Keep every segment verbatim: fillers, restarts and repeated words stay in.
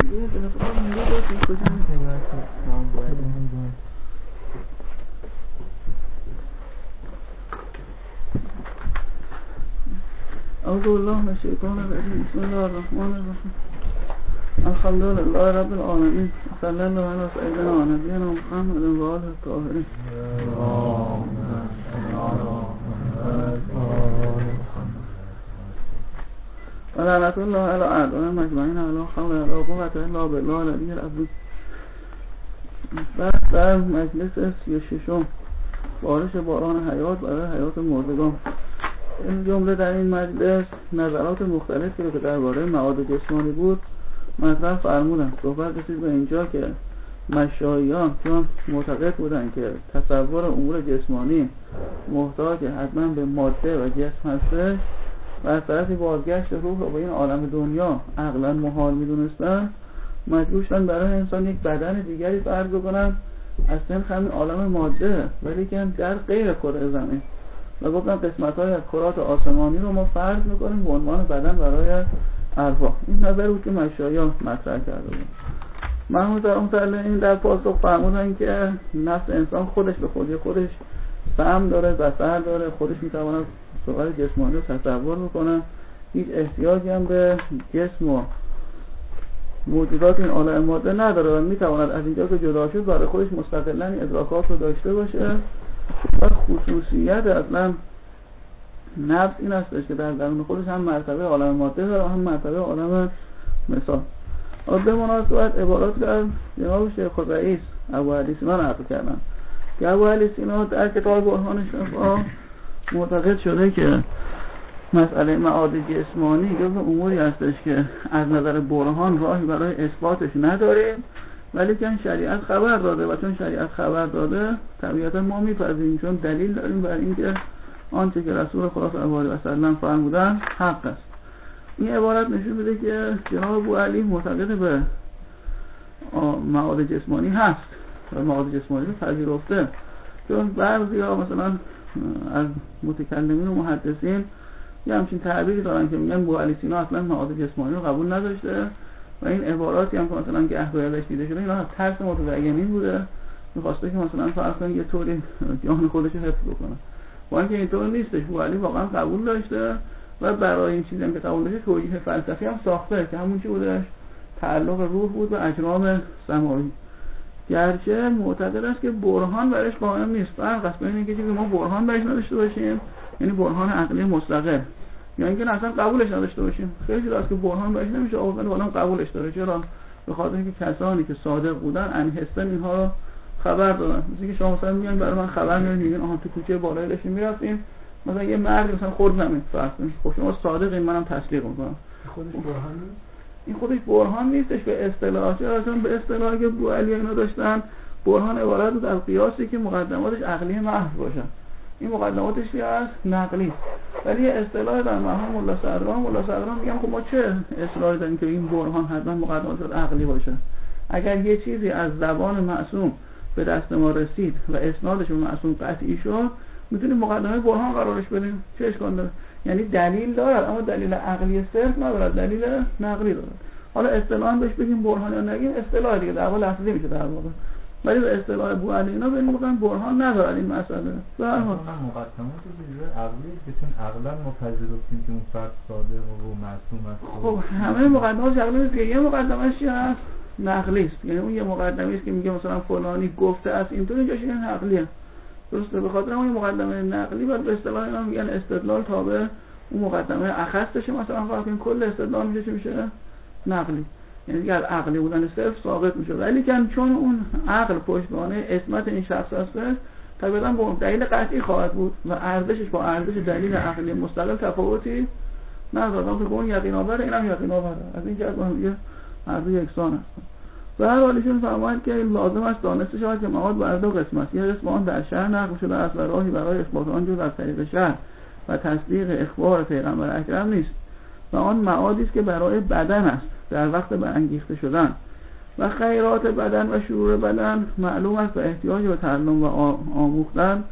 یه دفعه میگه داشت کجا میتونم نام باید أعوذ بالله من الشيطان الرجيم بسم الله الرحمن الرحيم الحمد لله رب العالمين صلى الله على سيدنا ونبينا محمد وآله الطاهرين ولعنة الله على أعدائهم أجمعين ولا حول ولا قوة إلا بالله العلي العظيم. بحث در مجلس سی و ششم بارش باران حیات برای حیات مردگان. این جمله در این مجلس نظرات مختلفی رو که درباره معاد جسمانی بود مطرح فرمودن. صحبت رسید به اینجا که مشایعان چون معتقد بودن که تصور امور جسمانی محتاج حتما به ماده و جسم هسته و از طرفی بازگشت روح رو به این عالم دنیا عقلا محال میدونستن، مجبور شدن برای انسان یک بدن دیگری فرض کنن از سنخ همین عالم ماده ولی که در غیر کره زمین و گفتن قسمت های از کرات آسمانی رو ما فرض میکنیم به عنوان بدن برای ارواح. این نظر بود که مشایعان مطرح کرده بود. محمود در اون این در پاسخ فرمودن که نفس انسان خودش به خودی خودش سمع داره، بصر داره، خودش میتواند صورت جسمانی رو تصور بکنه، هیچ احتیاجی هم به جسم و موجودات این عالم ماده نداره و میتواند از اینجا که جدا شد برای خودش مستقلاً ادراکات رو داشته باشه. و خصوصیت اصلا نفس این هستش که در درون خودش هم مرتبه عالم ماده داره و هم مرتبه عالم مثال. به مناسبت عبارات در جناب شیخ رئیس ابو علی سینا نقل کردن که ابو علی سینا در کتاب برهان شفا معتقد شده که مسئله معاد جسمانی جزو اموری هستش که از نظر برهان راهی برای اثباتش نداره ولی که شریعت خبر داده و چون شریعت خبر داده طبیعتا ما میپذیریم چون دلیل داریم بر اینکه آنچه که رسول خدا صلی الله علیه و سلم فرمودن حق است. این عبارت نشون میده که جناب ابو علی معتقد به معاد جسمانی هست و معاد جسمانی رو پذیرفته، چون بعضی‌ها مثلا از متکلمین و محدثین یه همچین تعبیری دارن که میگن ابو علی سینا اصلا معاد جسمانی رو قبول نداشته و این عباراتی هم که مثلا گهگاهی ازش دیده شده اینا ترس متدینین بوده، می‌خواسته که مثلا فرض کنید یه طوری جان خودش رو حفظ بکنه. با اینکه اینطور نیستش، ابو علی واقعا قبول داشته و برای این چیزی هم که قبول داشته توجیه فلسفی هم ساخته که همون چی بودش تعلق روح بود به اجرام سماوی، گرچه معتقد است که برهان برش قائم نیست. فرق است بین اینکه چیزی ما برهان برش نداشته باشیم یعنی برهان عقلی مستقل یا اینکه اصلا قبولش نداشته باشیم. خیلی چیزاست که برهان برش نمیشه آورد ولی آدم قبولش داره. چرا؟ به خاطر اینکه کسانی که صادق بودن انحسن اینها رو خبر دادن. مثل اینکه شما مثلا میگن برای من خبر میدین میگن آها تو کوچه بالای داشتیم میرفتیم مثلا یه مرد مثلا خورد زمین فرض کنید، خب شما صادقین منم تصدیق میکنم. خودش برهان نیست؟ این خودش برهان نیستش به اصطلاح، چرا؟ چون به اصطلاحی که ابو علی اینا داشتن برهان عبارت بود از قیاسی که مقدماتش عقلی محض باشه. این مقدماتش چی است؟ نقلی. ولی اصطلاح در مرحوم ملا صدران ملا صدران میگن خب ما چه اصطلاحی داریم که این برهان حتما مقدماتش عقلی باشه؟ اگر یه چیزی از زبان معصوم به دست ما رسید و اسنادش به معصوم قطعی شد میتونیم مقدمه برهان قرارش بدیم. چه اشکال داره؟ یعنی دلیل دارد اما دلیل عقلی صرف ندارد، دلیل نقلی دارد. حالا اصطلاحاً بهش بگیم برهان یا نگیم اصطلاح دیگه در واقع لفظی میشه در واقع، ولی به اصطلاح ابو علی اینا ببین میگن برهان ندارد این مسئله. به هر حال مقدمات رو عقلی که چون عقلا ما پذیرفتیم که اون فرد صادق و معصوم است. خب همه مقدمات عقلی نیست که یه مقدمه‌اش چی هست؟ نقلی است. یعنی اون یه مقدمه است که میگه مثلا فلانی گفته است اینطور اینجاش این عقلیه. درسته؟ به خاطر اون مقدمه نقلی بعد به اصطلاح اینا میگن استدلال تابع اون مقدمه اخصش مثلا فرض کن کل استدلال میشه چی میشه؟ نقلی. یعنی اگر عقلی بودن صرف ثابت میشه ولی که چون اون عقل پشتوانه اسمت این شخص هست طبعا با دلیل قطعی خواهد بود و ارزشش با ارزش دلیل عقلی مستقل تفاوتی نداره. که اون یقین آوره اینم یقین آوره، از این جهت با هم دیگه هر دو یکسان هستن. به هر حال ایشون فرمایند که لازم است دانسته شود که معاد بر دو قسمت، یک قسم آن در شرع نقل شده است و راهی برای اثبات آن جز از طریق شرع و تصدیق اخبار پیغمبر اکرم نیست و آن معادی است که برای بدن است در وقت برانگیخته شدن و خیرات بدن و شرور بدن معلوم است و احتیاج به تعلم و آموختن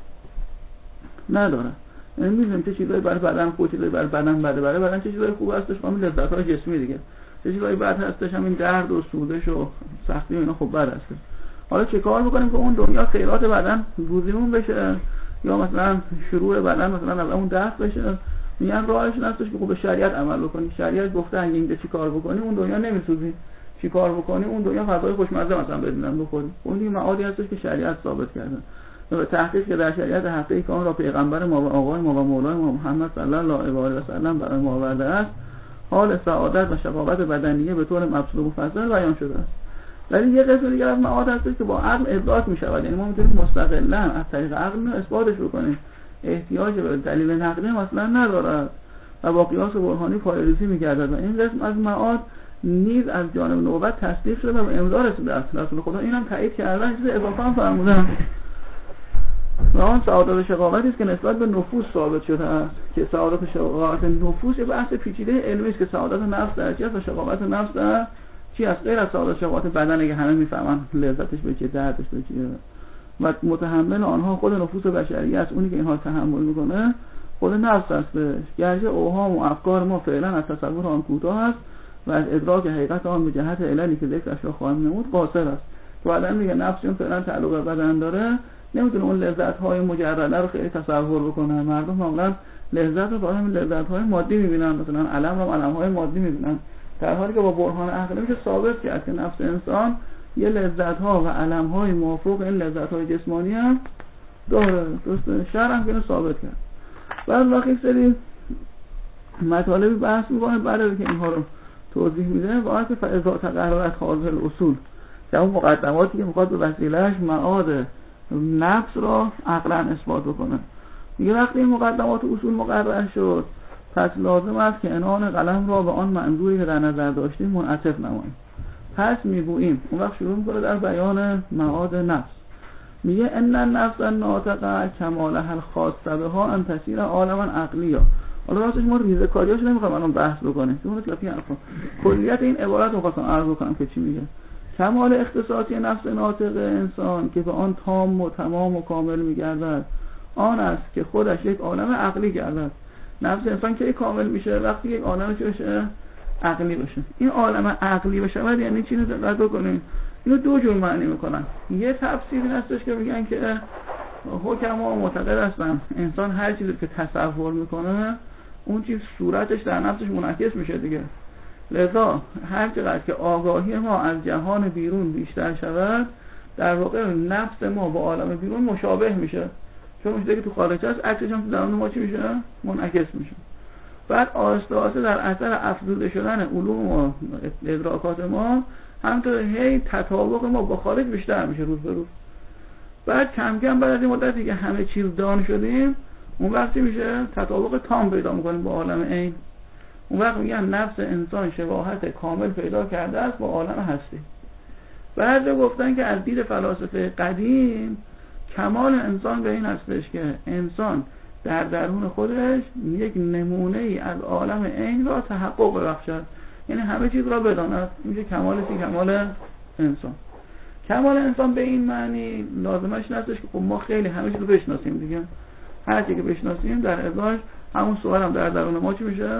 نداره. یعنی می‌دونیم چه چیزایی برای بدن خوبه، چیزایی برای بدن بده. برای بدن چه چیزایی خوب هستش، همین لذت‌های جسمی دیگه. چه چیزایی بد هستش، همین درد و سوزش و سختی و اینا خب بد هستش. حالا چه کار بکنیم که اون دنیا خیرات بدن روزیمون بشه یا مثلا شروع بدن مثلا از اون دست بشه؟ میگن راهش هستش که خب به شریعت عمل بکنی. شریعت گفته اگه اینجا چی کار بکنی اون دنیا نمیسوزی، چی کار بکنی اون دنیا غذای خوشمزه مثلا بدونن بخوری. اون دیگه معادی هستش که شریعت ثابت کرده. به تحقیق که در شریعت هفته ای که آن را پیغمبر ما و آقای ما و مولای ما محمد صلی الله علیه و سلم برای ما آورده است، حال سعادت و شقاوت بدنیه به طور مبسوط و مفصل بیان شده است. ولی یه قسم دیگه از معاد هست که با عقل ادراک می‌شود، یعنی ما می‌تونیم مستقلاً از طریق عقل اثباتش بکنیم، احتیاج به دلیل نقلی مثلا نداره و با قیاس برهانی پایه‌ریزی می‌گردد. و این قسم از معاد نیز از جانب نوبت تصدیق شده و به امضا رسیده است. رسول خدا اینم تایید کردن، چیز اضافه هم فرمودن. و آن سعادت و شقاوتی است که نسبت به نفوس ثابت شده است، که سعادت و شقاوت نفوس یه بحث پیچیده علمی است که سعادت نفس در چی است و شقاوت نفس در چی است. غیر از سعادت و شقاوت بدن که همه میفهمن لذتش به چیه، دردش به چیه، و متحمل آنها خود نفوس بشریه است. اونی که اینها تحمل میکنه خود نفس است. گرچه اوهام و افکار ما فعلا از تصور آن کوتاه است و از ادراک حقیقت آن به جهت عللی که ذکرش را خواهم نمود قاصر است. تو بعدن میگه نفس چون فعلا تعلق به بدن داره نمیتونه اون لذت های مجرده رو خیلی تصور بکنه. مردم معمولا لذت رو فقط همین لذت های مادی میبینن، مثلا علم رو علم های مادی میبینن، در حالی که با برهان عقلی میشه ثابت کرد که نفس انسان یه لذت ها و علم های موافق این لذت های جسمانی هم داره. درسته؟ شرع هم اینو ثابت کرد. بعد وقتی سری مطالبی بحث میکنه بعد از که اینها رو توضیح میده وقتی که فاذا تقررت هذه الاصول، که اون مقدماتی که میخواد به وسیلهش معاد نفس را عقلا اثبات بکنه، میگه وقتی این مقدمات و اصول مقرر شد پس لازم است که عنوان قلم را به آن منظوری که در نظر داشتیم منعطف نماییم. پس میگوییم، اون وقت شروع میکنه در بیان معاد نفس، میگه ان النفس الناطقه کمالها الخاص بها ان تسیر عالما عقلیا. حالا راستش ما ریزه کاریاش نمیخوام الان بحث بکنیم، چون اطلاقی حرفا کلیت این عبارت رو خواستم عرض کنم که چی میگه. کمال اختصاصی نفس ناطق انسان که به آن تام و تمام و کامل میگردد آن است که خودش یک عالم عقلی گردد. نفس انسان که کامل میشه وقتی یک عالم چه بشه؟ عقلی بشه. این عالم عقلی بشه یعنی چی؟ رو دقت بکنین. اینو دو جور معنی میکنن. یه تفسیری هستش که میگن که حکما معتقد هستن انسان هر چیزی که تصور میکنه اون چیز صورتش در نفسش منعکس میشه دیگه. لذا هر چقدر که آگاهی ما از جهان بیرون بیشتر شود در واقع نفس ما با عالم بیرون مشابه میشه، چون اون چیزی که تو خارج هست عکسش هم تو درون ما چی میشه؟ منعکس میشه. بعد آهسته آهسته در اثر افزوده شدن علوم و ادراکات ما همینطور هی تطابق ما با خارج بیشتر میشه روز به روز. بعد کم کم بعد از این مدتی که همه چیز دان شدیم اون وقتی میشه تطابق تام پیدا میکنیم با عالم عین. اون وقت میگن نفس انسان شباهت کامل پیدا کرده است با عالم هستی. بعد گفتن که از دید فلاسفه قدیم کمال انسان به این هستش که انسان در درون خودش یک نمونه ای از عالم عین را تحقق ببخشد، یعنی همه چیز را بداند. میشه کمال سی کمال انسان. کمال انسان به این معنی لازمش نیستش که خب ما خیلی همه چیز رو بشناسیم دیگه، هر چی که بشناسیم در ازاش همون سوال هم در درون ما چی میشه؟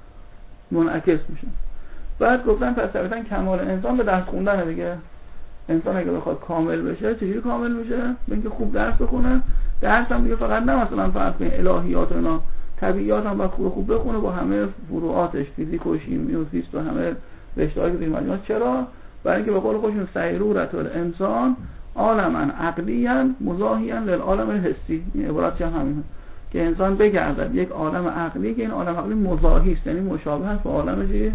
منعکس میشه. بعد گفتن پس طبعا کمال انسان به درس خوندن دیگه. انسان اگه بخواد کامل بشه چجوری کامل میشه؟ به اینکه خوب درس بخونه. درس هم دیگه فقط نه مثلا فرض کنید الهیات و اینا، طبیعیات هم باید خوب خوب بخونه با همه فروعاتش، فیزیک و شیمی و زیست و همه رشته‌های که در مجموعه. چرا؟ برای اینکه به قول خودشون سیرورت الانسان عالما عقلیا مزاحیا للعالم الحسی. این عبارت هم همینه که انسان بگردد یک عالم عقلی که این عالم عقلی مزاحی است، یعنی مشابه است با عالم حسی.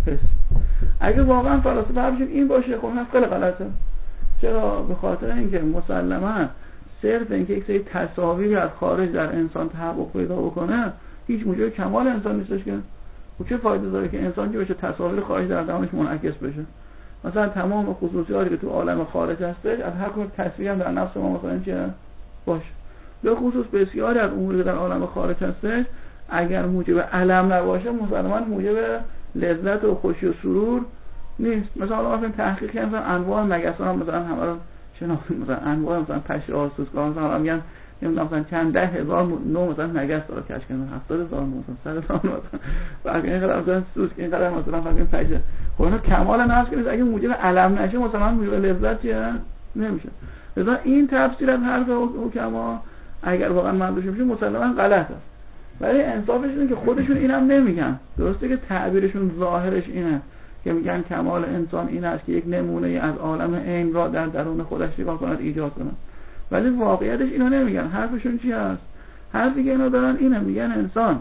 اگه واقعا فلسفه حرفشون این باشه خب این خیلی غلطه. چرا؟ به خاطر اینکه مسلما صرف اینکه یک سری تصاویری از خارج در انسان تحقق پیدا بکنه هیچ موجب کمال انسان نیستش که. و چه فایده داره که انسان که بشه تصاویر خارج در درونش منعکس بشه؟ مثلا تمام خصوصیاتی که تو عالم خارج هستش از هر کدوم تصویر هم در نفس ما مثلا چه باشه. به خصوص بسیاری از اموری که در عالم خارج هستش اگر موجب علم نباشه مسلما موجب لذت و خوشی و سرور نیست. مثلا الان تحقیق کردن انواع مگس‌ها هم مثلا همه رو شناختیم، مثلا انواع مثلا پشه سوسک‌ها مثلا میگن نمیدونم مثلا چند ده هزار نوع مثلا مگس داره کشف کردن، هفتاد هزار مثلا صد هزار مثلا بعد این قدر مثلا سوسک این قدر مثلا فقط پشه. خب اینا کمال نفس که نیست. اگه موجب علم نشه مثلا موجب لذت چیه؟ نمیشه. لذا این تفسیر از حرف حکما اگر واقعا منظورش میشه مسلماً غلط است. ولی انصافش اینه که خودشون اینم نمیگن. درسته که تعبیرشون ظاهرش اینه که میگن کمال انسان این است که یک نمونه از عالم عین را در درون خودش چیکار کند؟ ایجاد کند. ولی واقعیتش اینا نمیگن. حرفشون چی است؟ حرفی که اینا دارن اینه، میگن انسان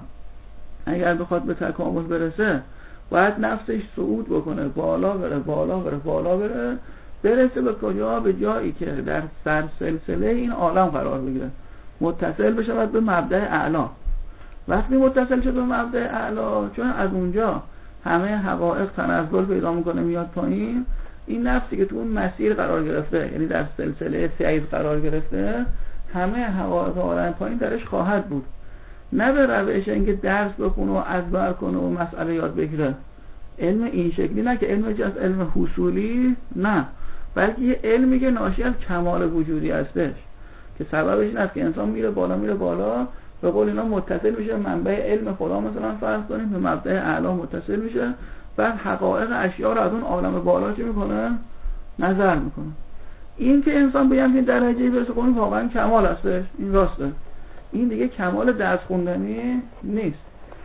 اگر بخواد به تکامل برسه باید نفسش صعود بکنه، بالا بره بالا بره بالا بره برسه به کجا؟ به جایی که در سر سلسله این عالم قرار بگیره، متصل بشه به مبدأ اعلا. وقتی متصل شد به مبدأ اعلا، چون از اونجا همه حقایق تنزل پیدا میکنه میاد پایین، این نفسی که تو اون مسیر قرار گرفته، یعنی در سلسله سعید قرار گرفته، همه حقایق عالم پایین درش خواهد بود. نه به روش اینکه درس بخونه و ازبر کنه و مسئله یاد بگیره. علم این شکلی نه که علم جز علم حصولی، نه، بلکه یه علمی که ناشی از کمال وجودی هستش که سببش این است که انسان میره بالا میره بالا، به قول اینا متصل میشه منبع علم خدا، مثلا فرض کنیم به مبدأ اعلی متصل میشه، بعد حقایق اشیاء رو از اون عالم بالا چی میکنه؟ نظر میکنه. این که انسان به همین درجه‌ای برسه کنه واقعا کمال هستش، این راسته. این دیگه کمال درس خوندنی نیست.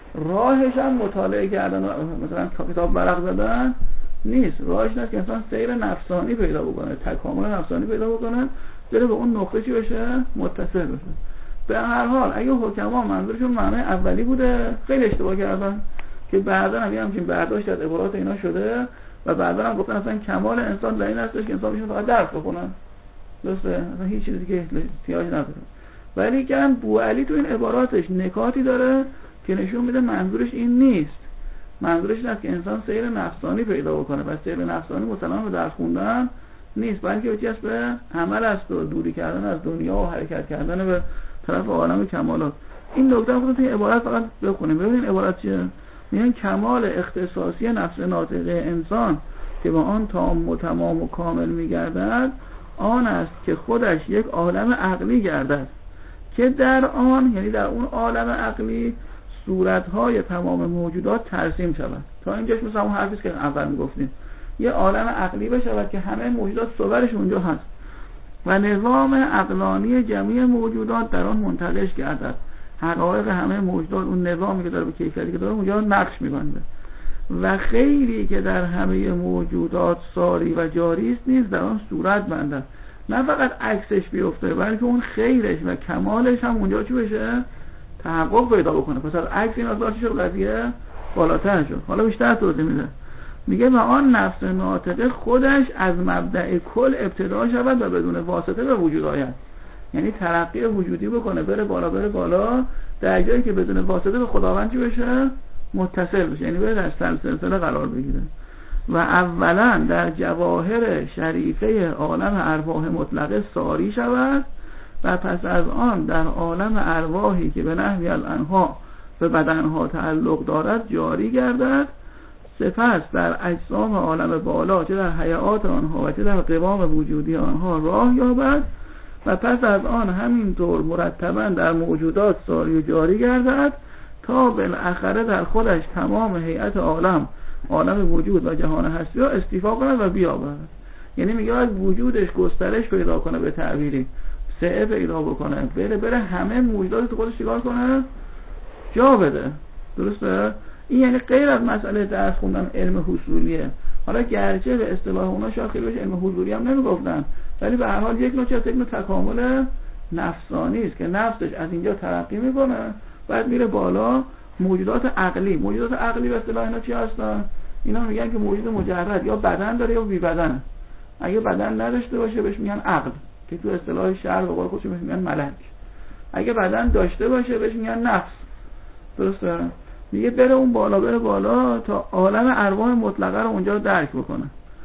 راهش هم مطالعه کردن مثلا کتاب ورق زدن نیست. راهش نیست که انسان سیر نفسانی پیدا بکنه، تکامل نفسانی پیدا بکنه، بره به اون نقطه چی بشه؟ متصل بشه. به هر حال اگه حکما منظورشون معنای اولی بوده خیلی اشتباه کردن که بعدا هم همچین برداشت از عبارات اینا شده و بعدا هم گفتن اصلا کمال انسان در این هستش که انسان میشه فقط درس بخونه. درسته؟ اصلا هیچ چیزی که احتیاج نداره. ولی که بوعلی تو این عباراتش نکاتی داره که نشون میده منظورش این نیست. منظورش این است که انسان سیر نفسانی پیدا بکنه و سیر نفسانی مثلا به درس خوندن نیست، بلکه چیزی است به عمل است و دوری کردن از دنیا و حرکت کردن به طرف عالم کمالات. این نکته رو تو این عبارت فقط بخونیم ببینید عبارت چیه. میگن کمال اختصاصی نفس ناطقه انسان که با آن تام و تمام و کامل میگردد آن است که خودش یک عالم عقلی گردد که در آن، یعنی در اون عالم عقلی، صورتهای تمام موجودات ترسیم شود. تا اینجاش مثلا اون حرفی که اول میگفتیم، یه عالم عقلی بشود که همه موجودات صورتش اونجا هست و نظام عقلانی جمعی موجودات در آن منتقش گردد. حقایق همه موجودات، اون نظامی که داره به کیفیتی که داره اونجا نقش می‌بنده و خیری که در همه موجودات ساری و جاری است نیز در آن صورت بندد. نه فقط عکسش بیفته بلکه اون خیرش و کمالش هم اونجا چی بشه؟ تحقق پیدا بکنه. پس از عکس این اصلا چی شد؟ قضیه بالاتر شد. حالا بیشتر توضیح میده. میگه و آن نفس ناطقه خودش از مبدأ کل ابتدا شود و بدون واسطه به وجود آید. یعنی ترقی وجودی بکنه، بره بالا بره بالا، در جایی که بدون واسطه به خداوند چی بشه؟ متصل بشه، یعنی بره در سلسله قرار بگیره. و اولا در جواهر شریفه عالم ارواح مطلقه ساری شود و پس از آن در عالم ارواحی که به نحوی الانها به بدنها تعلق دارد جاری گردد. سپس در اجسام عالم بالا چه در حیات آنها و چه در قوام وجودی آنها راه یابد و پس از آن همینطور مرتبا در موجودات ساری و جاری گردد تا بالاخره در خودش تمام هیئت عالم عالم وجود و جهان هستی را استیفا کند و بیابد. یعنی میگه از وجودش گسترش پیدا کنه، به تعبیری سعه پیدا بکنه، بره بره همه موجودات تو خودش چیکار کنه؟ جا بده. درسته؟ این یعنی غیر از مسئله درس خوندن علم حصولیه. حالا گرچه به اصطلاح اونا شاید خیلی بهش علم حضوری هم نمیگفتن، ولی به هر حال یک نوع چیز، یک نوع تکامل نفسانی است که نفسش از اینجا ترقی میکنه بعد میره بالا. موجودات عقلی، موجودات عقلی به اصطلاح اینا چی هستن؟ اینا میگن که موجود مجرد یا بدن داره یا بی بدنه. اگه بدن نداشته باشه بهش میگن عقل که تو اصطلاح شرع به قول خودشون میگن ملک. اگه بدن داشته باشه بهش میگن نفس. درسته؟ میگه بره اون بالا بره بالا تا عالم ارواح مطلقه رو اونجا درک بکنه.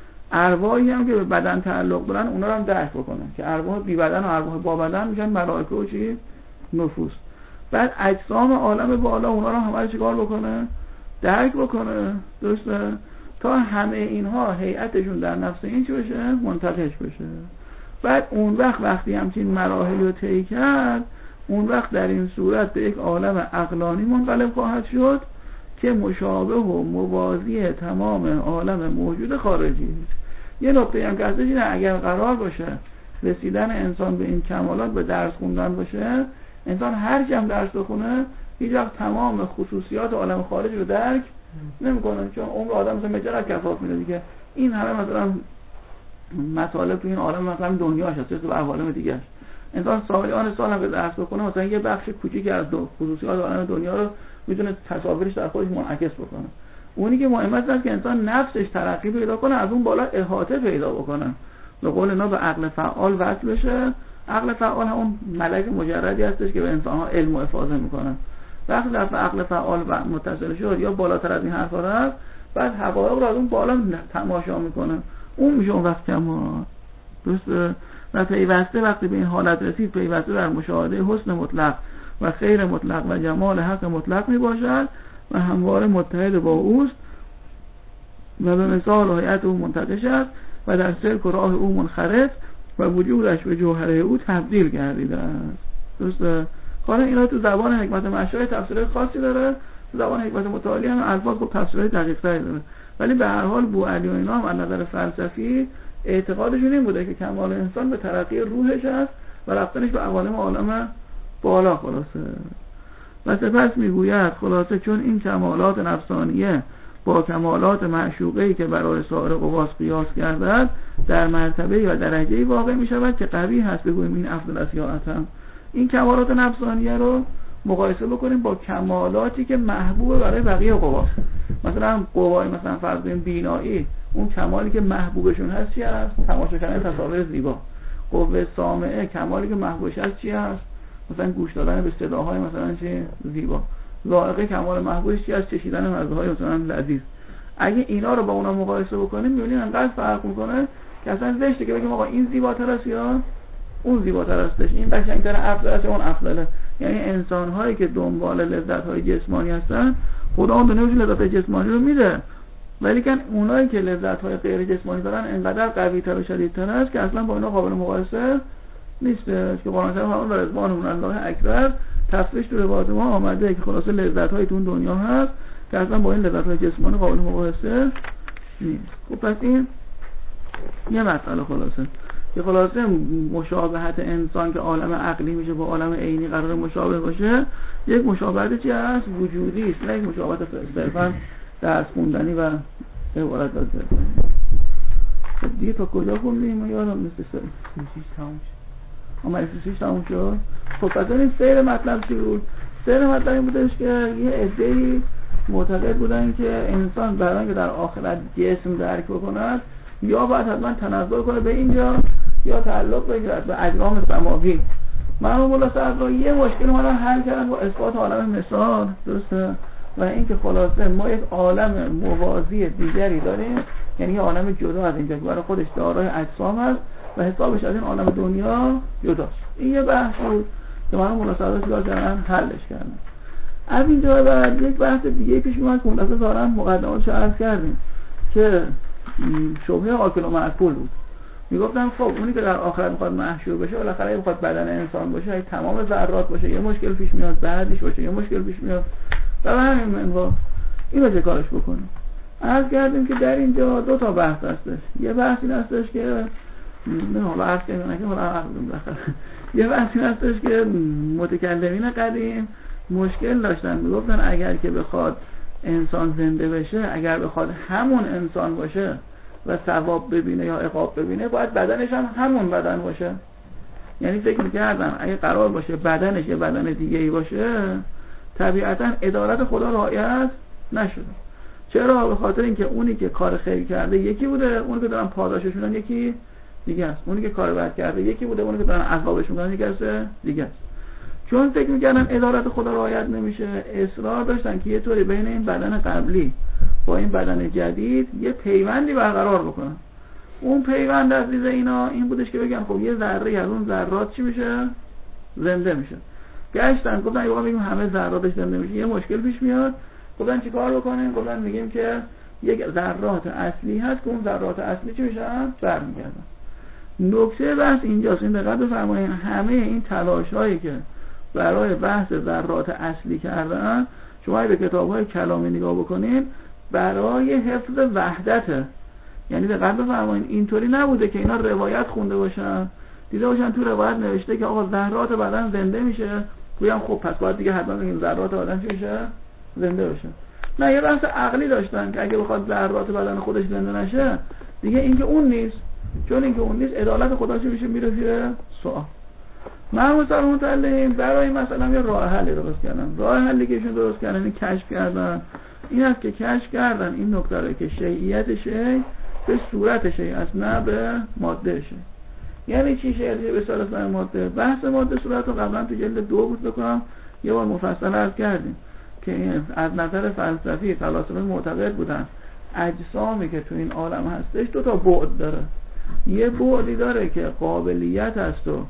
ارواحی هم که به بدن تعلق دارن اونا رو هم درک بکنه که ارواح بی بدن و ارواح با بدن میشن ملائکه و چی؟ نفوس. بعد اجسام عالم بالا اونا رو همه چیکار بکنه؟ درک بکنه. درسته؟ تا همه اینها هیئتشون در نفس این چی بشه؟ منتقش بشه. بعد اون وقت وقتی همچین مراحلی رو طی کرد، اون وقت در این صورت به یک عالم عقلانی منقلب خواهد شد که مشابه و موازی تمام عالم موجود خارجی. یه نکته هم که هستش اینه اگر قرار باشه رسیدن انسان به این کمالات به درس خوندن باشه، انسان هر چند درس بخونه هیچ وقت تمام خصوصیات عالم خارج رو درک نمیکنه، چون عمر آدم مثلا مجرد کفاف میده دیگه. این همه مثلا مطالب تو این عالم مثلا دنیاش هست تو عوالم دیگه. انسان سالیان سال هم که درس بخونه مثلا یه بخش کوچیکی از خصوصیات عالم دنیا رو میتونه تصاویرش در خودش منعکس بکنه. اونی که مهمه است که انسان نفسش ترقی پیدا کنه، از اون بالا احاطه پیدا بکنه، به قول اینا به عقل فعال وصل بشه. عقل فعال همون ملک مجردی هستش که به انسان‌ها علم و افاضه میکنه. وقتی در عقل فعال متصل شد یا بالاتر از این حرفا رفت، بعد حقایق رو از اون بالا تماشا میکنه، اون میشه اون وقت کمال. درسته؟ و پیوسته وقتی به این حالت رسید، پیوسته در مشاهده حسن مطلق و خیر مطلق و جمال حق مطلق میباشد و همواره متحد با اوست و به مثال و هیئت او منتقش است و در سلک و راه او منخرط و وجودش به جوهره او تبدیل گردیده است. درسته؟ حالا اینا تو زبان حکمت مشای تفسیر خاصی داره، تو زبان حکمت متعالی هم الفاظ خب تفسیرهای دقیق‌تری داره، ولی به هر حال بوعلی و اینا هم از نظر فلسفی اعتقادشون این بوده که کمال انسان به ترقی روحش است و رفتنش به عوالم عالم بالا. خلاصه و سپس میگوید خلاصه چون این کمالات نفسانیه با کمالات معشوقه‌ای که برای سایر قواس قیاس گردد در مرتبه و درجه‌ای واقع می‌شود که قوی هست بگوییم این افضل است یا اتم. این کمالات نفسانیه رو مقایسه بکنیم با کمالاتی که محبوب برای بقیه قواس. مثلا قوای مثلا فرض کنیم بینایی، اون کمالی که محبوبشون هست چی است؟ تماشا کردن تصاویر زیبا. قوه سامعه کمالی که محبوبش هست چی است؟ مثلا گوش دادن به صداهای مثلا چی زیبا. ذائقه کمال محبوبش چی است؟ چشیدن مزه‌های مثلا لذیذ. اگه اینا رو با اونا مقایسه بکنیم می‌بینیم انقدر فرق می‌کنه که اصلا زشته که بگیم آقا این زیباتر است یا اون زیباتر استش، این قشنگتر افضل است اون افضله. یعنی انسان‌هایی که دنبال لذت‌های جسمانی هستن، خدا اون دنیاش لذت‌های جسمانی رو میده، ولی کن اونایی که لذت‌های غیر جسمانی دارن انقدر قوی‌تر و شدیدتر است که اصلا با اینا قابل مقایسه نیست. که قرآن کریم همون رضوان الله اکبر تفسیرش تو روایت ما آمده که خلاصه لذت‌های تو دنیا هست که اصلا با این لذت‌های جسمانی قابل مقایسه نیست. خب پس این یه مسئله خلاصه که خلاصه مشابهت انسان که عالم عقلی میشه با عالم عینی قرار مشابه باشه، یک مشابهت چی هست؟ وجودی است، نه یک مشابهت صرفاً درس خوندنی و عبارت از ذهنی. خب دیگه تا کجا خوندیم؟ ما یادم نیست. سیشیش تموم شد. اما سیشیش تموم شد. خب پس این سیر مطلب چی بود؟ سیر مطلب این بودش که یه عده‌ای معتقد بودن که انسان برای اینکه در آخرت جسم درک بکند یا باید حتما تنزل کنه به اینجا یا تعلق بگیرد به اجرام سماوی. مرحوم مولا صدرا یه مشکل ما رو حل کردن با اثبات عالم مثال. درسته؟ و اینکه خلاصه ما یک عالم موازی دیگری داریم، یعنی یه عالم جدا از اینجا که برای خودش دارای اجسام هست و حسابش از این عالم دنیا جداست. این یه بحث بود که مرحوم مولا صدرا چیکار کردن؟ حلش کردن. از اینجا بعد یک بحث دیگه پیش میاد که اون دارن مقدماتش عرض کردیم که شبهه آکل و معقول بود. میگفتن خب اونی که در آخرت میخواد محشور بشه بالاخره میخواد بدن انسان باشه، اگه تمام ذرات باشه یه مشکل پیش میاد، بعدش باشه یه مشکل پیش میاد. و به همین منوا اینو چه کارش بکنیم؟ عرض کردیم که در اینجا دو تا بحث هستش. یه بحث این هستش که نه حالا عرض کردیم نه که حالا عرض بالاخره یه بحث این هستش که متکلمین قدیم مشکل داشتن، میگفتن اگر که بخواد انسان زنده بشه، اگر بخواد همون انسان باشه و ثواب ببینه یا عقاب ببینه، باید بدنش هم همون بدن باشه. یعنی فکر می‌کردن اگه قرار باشه بدنش یه بدن دیگه‌ای باشه، طبیعتاً عدالت خدا رعایت نشده. چرا؟ به خاطر اینکه اونی که کار خیر کرده یکی بوده، اونی که دارن پاداشش میدن یکی دیگه است. اونی که کار بد کرده یکی بوده، اونی که دارن عقابش میدن یکی دیگه است. چون فکر می‌کردن عدالت خدا رعایت نمیشه، اصرار داشتن که یه طوری بین این بدن قبلی با این بدن جدید یه پیوندی برقرار بکنن. اون پیوند از دیده اینا این بودش که بگن خب یه ذره از اون ذرات چی میشه؟ زنده میشه. گشتن گفتن یه بگیم همه ذراتش زنده میشه، یه مشکل پیش میاد. گفتن چیکار بکنیم؟ گفتن میگیم که یک ذرات اصلی هست که اون ذرات اصلی چی میشن؟ برمیگردن. نکته بحث اینجاست، این دقت بفرمایید، همه این تلاش‌هایی که برای بحث ذرات اصلی کردن شما به کتاب‌های کلامی نگاه بکنین برای حفظ وحدته. یعنی دقت بفرمایید اینطوری نبوده که اینا روایت خونده باشن دیده باشن تو روایت نوشته که آقا ذرات بدن زنده میشه، گویم خب پس باید دیگه حتما این ذرات بدن چی میشه؟ زنده بشه. نه، یه بحث عقلی داشتن که اگه بخواد ذرات بدن خودش زنده نشه دیگه اینکه اون نیست، چون اینکه اون نیست عدالت خدا چی میشه؟ میره زیر سوال. مرحوم صاحب متعلم برای مثلا یه راه حلی درست کردن. راه حلی که ایشون درست کردن این کشف کردن این است که کشف کردن این نکته رو که شیعیت شیع به صورت شیع است نه به ماده شیع. یعنی چی شیعیت شیع به صورت ماده؟ بحث ماده صورت رو قبلا تو جلد دو بود بکنم یه بار مفصل عرض کردیم که از نظر فلسفی فلاسفه معتقد بودن اجسامی که تو این عالم هستش دو تا بعد داره. یه بعدی داره که قابلیت است و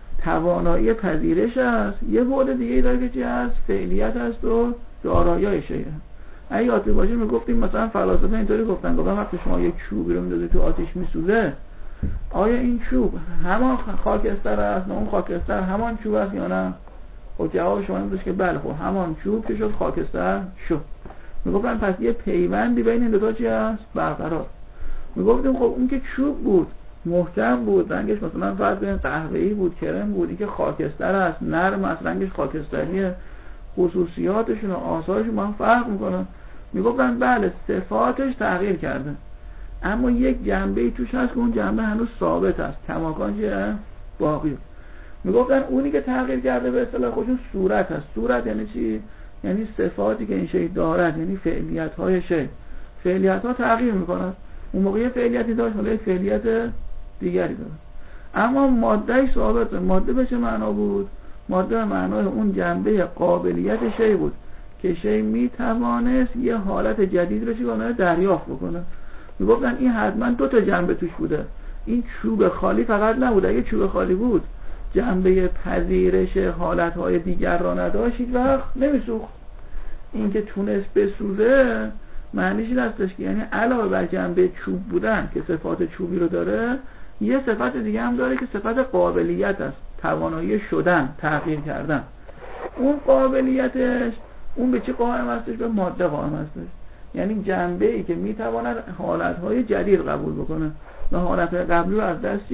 توانایی پذیرش است، یه بعد دیگه داره که چی هست؟ فعلیت است و دارایی شیء. اگه یادتون باشه میگفتیم مثلا فلاسفه اینطوری گفتن گفتن وقتی شما یک چوبی رو میندازید تو آتش میسوزه آیا این چوب همان خاکستر است؟ نه اون خاکستر همان چوب است یا نه؟ خب جواب شما این بود که بله خب همان چوب که شد خاکستر شد. میگفتن پس یه پیوندی بین این دو تا چی هست؟ برقرار. میگفتیم خب اون که چوب بود محکم بود رنگش مثلا فرض کنید قهوه‌ای بود کرم بود، این که خاکستر است نرم است رنگش خاکستریه، خصوصیاتشون و آثارشون با هم فرق میکنن. میگفتن بله صفاتش تغییر کرده اما یک جنبه‌ای توش هست که اون جنبه هنوز ثابت است کماکان چیه؟ باقی. میگفتن اونی که تغییر کرده به اصطلاح خودشون صورت هست. صورت یعنی چی؟ یعنی صفاتی که این شی دارد، یعنی فعلیت‌های شی. فعلیت‌ها تغییر میکنن. اون موقع فعلیتی داشت حالا یک فعلیت دیگری داره. اما ماده ثابت. ماده به چه معنا بود؟ ماده به معنای اون جنبه قابلیت شی بود که شی میتوانست یه حالت جدید رو چی کنه؟ دریافت بکنه. میگفتن این حتما دو تا جنبه توش بوده. این چوب خالی فقط نبود. اگه چوب خالی بود جنبه پذیرش حالتهای دیگر را نداشت هیچ وقت نمیسوخت. این که تونست بسوزه معنیش این هستش که یعنی علاوه بر جنبه چوب بودن که صفات چوبی رو داره یه صفت دیگه هم داره که صفت قابلیت است، توانایی شدن، تغییر کردن. اون قابلیتش اون به چی قائم هستش؟ به ماده قائم هستش. یعنی جنبه ای که میتواند حالتهای جدید قبول بکنه و حالتهای قبلی رو از دست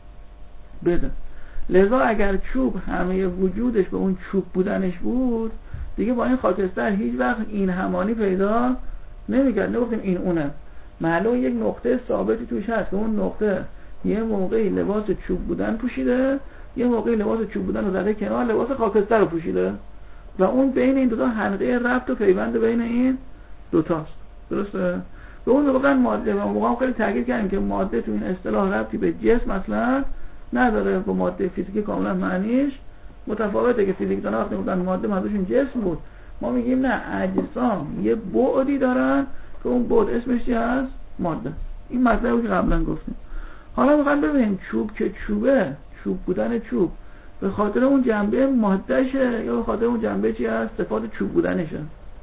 بده. لذا اگر چوب همه وجودش به اون چوب بودنش بود دیگه با این خاکستر هیچ وقت این همانی پیدا نمیکرد. نگفتیم این اونه، معلوم یک نقطه ثابتی توش هست که اون نقطه یه موقعی لباس چوب بودن پوشیده یه موقعی لباس چوب بودن رو زده کنار لباس خاکستر رو پوشیده و اون بین این دوتا حلقه ربط و پیوند بین این دوتاست. درسته؟ به اون میگفتن ماده. و موقع هم خیلی تاکید کردیم که ماده تو این اصطلاح ربطی به جسم اصلا نداره. با ماده فیزیکی کاملا معنیش متفاوته که فیزیکدانا وقتی میگن ماده منظورشون جسم بود، ما میگیم نه، اجسام یه بعدی دارن که اون بعد اسمش چی هست؟ ماده. این مطلبی که قبلا گفتیم. حالا میخوام ببینیم چوب که چوبه، چوب بودن چوب به خاطر اون جنبه مادهشه یا به خاطر اون جنبه چی هست؟ صفات چوب بودنشه.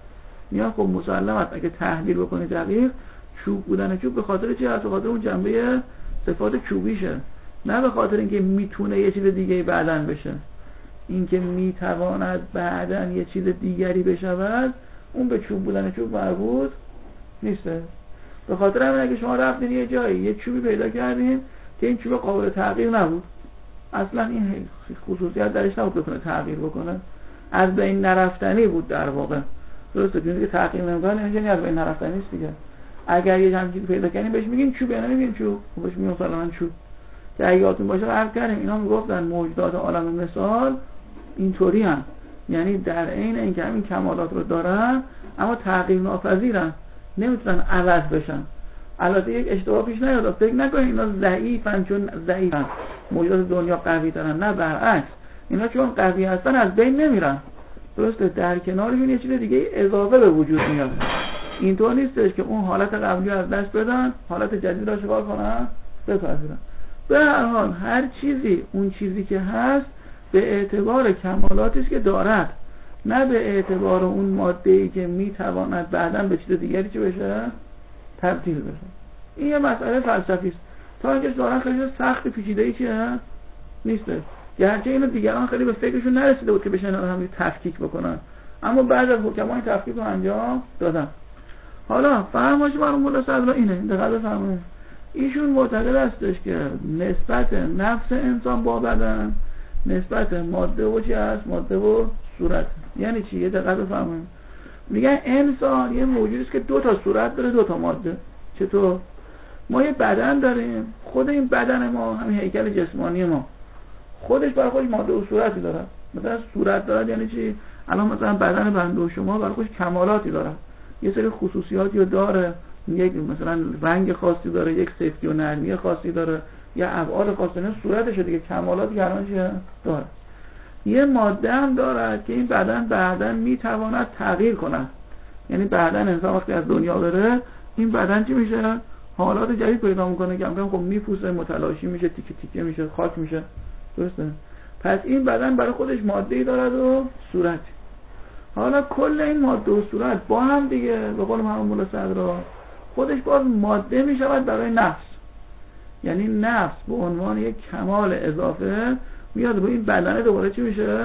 یا خب مسلم است اگه تحلیل بکنی دقیق چوب بودن چوب به خاطر چی هست؟ به خاطر اون جنبه صفات چوبیشه، نه به خاطر اینکه میتونه یه چیز دیگه بعدن بشه. اینکه میتواند بعدن یه چیز دیگری بشود اون به چوب بودن چوب مربوط نیسته. به خاطر همین اگه شما رفتین یه جایی یه چوبی پیدا کردین که این چوب قابل تغییر نبود، اصلا این خصوصیت درش نبود بتونه تغییر بکنه، از بین نرفتنی بود در واقع. درسته؟ چیزی که تغییر نمیکنه نمیشه از بین نرفتنی است دیگه. اگر یه همچین چیزی پیدا کنیم بهش میگیم چوب یا نمیگیم چوب؟ بهش میگیم مثلا چوب. که اگه یادتون باشه عرض کردیم اینا میگفتن موجودات عالم مثال اینطوری هستن، یعنی در عین اینکه همین کمالات رو دارن اما تغییر ناپذیرن، نمیتونن عوض بشن. البته یک اشتباه پیش نیاد، فکر نکنید اینا ضعیفن چون ضعیفن موجودات دنیا قوی ترن، نه برعکس، اینا چون قوی هستن از بین نمیرن. درسته؟ در کنارشون یه چیز دیگه اضافه به وجود میاد. اینطور نیستش که اون حالت قبلی از دست بدن حالت جدید رو چیکار کنن؟ بپذیرن. به هر حال هر چیزی اون چیزی که هست به اعتبار کمالاتی است که دارد، نه به اعتبار اون ماده‌ای که میتواند بعداً به چیز دیگری چه بشه؟ تبدیل بشه. این یه مسئله فلسفی است. تا اینکه دارن خیلی سخت پیچیده‌ای چیه نیست. گرچه اینو دیگران خیلی به فکرشون نرسیده بود که بشن هم تفکیک بکنن، اما بعد از حکما این تفکیک رو انجام دادن. حالا فرمایش مرحوم ملا صدرا اینه، دقت بفرمایید، ایشون معتقد هستش که نسبت نفس انسان با بدن نسبت ماده و چی هست؟ ماده و صورت. یعنی چی؟ یه دقت بفرمایید، میگن انسان یه موجودی است که دو تا صورت داره، دو تا ماده. چطور؟ ما یه بدن داریم، خود این بدن ما همین هیکل جسمانی ما خودش برای خودش ماده و صورتی داره. مثلا صورت داره یعنی چی؟ الان مثلا بدن بنده و شما برای خودش کمالاتی داره، یه سری خصوصیاتی رو داره، یک مثلا رنگ خاصی داره، یک سفتی و نرمی خاصی داره، یا ابعاد خاصی، نه صورتشه دیگه، کمالاتی که الان چیه داره. یه ماده هم داره که این بدن بعداً میتواند تغییر کنه، یعنی بعداً انسان وقتی از دنیا بره این بدن چی میشه؟ حالات جدید پیدا میکنه، کم کم خب میپوسه، متلاشی میشه، تیکه تیکه میشه، خاک میشه. درسته؟ پس این بدن برای خودش ماده‌ای داره و صورت. حالا کل این ماده و صورت با هم دیگه به قول مرحوم مولا صدرا خودش باز ماده میشود برای نفس. یعنی نفس به عنوان یک کمال اضافه میاد روی این بدن دوباره چی میشه؟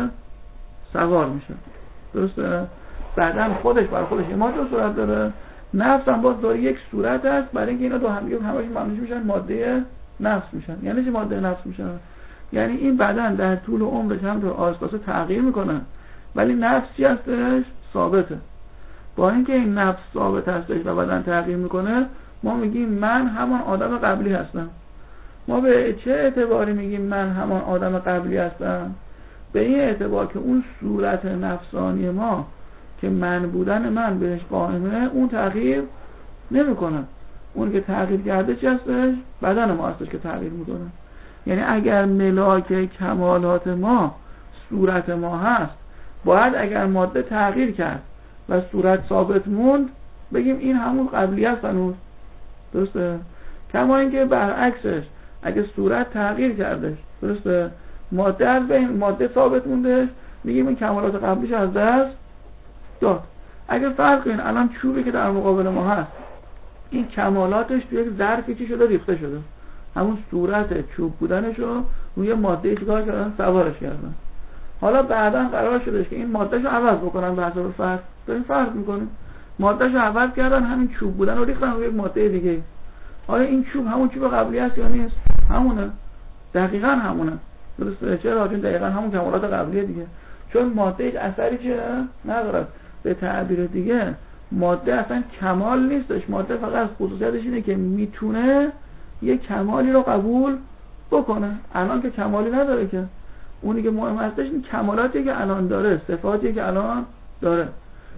سوار میشه. درسته؟ بدن خودش برای خودش ماده و صورت داره، نفس هم باز داره یک صورت هست، برای اینکه اینا دو هم دیگه همش معنیش میشن ماده نفس میشن. یعنی چی ماده نفس میشن؟ یعنی این بدن در طول عمرش هم تو آساسه تغییر میکنه، ولی نفس چی هستش؟ ثابته. با اینکه این نفس ثابت هستش و بدن تغییر میکنه، ما میگیم من همان آدم قبلی هستم. ما به چه اعتباری میگیم من همان آدم قبلی هستم؟ به این اعتبار که اون صورت نفسانی ما که من بودن من بهش قائمه اون تغییر نمیکنه. اون که تغییر کرده چی هستش؟ بدن ما هستش که تغییر میکنه. یعنی اگر ملاک کمالات ما صورت ما هست، باید اگر ماده تغییر کرد و صورت ثابت موند بگیم این همون قبلی هست هنوز. درسته؟ کما اینکه برعکسش اگه صورت تغییر کردش، درسته، ماده از بین ماده ثابت موندش، میگیم این کمالات قبلیش از دست داد. اگه فرض کنین الان چوبی که در مقابل ما هست این کمالاتش توی یک ظرفی چی شده؟ ریخته شده. همون صورت چوب بودنش رو روی ماده چیکار کردن؟ سوارش کردن. حالا بعداً قرار شده که این مادهشو عوض بکنن به حساب فرض. داریم فرض میکنیم مادهشو عوض کردن، همین چوب بودن رو ریختن روی یک ماده دیگه. آیا این چوب همون چوب قبلی است یا نیست؟ همونه. دقیقاً همونه. درسته؟ چرا؟ چون دقیقاً همون کمالات قبلیه دیگه. چون ماده هیچ اثری چه نداره. به تعبیر دیگه ماده اصلا کمال نیستش. ماده فقط خصوصیتش اینه که میتونه یه کمالی رو قبول بکنه. الان که کمالی نداره که. اونی که مهم هستش این کمالاتی که الان داره، صفاتی که الان داره.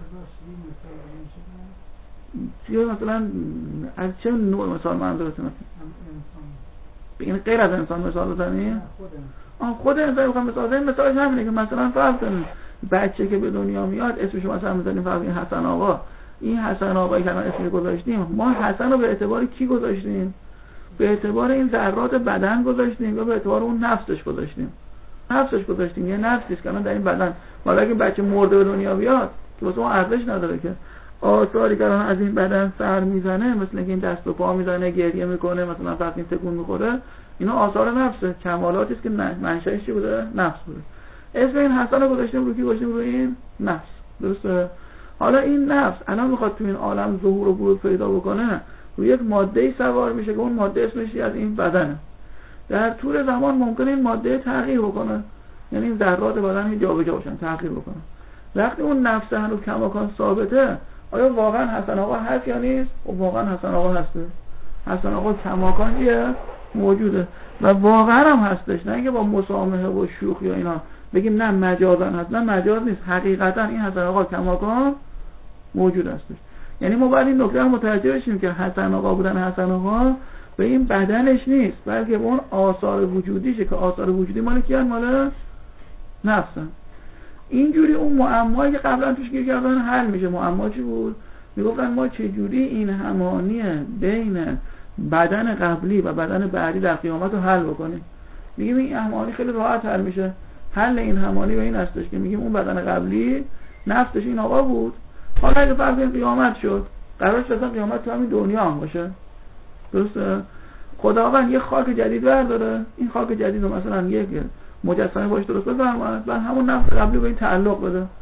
چیه مثلا از چه نوع مثال منظورتون؟ این غیر از انسان مثال بزنید؟ آه خود انسان بخوام مثال بزنید، مثالش همینه که مثلا فرض کنید بچه که به دنیا میاد اسمش مثلا میذاریم فرض این حسن آقا. این حسن آقایی که الان اسمش گذاشتیم، ما حسن رو به اعتبار کی گذاشتیم؟ به اعتبار این ذرات بدن گذاشتیم یا به اعتبار اون نفسش گذاشتیم؟ نفسش گذاشتیم. یه نفسی است که الان در این بدن. حالا اگه بچه مرده به دنیا بیاد که واسه ما ارزش نداره که. آثاری که الان از این بدن سر میزنه، مثل اینکه این دست و پا میزنه، گریه میکنه، مثلا فرض این تکون میخوره، اینا آثار نفسه، کمالاتی است که منشأش چی بوده؟ نفس بوده. اسم این حسن رو گذاشتیم رو کی؟ گذاشتیم رو این نفس. درسته؟ حالا این نفس الان میخواد تو این عالم ظهور و بروز پیدا بکنه، روی یک ماده‌ای سوار میشه که اون ماده اسمش از این بدنه. در طول زمان ممکنه این ماده تغییر بکنه، یعنی این ذرات بدن جابجا بشن، تغییر بکنه. وقتی اون نفس هنوز کماکان ثابته، آیا واقعا حسن آقا هست یا نیست؟ و واقعا حسن آقا هسته. حسن آقا کماکان چیه؟ موجوده و واقعا هم هستش. نه اینکه با مسامحه و شوخی یا اینا بگیم نه مجازا هست. نه مجاز نیست، حقیقتا این حسن آقا کماکان موجود هستش. یعنی ما باید این نکته رو متوجه بشیم که حسن آقا بودن حسن آقا به این بدنش نیست، بلکه به اون آثار وجودیشه که آثار وجودی مال کیان؟ مال نفسن. اینجوری اون معمایی که قبلا توش گیر کردن حل میشه. معما چی بود؟ میگفتن ما چجوری این همانی بین بدن قبلی و بدن بعدی در قیامت رو حل بکنیم. میگیم این همانی خیلی راحت حل میشه. حل این همانی به این هستش که میگیم اون بدن قبلی نفسش این آقا بود. حالا اگه فرض کنیم قیامت شد، قرار شد اصلا قیامت تو همین دنیا هم باشه. درسته؟ خداوند یه خاک جدید برداره، این خاک جدید رو مثلا یک مجسمه باش درست بفرماید، بعد همون نفس قبلی به این تعلق بده.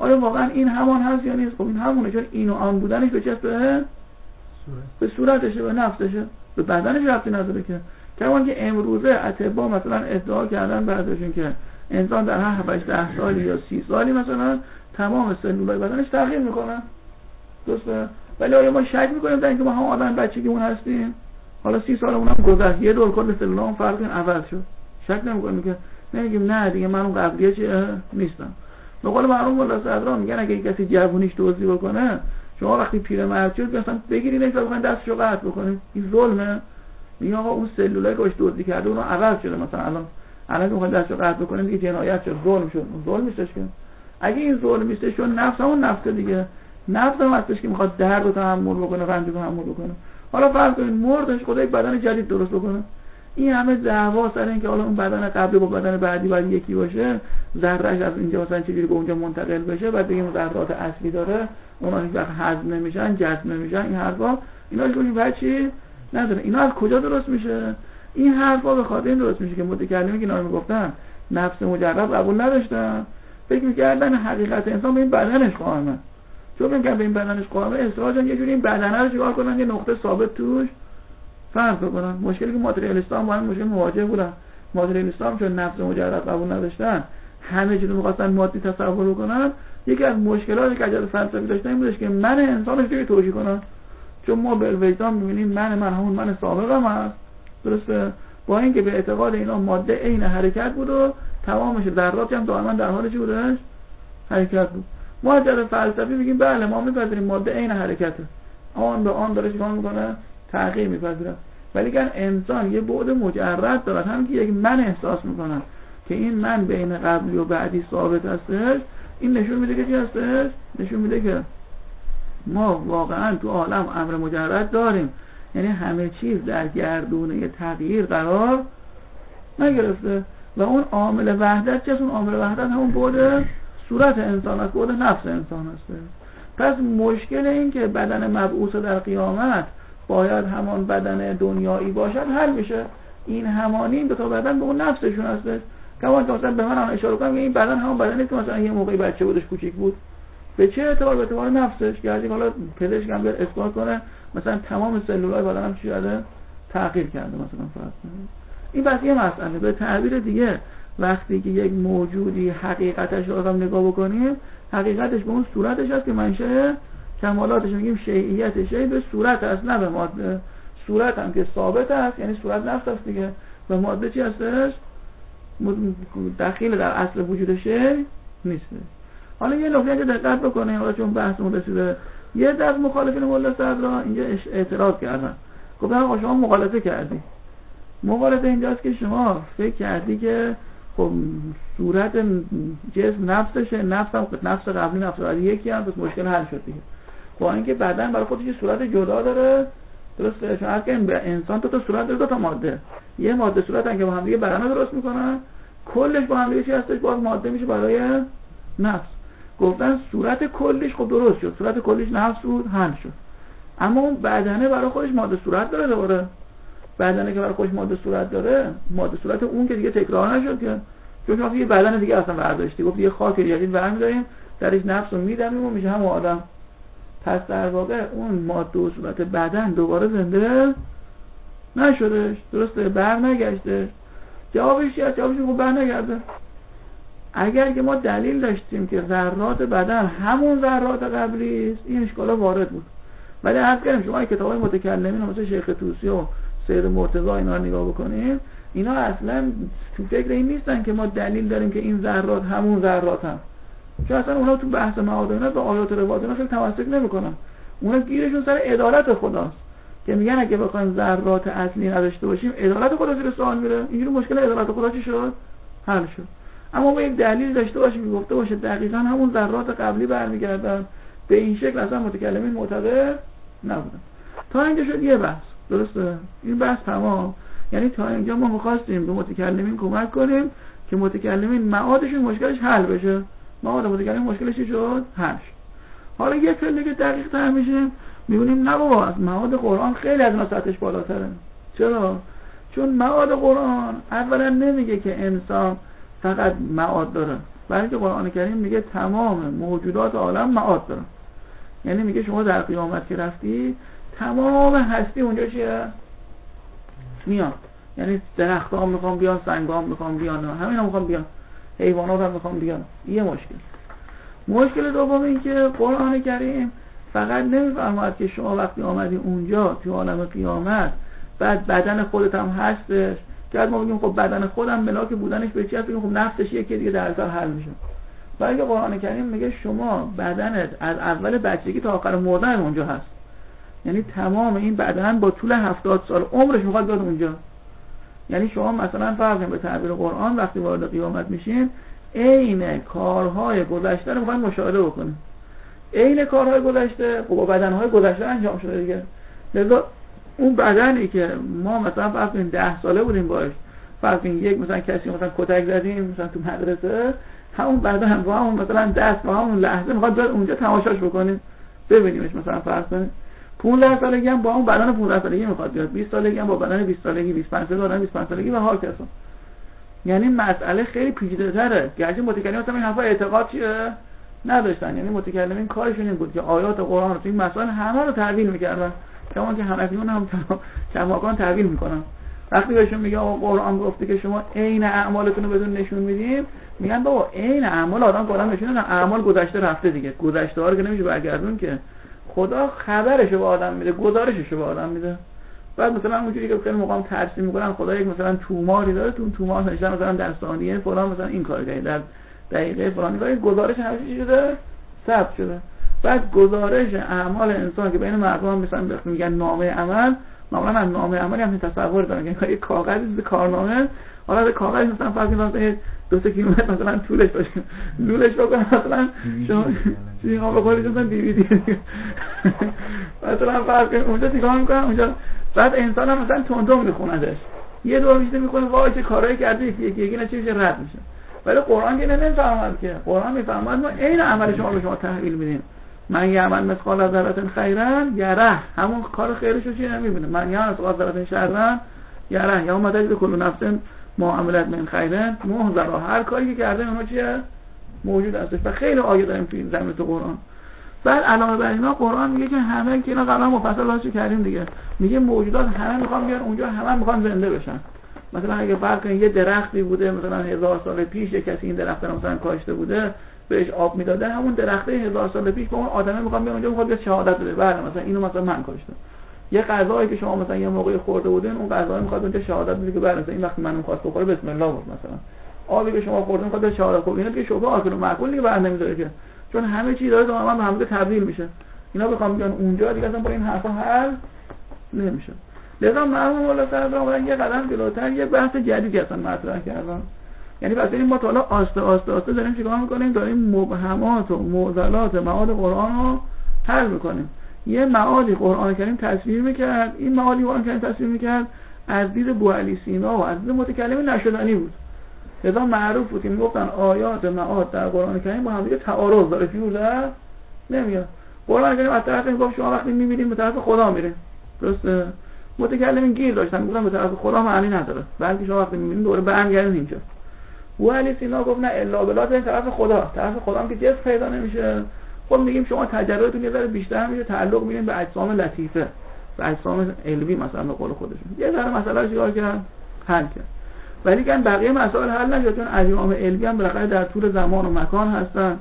آیا واقعا این همان هست یا نیست؟ خب این همونه، چون این و آن بودنش به چه به به صورتشه، به نفسشه، به بدنش ربطی نداره که. کما که امروزه اطباء مثلا ادعا کردن بعضیشون که انسان در هر هفت ده سالی یا سی سالی مثلا تمام سلولای بدنش تغییر میکنن. درسته؟ ولی آیا ما شک میکنیم در اینکه ما هم آدم بچگیمون هستیم؟ حالا سی سالمون هم گذشت، یه دور کل سلولام فرق عوض شد. شک نمیکنیم که نمیگیم نه دیگه من اون قبلیه چه نیستم. به قول مرحوم ملا صدرا میگن اگه کسی جوونیش دزدی بکنه، شما وقتی پیرمرد شد مثلا بگیرینش و بخواید دستشو قطع بکنید، این ظلمه. میگه آقا اون سلولای روش دزدی کرده اونو عوض شده، مثلا الان الان میخواید دستشو قطع بکنید دیگه جنایت شد، ظلم شد. ظلم نیستش که. اگه این ظلم نیستش، چون نفس همون نفس دیگه، نفس هم هستش که میخواد درد رو تحمل بکنه، رنج رو تحمل بکنه. حالا فرض کنید مردش، خدا یک بدن جدید درست بکنه. این همه دعوا سر اینکه حالا اون بدن قبلی با بدن بعدی باید یکی باشه، ذره‌اش از اینجا مثلا چجوری به اونجا منتقل بشه، بعد بگیم ذرات اصلی داره، اونها هیچ وقت هضم نمیشن، جذب نمیشن، این حرفا اینا هیچ بچی نداره. اینا از کجا درست میشه؟ این حرفا به خاطر این درست میشه که متکلمی که اینا میگفتن نفس مجرد قبول نداشتن، فکر می‌کردن حقیقت انسان به این بدنش قائمه. چون میگن به این بدنش قائمه، اصطلاحاً یه جوری این بدنه رو چیکار کنن، یه نقطه ثابت توش فرض کنن. مشکلی که ماتریالیست‌ها با این مشکل مواجه بودن. ماتریالیست‌ها چون نفس مجرد قبول نداشتن، همه چیزو می‌خواستن مادی تصور کنن. یکی از مشکلاتی که از فلسفی داشتن این بودش که من انسانش رو توجیه کنن. چون ما به وجدان می‌بینیم من من همون من سابقم هست. درسته؟ با اینکه به اعتقاد اینا ماده عین حرکت بود و تمامش ذرات هم دائما در حال چی بودش؟ حرکت بود. ما از نظر فلسفی میگیم بله ما می‌پذیریم ماده عین حرکته. آن به آن داره چیکار می‌کنه؟ تغییر می‌پذیره. ولی که انسان یه بعد مجرد داره، همین که یک من احساس می‌کنه که این من بین قبلی و بعدی ثابت هستش، این نشون میده که چی هستش؟ نشون میده که ما واقعا تو عالم امر مجرد داریم. یعنی همه چیز در گردونه تغییر قرار نگرفته و اون عامل وحدت چیست؟ اون عامل وحدت همون بعد صورت انسان است، بعد نفس انسان است. پس مشکل این که بدن مبعوث در قیامت باید همان بدن دنیایی باشد حل میشه. این همانی این دو تا بدن به اون نفسشون هستش. کما که مثلا به من هم اشاره کنم این بدن همون بدنی که مثلا یه موقعی بچه بودش کوچیک بود، به چه اعتبار؟ به اعتبار نفسش. که حالا پزشک هم بیاد اثبات کنه مثلا تمام سلولای بدن هم چی شده؟ تغییر کرده مثلا فرض کنید. این بس یه مسئله. به تعبیر دیگه وقتی که یک موجودی حقیقتش رو هم نگاه بکنیم، حقیقتش به اون صورتش هست که منشأ کمالاتش، میگیم شیعیت شیء به صورت است نه به ماده. صورت هم که ثابت است، یعنی صورت نفس است دیگه، و ماده چی هستش؟ دخیل در اصل وجود شیء نیست. حالا یه نکته که دقت بکنیم، حالا چون بحثمون رسیده، یه دست مخالفین ملا صدرا اینجا اعتراض کردن. گفتن آقا شما مغالطه کردی. مغالطه اینجاست که شما فکر کردی که خب صورت جسم نفسشه، نفس هم نفس قبلی نفس بعدی یکی هم، پس مشکل حل شد دیگه. با اینکه بدن برای خودش صورت جدا داره، درسته؟ چون هر که انسان تو تا صورت داره، دو تا ماده، یه ماده صورت هم که با هم دیگه بدن رو درست میکنن، کلش با هم دیگه چی هستش؟ باز ماده میشه برای نفس. گفتن صورت کلیش خب درست شد، صورت کلیش نفس بود، حل شد. اما اون بدنه برای خودش ماده صورت داره دوباره. بدنه که برای خودش ماده صورت داره، ماده صورت اون که دیگه تکرار نشد که، چون شما یه بدن دیگه اصلا برداشتی، گفت یه خاک جدید برمی‌داریم، درش نفس رو میدمیم و میشه هم آدم. پس در واقع اون ماده و صورت بدن دوباره زنده نشدش، درسته؟ بر نگشته. جوابش چیه؟ جوابش خب بر نگرده. اگر که ما دلیل داشتیم که ذرات بدن همون ذرات قبلی است، این اشکالا وارد بود. ولی عرض کردم شما کتابای متکلمین مثل شیخ طوسی و سید مرتضی اینا رو نگاه بکنید، اینا اصلا تو فکر این نیستن که ما دلیل داریم که این ذرات همون ذرات هم. چون اصلا اونا تو بحث معاد اینا به آیات و روایات اینا خیلی تمسک نمیکنن. اونا گیرشون سر عدالت خداست که میگن اگه بخوایم ذرات اصلی نداشته باشیم عدالت خدا زیر سوال میره. اینجوری مشکل عدالت خدا چی شد؟ حل شد. اما ما یک دلیل داشته باشیم که گفته باشه دقیقاً همون ذرات قبلی برمیگردن، به این شکل اصلا متکلمین معتقد نبودن. تا اینجا شد یه بحث، درسته؟ این بحث تمام. یعنی تا اینجا ما می‌خواستیم به متکلمین کمک کنیم که متکلمین معادشون مشکلش حل بشه. معاد متکلمین مشکلش چی شد؟ حل شد. حالا یه پله که دقیق تر میشیم میبینیم نه بابا، از معاد قرآن خیلی از اینا سطحش بالاتره. چرا؟ چون معاد قرآن اولا نمیگه که انسان فقط معاد داره، برای که قرآن کریم میگه تمام موجودات عالم معاد دارن. یعنی میگه شما در قیامت که رفتی تمام هستی اونجا چیه؟ میاد. یعنی درخت‌ها هم میخوان بیان، سنگ‌ها هم میخوان بیان، همین هم میخوان بیان، حیوانات هم میخوان بیان. یه مشکل. مشکل دوم این که قرآن کریم فقط نمیفرماید که شما وقتی آمدی اونجا تو عالم قیامت بعد بدن خودت هم هستش، که ما بگیم خب بدن خودم ملاک بودنش به چی هست، بگیم خب نفسش یکی دیگه در اصل حل میشه. بلکه قرآن کریم میگه شما بدنت از اول بچگی تا آخر مردن اونجا هست. یعنی تمام این بدن با طول هفتاد سال عمرش میخواد بیاد اونجا. یعنی شما مثلا فرض کنید به تعبیر قرآن وقتی وارد قیامت میشین عین کارهای گذشته رو میخواین مشاهده بکنید. عین کارهای گذشته خب با بدنهای گذشته انجام شده دیگه. لذا اون بدنی که ما مثلا فرض کنید ده ساله بودیم باش، فرض کنید یک مثلا کسی مثلا کتک زدیم مثلا تو مدرسه، همون بدن با همون مثلا دست با همون لحظه میخواد بیاد اونجا تماشاش بکنیم ببینیمش. مثلا فرض کنید پانزده سالگی هم با اون بدن پانزده سالگی میخواد بیاد، بیست سالگی هم با بدن بیست سالگی، بیست و پنج سالگی با بدن بیست و پنج سالگی و هاکذا. یعنی مسئله خیلی پیچیده‌تره. گرچه متکلمین مثلا این حرفا اعتقاد چیه نداشتن، یعنی متکلمین کارشون این بود که آیات قرآن رو تو این مسائل همه رو تعبیر می‌کردن، کما که همکنون هم کماکان تعبیر می‌کنن. وقتی بهشون میگه آقا قرآن گفته که شما عین اعمالتون رو بدون نشون میدیم، میگن بابا عین اعمال آدم قرآن نشون نمیده، اعمال گذشته رفته دیگه، گذشته ها رو که نمیشه برگردون که. خدا خبرشو به آدم میده، گزارششو به آدم میده. بعد مثلا اونجوری که خیلی موقع ترسیم میکنن خدا یک مثلا توماری داره، تو تومار نشدن مثلا در ثانیه فلان مثلا این کار کرد، در دقیقه فلان کار، گزارش همه چی شده ثبت شده. بعد گزارش اعمال انسان که بین مردم مثلا میگن نامه عمل، معمولا هم نامه عملی هم تصور دارن که یک کاغذی به کارنامه، حالا کاغذ مثلا فرض کنید دو سه کیلومتر مثلا طولش باشه، لولش بکنه مثلا شما شما به قول مثلا دیویدی مثلا فرض کنید اونجا نگاه میکنن اونجا، بعد انسان هم مثلا تندتون میخوندش، یه دور میشه میکنه وای چه کارایی کردی، یکی یکی نه چیزی رد میشه. ولی قرآن که نمیفهمد که، قرآن میفهمد ما عین عمل شما به شما تحویل میدیم. من یعمل مثقال ذره خیرا یره، همون کار خیرش رو چی نمیبینه. من یعمل مثقال ذره شرا یره، یا مدد کل نفس ما عملت من خیرا محضر، هر کاری که کرده اونها چیه موجود هستش. و خیلی آیه داریم توی زمینه تو قرآن. بعد علاوه بر اینا قرآن میگه که همه که اینا قبلا مفصل بحث کردیم دیگه، میگه موجودات همه میخوان بیان اونجا، همه میخوان زنده بشن. مثلا اگه فرض کنید یه درختی بوده مثلا هزار سال پیش، یه کسی این درخت رو مثلا کاشته بوده بهش آب میداده، همون درخته هزار سال پیش با اون آدمه میخوان بیان اونجا، میخواد بیاد شهادت بده بله مثلا اینو مثلا من کاشتم. یه غذایی که شما مثلا یه موقعی خورده بودین، اون غذا میخواد اونجا شهادت بده که بله مثلا این وقتی منو خواست بخوره بسم الله بود. مثلا آبی که شما خوردین میخواد شهادت کنه، اینا دیگه شبهه آکل و معقول دیگه بر نمیذاره که، چون همه چیز داره تماما به هم تبدیل میشه. اینا بخوام بیان اونجا دیگه اصلا با این حرفا حل نمیشه. لذا مرحوم مولا صدر اومدن یه قدم جلوتر یه بحث جدیدی اصلا مطرح کردن. یعنی واسه این ما تا حالا آسته آسته آسته داریم چیکار میکنیم؟ داریم مبهمات و معضلات معاد قرآن رو حل میکنیم. یه معادی قرآن کریم تصویر میکرد، این معادی قرآن کریم تصویر میکرد از دید بوعلی سینا و از دید متکلمین نشدنی بود. لذا معروف بود که میگفتن آیات معاد در قرآن کریم با هم دیگه تعارض داره، فیوز نمیاد. قرآن کریم از طرف میگفت شما وقتی میبینید به طرف خدا میره، درسته؟ متکلمین گیر داشتن میگفتن به طرف خدا معنی نداره، بلکه شما وقتی میبینید دوره برمیگردید اینجا. بوعلی سینا گفت نه الا بلا به طرف خدا، طرف خدا هم که جسم پیدا نمیشه. خب میگیم شما تجربتون یه ذره بیشتر میشه، تعلق میدین به اجسام لطیفه، به اجسام علوی مثلا به قول خودشون. یه ذره مسئله رو چیکار کرد؟ حل کرد. ولی که بقیه مسائل حل نشد، چون اجسام علوی هم بالاخره در طول زمان و مکان هستن.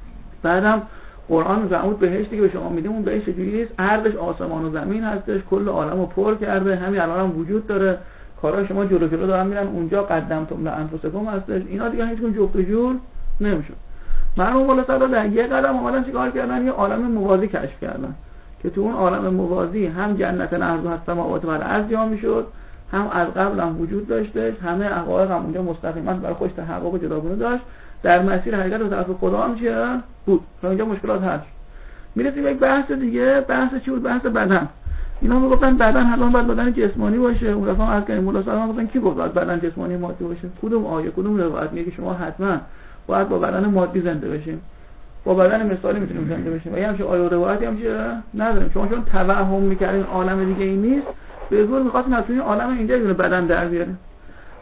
بعدم قرآن فرمود بهشتی که به شما میدیم اون بهشت جوری است، عرضش آسمان و زمین هستش، کل عالمو پر کرده، همین الان هم وجود داره، کارا شما جلو جلو دارن میرن اونجا، قدمتم لانفسکم هستش. اینا دیگه هیچ کدوم جفت و جور نمیشه. مرحوم مولا صدر در یه قدم اومدن چیکار کردن؟ یه عالم موازی کشف کردن که تو اون عالم موازی هم جنت عرض هست سماوات و الارض جا میشد، هم از قبل هم وجود داشتش، همه حقایق هم اونجا مستقیما برای خودش تحقق جداگانه داشت، در مسیر حقیقت به طرف خدا هم چیه بود. تا اینجا مشکلات حل شد. میرسیم به یک بحث دیگه. بحث چی بود؟ بحث بدن. اینا میگفتن بدن حتما باید بدن جسمانی باشه. اون دفعه از کردیم مولا صاحب گفتن کی گفت بدن جسمانی مادی باشه؟ کدوم آیه کدوم روایت میگه که شما حتما باید با بدن مادی زنده بشیم، با بدن مثالی میتونیم زنده بشیم؟ و یه همچین آیه و روایتی هم چیه نداریم. شما چون توهم میکردین عالم دیگه این نیست، به زور می‌خواستین از این عالم اینجا یه بدن در بیارین.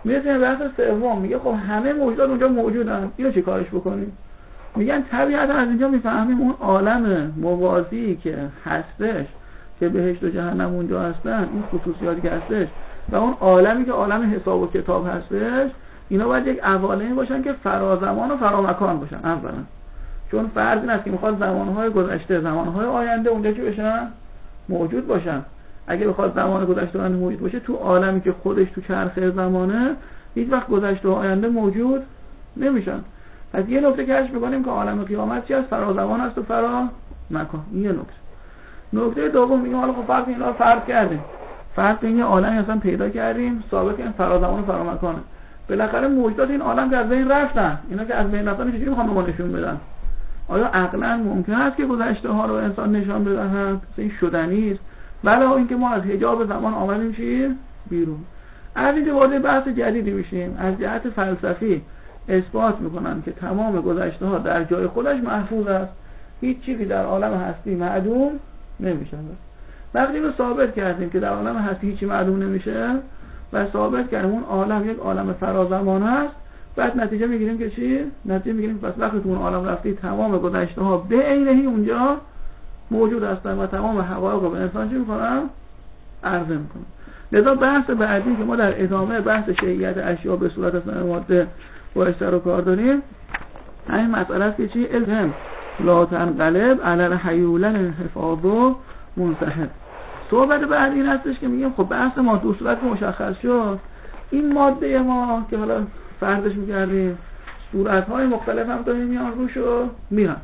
میرسیم بحث سوم، میگه خب همه موجودات اونجا موجودن، اینو چه کارش بکنیم؟ میگن طبیعتا از اینجا میفهمیم اون عالم موازی که هستش که بهشت و جهنم اونجا هستن، این خصوصیاتی که هستش و اون عالمی که عالم حساب و کتاب هستش، اینا باید یک عوالمی باشن که فرازمان و فرامکان باشن. اولا چون فرض این است که میخواد زمانهای گذشته زمانهای آینده اونجا که بشن موجود باشن. اگه بخواد زمان گذشته و آینده موجود باشه، تو عالمی که خودش تو چرخه زمانه، هیچ وقت گذشته و آینده موجود نمیشن. از یه نکته کشف می‌کنیم که عالم قیامت چی است؟ فرازمان است و فرا مکان. این یه نکته. نکته دوم میگیم حالا خب فرض اینا رو فرض کردیم، فرض این یه عالمی اصلا پیدا کردیم ثابت این فرازمان و فرا مکانه. بالاخره موجودات این عالم که از بین رفتن، اینا که از بین رفتن چجوری میخوام به ما نشون بدن؟ آیا عقلا ممکن است که گذشته ها رو انسان نشان بدهد؟ این شدنی است. بله، اینکه ما از حجاب زمان آمدیم چی بیرون. از اینجا وارد بحث جدیدی میشیم. از جهت فلسفی اثبات میکنن که تمام گذشته ها در جای خودش محفوظ است، هیچ چیزی در عالم هستی معدوم نمیشه. وقتی رو ثابت کردیم که در عالم هستی هیچی معدوم نمیشه و ثابت کردیم اون عالم یک عالم فرازمان است، بعد نتیجه میگیریم که چی؟ نتیجه میگیریم پس وقتی تو اون عالم رفتی تمام گذشته ها به عینه اونجا موجود هستن و تمام حقایق رو به انسان چی میکنن؟ عرضه میکنن. لذا بحث بعدی که ما در ادامه بحث شیعیت اشیا به صورت اصلا ماده باش سر و کار داریم، همین مسئله است که چی؟ الهم لا تنقلب علی الحیولن حفاظ و منسحب. صحبت بعد این هستش که میگیم خب بحث ما دو صورت مشخص شد، این ماده ما که حالا فرضش میکردیم صورتهای مختلف هم داریم میان روش و میرن،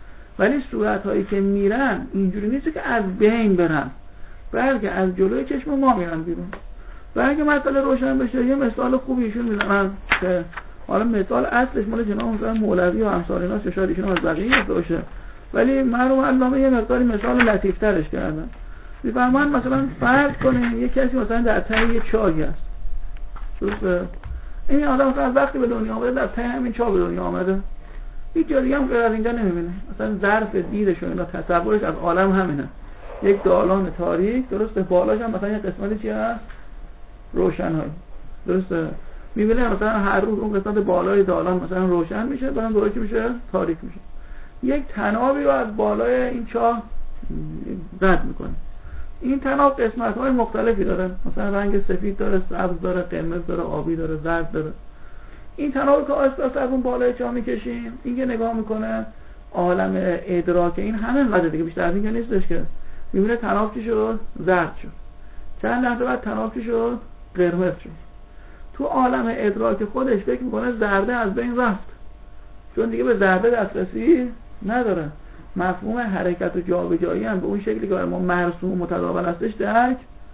ولی صورتهایی که میرن اینجوری نیست که از بین برن، بلکه از جلوی چشم ما میرن بیرون. و اگه مسئله روشن بشه یه مثال خوبی ایشون میزنن که حالا مثال اصلش مال جناب مثلا مولوی و امثال اینا چه شاید ایشون از بقیه گفته باشه، ولی مرحوم علامه یه مقداری مثال لطیف‌ترش کردن. میفرمان مثلا فرض کنیم یه کسی مثلا در ته یه چاهی است، درسته؟ این آدم مثلا وقتی به دنیا آمده در ته همین چاه به دنیا آمده، هیچ جا دیگه هم غیر از اینجا نمیبینه. مثلا ظرف دیدش و اینا تصورش از عالم همینه، یک دالان تاریک، درسته؟ بالاش هم مثلا یه قسمتی چی هست؟ روشنایی، درسته؟ میبینه مثلا هر روز اون قسمت بالای دالان مثلا روشن میشه، بعدم دوباره چی میشه؟ تاریک میشه. یک طنابی رو از بالای این چاه رد میکنه. این طناب قسمت‌های مختلفی داره، مثلا رنگ سفید داره، سبز داره، قرمز داره، آبی داره، زرد داره. این طناب که آسپاس از اون بالای چاه میکشیم، این که نگاه میکنه عالم ادراک این همه انقدر دیگه، بیشتر از این که نیستش که. میبینه طناب چی شد؟ زرد شد. چند لحظه بعد طناب چی شد؟ قرمز شد. تو عالم ادراک خودش فکر میکنه زرده از بین رفت، چون دیگه به زرده دسترسی نداره. مفهوم حرکت و جابجایی هم به اون شکلی که ما مرسوم و متداول هستش درک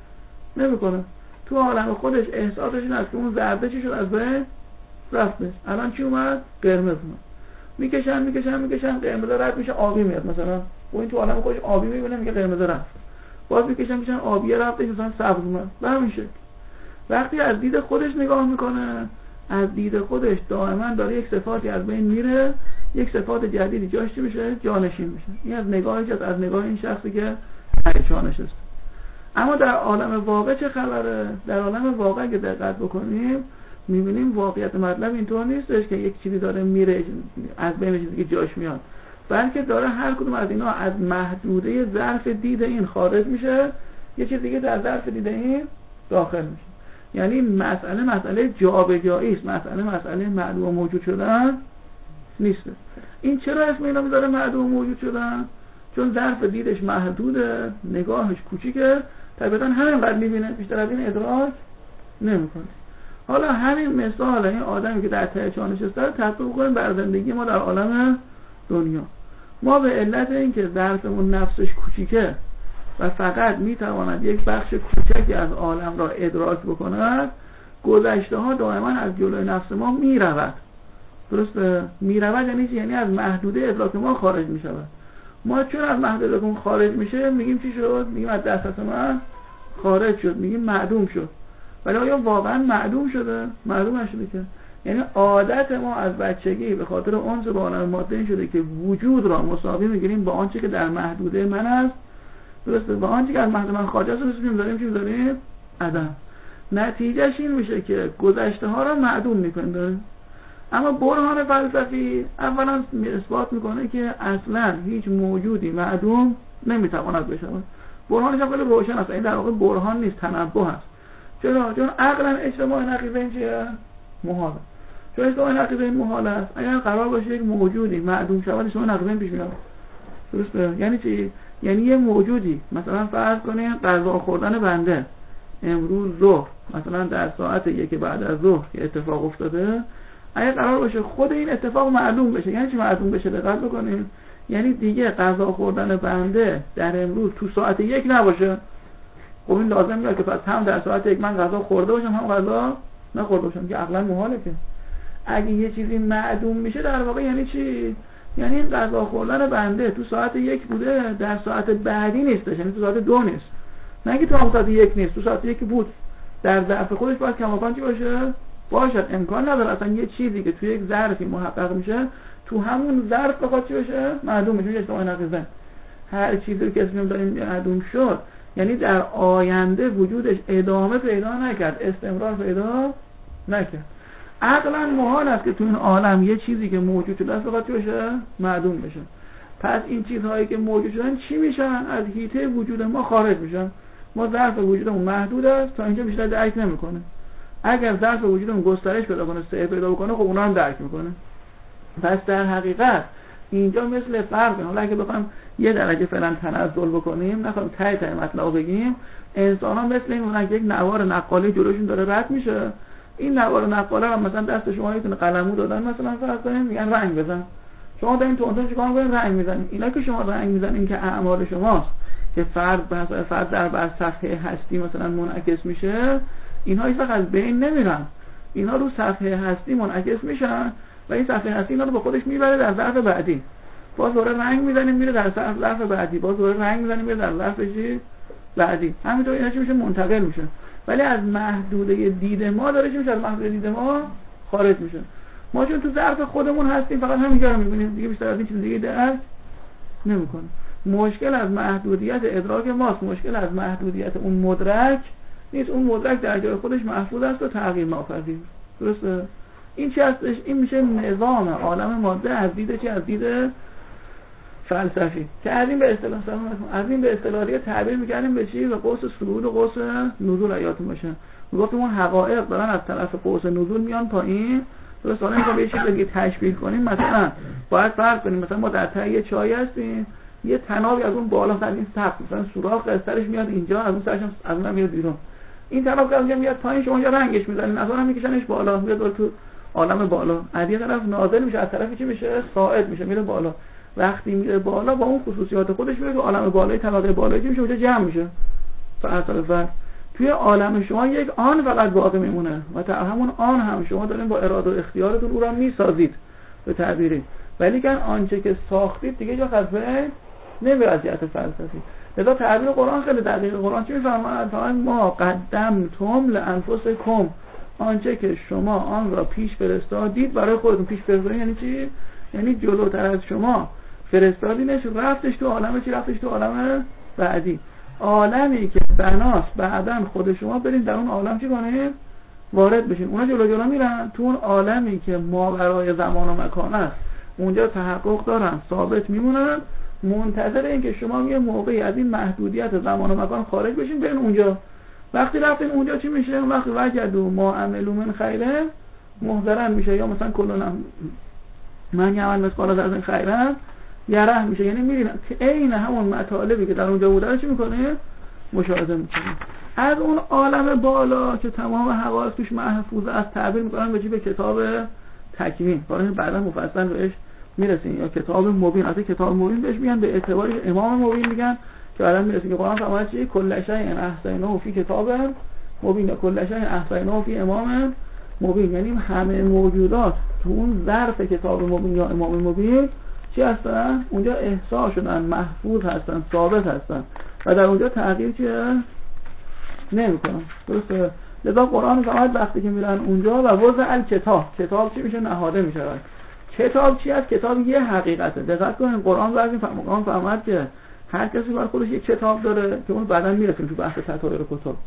نمیکنه. تو عالم خودش احساسش این است که اون زرده چی شد؟ از بین رفتش. الان چی اومد؟ قرمز اومد. میکشن میکشن میکشن قرمز رد میشه، آبی میاد مثلا. و این تو عالم خودش آبی میبینه، میگه قرمز رفت. باز میکشن میکشن آبی رفتش، مثلا سبز اومد. به همین شکل وقتی از دید خودش نگاه میکنه، از دید خودش دائما داره یک صفاتی از بین میره، یک صفات جدیدی جاش چی میشه؟ جانشین میشه. این از نگاهش از, از نگاه این شخصی که جانش است. اما در عالم واقع چه خبره؟ در عالم واقع که دقت بکنیم میبینیم واقعیت مطلب اینطور نیستش که یک چیزی داره میره از بین چیزی که جاش میاد، بلکه داره هر کدوم از اینا از محدوده ظرف دید این خارج میشه، یه چیز دیگه در ظرف دید این داخل میشه. یعنی مسئله مسئله جابجایی است، مسئله مسئله معدوم موجود شدن نیست. این چرا اسم اینا میذاره معدوم موجود شدن؟ چون ظرف دیدش محدوده، نگاهش کوچیکه، طبیعتا همینقدر میبینه، بیشتر از این ادراک نمیکنه. حالا همین مثال این آدمی که در ته چاه نشسته رو تطبیق کنیم بر زندگی ما در عالم دنیا. ما به علت اینکه ظرفمون نفسش کوچیکه و فقط میتواند یک بخش کوچکی از عالم را ادراک بکند، گذشته ها دائما از جلوی نفس ما میرود. درسته؟ میرود یعنی چی؟ یعنی از محدوده ادراک ما خارج میشود. ما چون از محدوده ادراک خارج میشه میگیم چی شد؟ میگیم از دسترس من خارج شد، میگیم معدوم شد. ولی آیا واقعا معدوم شده؟ معدوم نشده که. یعنی عادت ما از بچگی به خاطر اونچه با عالم ماده این شده که وجود را مساوی میگیریم با آنچه که در محدوده من است. درسته؟ با آنچه که از محدوده من خارج است میذاریم چی میذاریم؟ عدم. نتیجهش این میشه که گذشته ها را معدوم میکنه. اما برهان فلسفی اولا اثبات میکنه که اصلا هیچ موجودی معدوم نمیتواند بشه. برهانش هم خیلی روشن است، این در واقع برهان نیست، تنبه است. چرا؟ چون عقلا اجتماع نقیضین چیه؟ محاله. چون اجتماع نقیضین محاله است. اگر قرار باشه یک موجودی معدوم شود، اجتماع نقیضین پیش میاد. درسته؟ یعنی چی؟ یعنی یه موجودی مثلا فرض کنیم غذا خوردن بنده امروز ظهر مثلا در ساعت یک بعد از ظهر که اتفاق افتاده، اگه قرار باشه خود این اتفاق معلوم بشه، یعنی چی معلوم بشه؟ دقت بکنید، یعنی دیگه غذا خوردن بنده در امروز تو ساعت یک نباشه. خب این لازم میاد که پس هم در ساعت یک من غذا خورده باشم هم غذا نخورده باشم، که عقلا محاله. که اگه یه چیزی معدوم میشه در واقع یعنی چی؟ یعنی این غذا خوردن بنده تو ساعت یک بوده، در ساعت بعدی نیستش، یعنی تو ساعت دو نیست، نه اینکه تو ساعت یک نیست، تو ساعت یک بود، در ظرف خودش باید کماکان چی باشه؟ باشد. امکان نداره اصلا یه چیزی که توی یک ظرفی محقق میشه تو همون ظرف بخواد چی بشه؟ معدوم بشه. اجتماع نقیضه. هر چیزی که اسمش داریم معدوم شد یعنی در آینده وجودش ادامه پیدا نکرد، استمرار پیدا نکرد. عقلا محال است که تو این عالم یه چیزی که موجود شده است بخواد چی بشه؟ معدوم بشه. پس این چیزهایی که موجود شدن چی میشن؟ از حیطه وجود ما خارج میشن. ما ظرف وجودمون محدود است، تا اینجا بیشتر درک نمیکنه. اگر ظرف وجودمون گسترش پیدا کنه، سعی پیدا بکنه، خب اونا هم درک میکنه. پس در حقیقت اینجا مثل فرق، حالا اگه بخوام یه درجه فعلا تنزل بکنیم، نخوایم ته ته مطلب بگیم، انسان ها مثل این اونک یک نوار نقالی جلوشون داره رد میشه، این نوار نقاله رو مثلا دست شما میتونه قلمو دادن مثلا فرض کنیم میگن رنگ بزن، شما دارین تونتون چیکار میکنین؟ رنگ میزنین. اینا که شما رنگ میزنین که اعمال شماست که فرد به حساب فرد در بر صفحه هستی مثلا منعکس میشه، اینها هیچ وقت از بین نمیرن، اینها رو صفحه هستی منعکس میشن و این صفحه هستی اینا رو با خودش میبره در ظرف بعدی، باز دوباره رنگ میزنیم میره در ظرف بعدی، باز دوباره رنگ میزنیم میره در ظرف بعدی، همینطور اینا چی میشه؟ منتقل میشه. ولی از محدوده دید ما داره چی میشه؟ از محدوده دید ما خارج میشه. ما چون تو ظرف خودمون هستیم فقط همینجا رو میبینیم، دیگه بیشتر از این چیز دیگه درک نمیکنیم. مشکل از محدودیت ادراک ماست، مشکل از محدودیت اون مدرک نیست. اون مدرک در جای خودش محفوظ است و تغییر ناپذیر. درسته؟ این چی هستش؟ این میشه نظام عالم ماده از دید چی؟ از دید فلسفی، که از این به اصطلاح از این به اصطلاحی تعبیر می‌کردیم به چی؟ به قوس صعود و قوس نزول یادتون باشه. میگفتیم اون حقایق دارن از طرف قوس نزول میان پایین. درست؟ حالا اینکه به چیزی دیگه تشبیه کنیم، مثلا باید فرض کنیم مثلا ما در ته یه چای هستیم، یه تنابی از اون بالا از این سقف مثلا سوراخ از سرش میاد اینجا، از اون سرش از اون میاد بیرون. این تناب که اونجا میاد پایین، شما یا رنگش می‌زنین، از اونم میکشنش بالا، میاد تو عالم بالا. از یه طرف نازل میشه، از طرفی چی میشه؟ صاعد میشه، میره بالا. وقتی میره بالا با اون خصوصیات خودش میره تو عالم بالای، طبقه بالایی میشه، اونجا جمع میشه. فاصله فرق توی عالم شما یک آن فقط باقی میمونه و تا همون آن هم شما دارین با اراده و اختیارتون او را میسازید به تعبیری، ولی که آنچه که ساختید دیگه جا خزبه نمیره از جهت فلسفی. لذا تعبیر قرآن خیلی دقیقه. قرآن چی میفرماید؟ ما قدمتم لانفسکم، آنچه که شما آن را پیش فرستادید برای خودتون. پیش فرستادید یعنی چی؟ یعنی جلوتر از شما فرستادینش، رفتش تو عالم چی؟ رفتش تو عالم بعدی، عالمی که بناست بعدن خود شما برین در اون عالم چی کنید؟ وارد بشین. اونا جلو جلو میرن تو اون عالمی که ماورای زمان و مکان است، اونجا تحقق دارن، ثابت میمونن، منتظر این که شما یه موقعی از این محدودیت زمان و مکان خارج بشین برین اونجا. وقتی رفتین اونجا چی میشه؟ وقتی وجدوا ما عملوا من خیر محضرا میشه، یا مثلا کلنا من یعمل مثقال ذره خیرا یره میشه، یعنی میرین که عین همون مطالبی که در اونجا بوده رو چی میکنه؟ مشاهده میکنه. از اون عالم بالا که تمام حقایق توش محفوظه است تعبیر میکنن به چی؟ به کتاب تکوین. حالا بعدا مفصل بهش میرسیم. یا کتاب مبین. البته کتاب مبین بهش میگن به اعتبار امام مبین میگن که بعدا میرسیم که قرآن فرمود چی؟ کل شیء احصیناه فی کتاب مبین، کل شیء احصیناه فی امام مبین، یعنی همه موجودات تو اون ظرف کتاب مبین یا امام مبین چی هستن؟ اونجا احصا شدن، محفوظ هستن، ثابت هستن و در اونجا تغییر چیه؟ نمی کنن. درسته؟ لذا قرآن فرمود وقتی که میرن اونجا و وضع الکتاب، کتاب چی میشه؟ نهاده میشه. کتاب چی هست؟ کتاب یه حقیقته. دقت کنید قرآن بعضی قرآن فرمود که هر کسی بر خودش یک کتاب داره که اون بعداً میرسیم تو بحث تطایر کتب.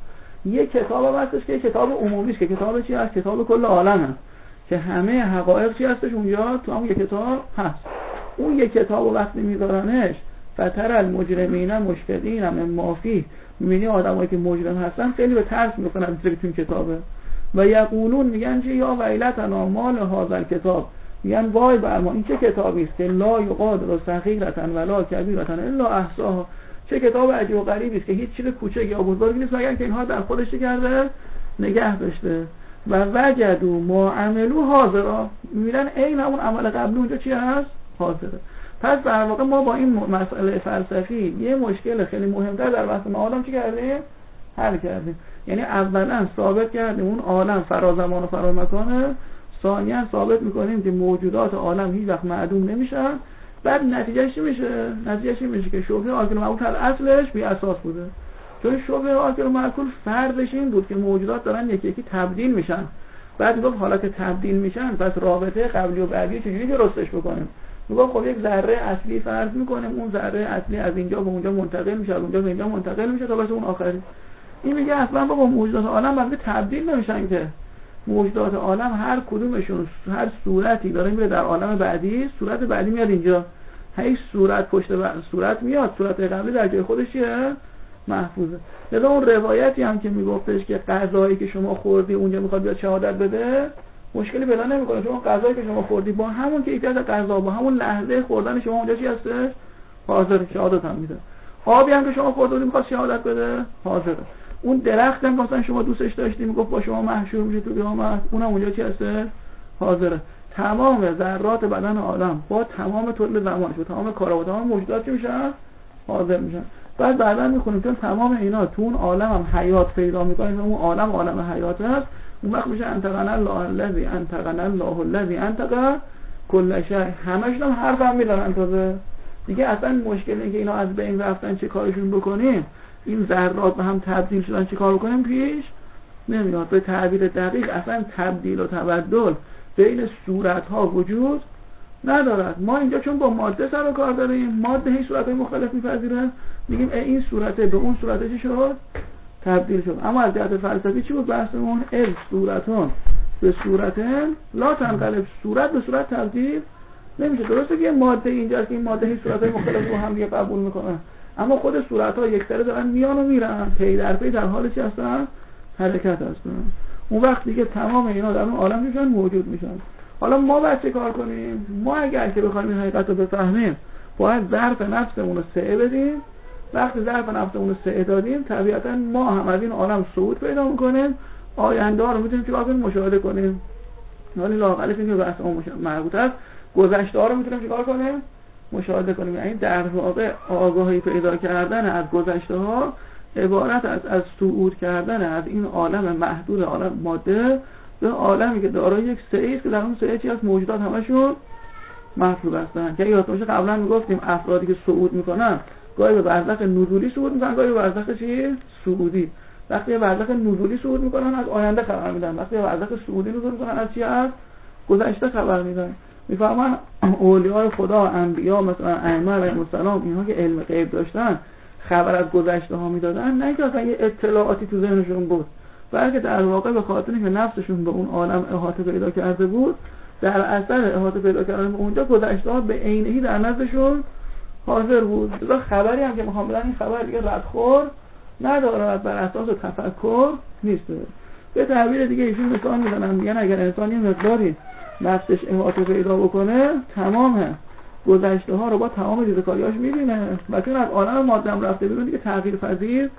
یه کتاب هستش که کتاب عمومی است که کتاب چی هست؟ کتاب کل عالم هست که همه حقایق چی هستش اونجا تو هم یک کتاب هست. اون یک کتاب وقتی میذارنش فتر المجرمین مشفقین مما فیه، میبینی آدمایی که مجرم هستن خیلی به ترس میفتن از چیزی که تو کتابه و یقولون میگن چه یا ویلتنا مال هذا الکتاب، میگن وای بر ما این چه کتابی است که لا یغادر صغیرة ولا کبیرة الا احصاها، چه کتاب عجیب و غریبی است که هیچ چیز کوچک یا بزرگی نیست مگر که اینها در خودش کرده نگه داشته. و وجدوا ما عملوا حاضرا، میبینن عین همون عمل قبلی اونجا چی هست؟ حاضره. پس در واقع ما با این مسئله فلسفی یه مشکل خیلی مهمتر در بحث معادم چی کردیم؟ حل کردیم. یعنی اولا ثابت کردیم اون عالم فرازمان و فرامکانه، ثانیا ثابت میکنیم که موجودات عالم هیچ وقت معدوم نمیشن. بعد نتیجهش چی میشه؟ نتیجهش این میشه که شبهه آکل و معقول اصلش بی اساس بوده، چون شبهه آکل و معقول فرضش این بود که موجودات دارن یکی یکی تبدیل میشن. بعد میگفت حالا که تبدیل میشن پس رابطه قبلی و بعدی چجوری درستش بکنیم؟ میگفت خب یک ذره اصلی فرض میکنیم، اون ذره اصلی از اینجا به اونجا منتقل میشه، از اونجا به اینجا منتقل میشه تا واسه اون آخری. این میگه اصلا بابا موجودات عالم بعد تبدیل نمیشن که، موجودات عالم هر کدومشون هر صورتی داره میره در عالم بعدی، صورت بعدی میاد اینجا، هیچ صورت پشت بر صورت میاد، صورت قبلی در جای خودش چیه؟ محفوظه. لذا اون روایتی هم که میگفتش که غذایی که شما خوردی اونجا میخواد بیاد شهادت بده، مشکلی پیدا نمیکنه، چون غذایی که شما خوردی با همون کیفیت غذا با همون لحظه خوردن شما اونجا چی هستش؟ حاضر شهادت هم میده. آبی هم که شما خوردید میخواد شهادت بده، حاضره. اون درخت هم مثلا شما دوستش داشتی میگفت با شما محشور میشه تو قیامت، اونم اونجا چی هسته؟ حاضره. تمام ذرات بدن آدم با تمام طول زمانش و تمام کارا و تمام موجودات چی میشن؟ حاضر میشن. بعد بعدا میخونیم چون تمام اینا تو اون عالم هم حیات پیدا میکنن، اون عالم عالم حیات هست، اون وقت میشه انتقنا الله الذی انتقنا الله الذی انتق کل شیء، همشون هم حرف هم میزنن تازه دیگه. اصلا مشکل اینه که اینا از بین رفتن چه کارشون بکنیم، این ذرات به هم تبدیل شدن چه کار بکنیم پیش نمیاد. به تعبیر دقیق اصلا تبدیل و تبدل بین صورت ها وجود ندارد. ما اینجا چون با ماده سر و کار داریم، ماده هی صورت های مختلف میپذیره، میگیم این صورته به اون صورته چی شد؟ تبدیل شد. اما از جهت فلسفی چی بود بحثمون؟ ال صورتون به صورتن لا تنقلب، صورت به صورت تبدیل نمیشه. درسته که ماده اینجاست که این ماده هی صورت های مختلف رو هم دیگه قبول میکنه، اما خود صورت ها یک سره دارن میان و میرن، پی در پی در حال چی هستن؟ حرکت هستن. اون وقت دیگه تمام اینا در اون عالم میشن موجود میشن. حالا ما باید چه کار کنیم؟ ما اگر که بخوایم این حقیقت رو بفهمیم باید ظرف نفسمون رو سعی بدیم. وقتی ظرف نفسمون رو سعی دادیم طبیعتا ما هم از این عالم صعود پیدا میکنیم، آینده ها رو میتونیم چیکار کنیم؟ مشاهده کنیم. ولی لااقل اینکه بحث اون مربوط است گذشته ها رو میتونیم چیکار کنیم؟ مشاهده کنیم. یعنی در واقع آگاهی پیدا کردن از گذشته ها عبارت از از صعود کردن از این عالم محدود عالم ماده به عالمی که دارای یک سعی است که در اون سعی چی از موجودات همشون محفوظ هستن. که یادتون باشه قبلا میگفتیم افرادی که صعود میکنن گاهی به برزخ نزولی صعود میکنن، گاهی به برزخ چی؟ صعودی. وقتی به برزخ نزولی صعود میکنن از آینده خبر میدن، وقتی به برزخ صعودی نزول میکنن از چی؟ از گذشته خبر میدن. میفهمن اولیاء خدا، انبیا مثلا ائمه علیهم السلام، اینها که علم غیب داشتن خبر از گذشته ها میدادن، نه اینکه اصلا یه اطلاعاتی تو ذهنشون بود، بلکه در واقع به خاطر اینکه نفسشون به اون عالم احاطه پیدا کرده بود، در اثر احاطه پیدا کردن به اونجا گذشته ها به عینه‌ای در نزدشون حاضر بود. لذا خبری هم که میخوام بدن این خبر دیگه ردخور نداره، بر اساس تفکر نیست. به تعبیر دیگه ایشون مثال میزنن، میگن اگر انسان یه مقداری نفسش احاطه پیدا بکنه تمام گذشته ها رو با تمام ریزکاریاش میبینه و چون از عالم ماده هم رفته بیرون دیگه تغییر پذیر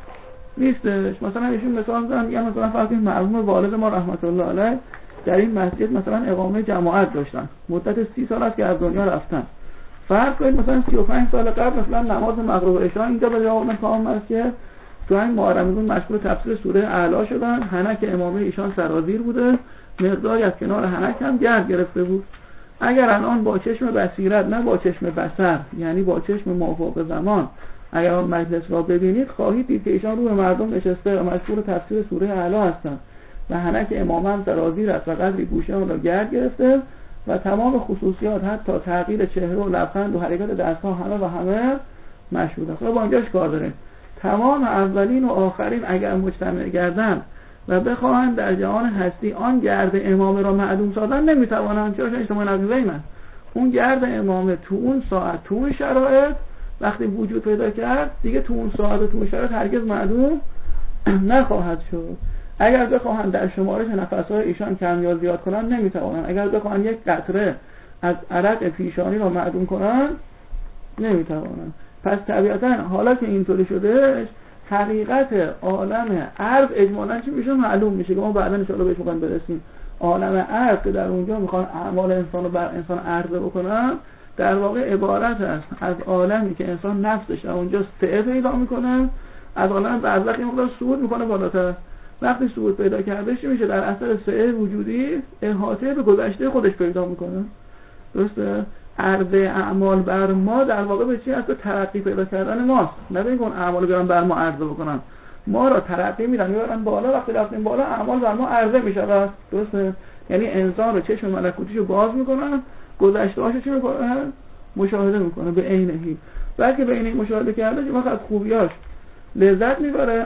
نیستش. مثلا ایشون مثال میزنن، میگن مثلا فرض مرحوم والد ما رحمت الله علیه در این مسجد مثلا اقامه جماعت داشتن، مدت سی سال است که از دنیا رفتن. فرض کنید مثلا سی و پنج سال قبل مثلا نماز مغرب و عشا اینجا به جواب تمام مسجد تو این محرمون مشغول تفسیر سوره اعلی شدن، حنک امامه ایشان سرازیر بوده، مقداری از کنار حنک هم گرد گرفته بود. اگر الان با چشم بصیرت نه با چشم بصر، یعنی با چشم موافق زمان اگر آن مجلس را ببینید خواهید دید که ایشان روی مردم نشسته و مشغول تفسیر سوره اعلی هستند و حنک امامه هم سرازیر است و قدری گوشه اون را گرد گرفته و تمام خصوصیات حتی تغییر چهره و لبخند و حرکت دست‌ها همه و همه مشهود است. با اینجاش کار داریم. تمام اولین و آخرین اگر مجتمع گردن و بخواهند در جهان هستی آن گرد امامه را معدوم سازن نمیتوانند. چرا؟ چون اجتماع نقیضه من اون گرد امامه تو اون ساعت تو اون شرایط وقتی وجود پیدا کرد دیگه تو اون ساعت و تو اون شرایط هرگز معدوم نخواهد شد. اگر بخواهند در شمارش نفس‌های ایشان کم یا زیاد کنند نمیتوانند. اگر بخواهند یک قطره از عرق پیشانی را معدوم کنند نمیتوانند. پس طبیعتا حالا که اینطوری شده حقیقت عالم عرض اجمالاً چی میشه معلوم میشه که ما بعدا ان شاءالله بهش میخوایم برسیم. عالم عرض که در اونجا میخوان اعمال انسان رو بر انسان عرضه بکنن در واقع عبارت است از عالمی که انسان نفسش در اونجا سعه پیدا میکنه، از عالم برزخ این مقدار صعود میکنه بالاتر. وقتی صعود پیدا کرده چی میشه؟ در اثر سعه وجودی احاطه به گذشته خودش پیدا میکنه. درسته؟ عرض اعمال بر ما در واقع به چی هست؟ به ترقی پیدا کردن ماست. نه اینکه اون اعمال بیارن بر ما عرضه بکنن، ما را ترقی میدن میبرن بالا. وقتی رفتیم بالا اعمال بر ما عرضه میشه. درسته؟ یعنی انسان رو چشم ملکوتیشو باز میکنن، گذشته هاشو چی میکنن؟ مشاهده میکنه به عینه. بلکه به عینه مشاهده کرده که وقت از خوبیاش لذت میبره،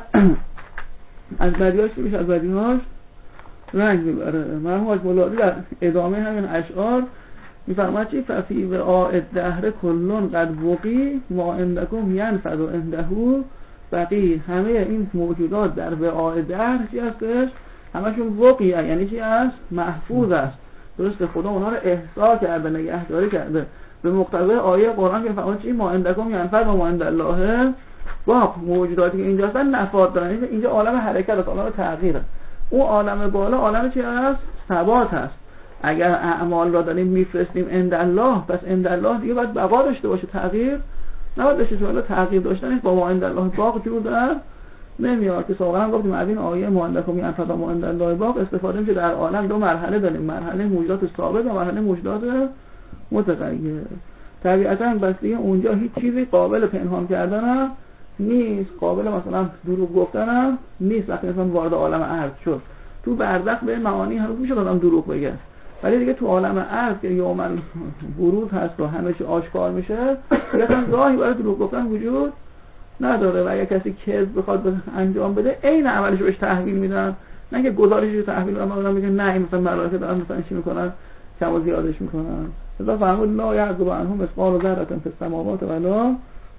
از بدیاش چی میشه؟ از بدیاش رنج میبره. مرحوم حاج مولوی در ادامه همین اشعار میفرماید چی؟ ففی وعاء الدهر کلون قد وقی ما عندکم ینفد و عنده بقی. همه این موجودات در وعاء دهر چی هستش؟ همشون وقی، یعنی چی هست؟ محفوظ است. درسته؟ خدا اونها رو احصا کرده، نگهداری کرده به مقتضای آیه قرآن که فرمود چی؟ ما عندکم ینفد و ما عند الله باق. موجوداتی که اینجا هستن نفاد دارن. اینجا عالم حرکت است، عالم تغییره. اون عالم بالا عالم چی هست؟ ثبات هست. اگر اعمال را داریم میفرستیم عند الله، پس عند الله دیگه باید بقا داشته باشه، تغییر نباید داشته باشه. تغییر داشتنش با ما عند الله باق جور در نمیاد. که سابقا هم گفتیم از این آیه ما عندکم ینفد و ما عند الله باق استفاده میشه. در عالم دو مرحله داریم، مرحله موجودات ثابت و مرحله موجودات متغیر. طبیعتا بس دیگه اونجا هیچ چیزی قابل پنهان کردن هم نیست، قابل مثلا دروغ گفتن هم نیست. وقتی انسان وارد عالم عرض شد تو برزخ به معانی هنوز میشه آدم دروغ بگه، ولی دیگه تو عالم عرض که یوماً ورود هست و همه چی آشکار میشه دیگه اصلا راهی برای دروغ گفتن وجود نداره. و اگه کسی کذب بخواد انجام بده عین عملش رو بهش تحویل میدن، نه که گزارشش رو تحویل بدن مثلا میگن نه مثلا ملائکه دارن مثلا چی میکنن کم و زیادش میکنن. لذا فرمود لا یعزب عنهم مثقال ذره فی السماوات ولا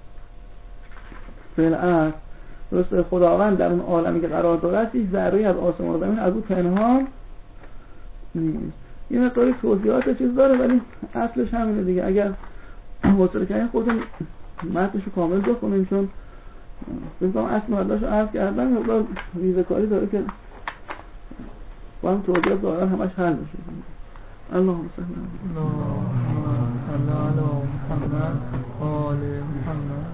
فی الارض. درسته؟ خداوند در اون عالمی که قرار داره هیچ ذره‌ای از آسمان و زمین از او پنهان نیست. این مقداری توضیحات چیز داره ولی اصلش همینه دیگه. اگر حوصله کنین خودتون متنش رو کامل بخونین، چون بگم اصل مرداش رو عرض کردم مقدار ریزه‌کاری داره که با هم توضیحات دارن همش حل میشه. اللهم صل علی محمد آل محمد.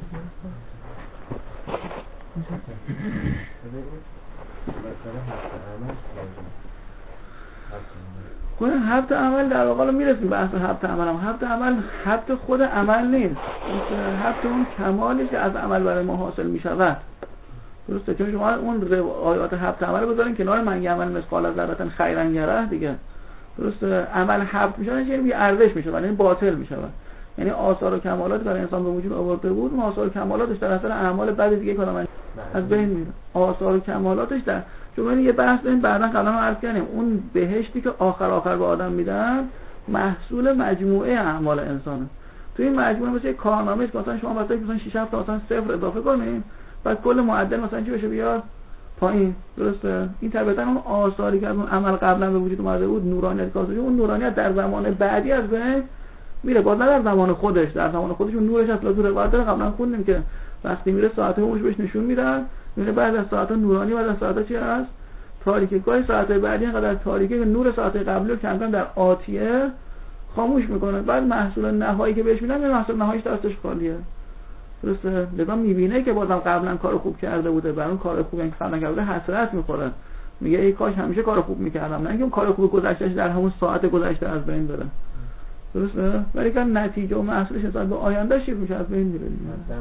خود حبت عمل در واقع میرسیم به اصل حبت عمل. هم حبت عمل حبت خود عمل نیست، حبت اون کمالی که از عمل برای ما حاصل میشود. درسته؟ چون شما اون آیات حبت عمل بذارین کنار من عمل مثقال ذره خیرا یره دیگه. درسته؟ عمل حبت میشه یعنی بی ارزش میشه، یعنی باطل میشه. یعنی آثار و کمالات برای انسان به وجود آورده بود، اون آثار و کمالاتش در اثر اعمال بعد دیگه کلام از بین میره. آثار و کمالاتش در چون یه بحث این بعدا قبلا عرض کردیم اون بهشتی که آخر آخر به آدم میدن محصول مجموعه اعمال انسانه. تو این مجموعه مثلا کارنامه است، مثلا شما واسه مثلا شش هفت تا مثلا صفر اضافه کنین بعد کل معدل مثلا چی بشه بیاد پایین. درسته؟ این طبیعتا اون آثاری که از اون عمل قبلا به وجود اومده بود نورانیت کاسه، اون نورانیت در زمان بعدی از بین میره. باز نه در زمان خودش، در زمان خودش اون نورش اصلا تو روایت داره قبلا خوندیم که وقتی میره ساعت عمرش بهش نشون میدن، میره بعد از ساعت نورانی بعد از ساعت چی هست تاریکی. گاهی ساعت بعدی اینقدر تاریکی که نور ساعت قبلی رو کم کم در آتیه خاموش میکنه. بعد محصول نهایی که بهش میدن یه محصول نهاییش دستش خالیه. درسته؟ لذا میبینه که بازم قبلا کار خوب کرده بوده، بر اون کار خوب که قبلا کرده حسرت میخوره، میگه ای کاش همیشه کار خوب میکردم، نه اینکه اون کار خوب گذشتهش در همون ساعت گذشته از بین بره. درسته؟ ولی که نتیجه و محصولش نسبت به آینده شیر میشه از بین میره.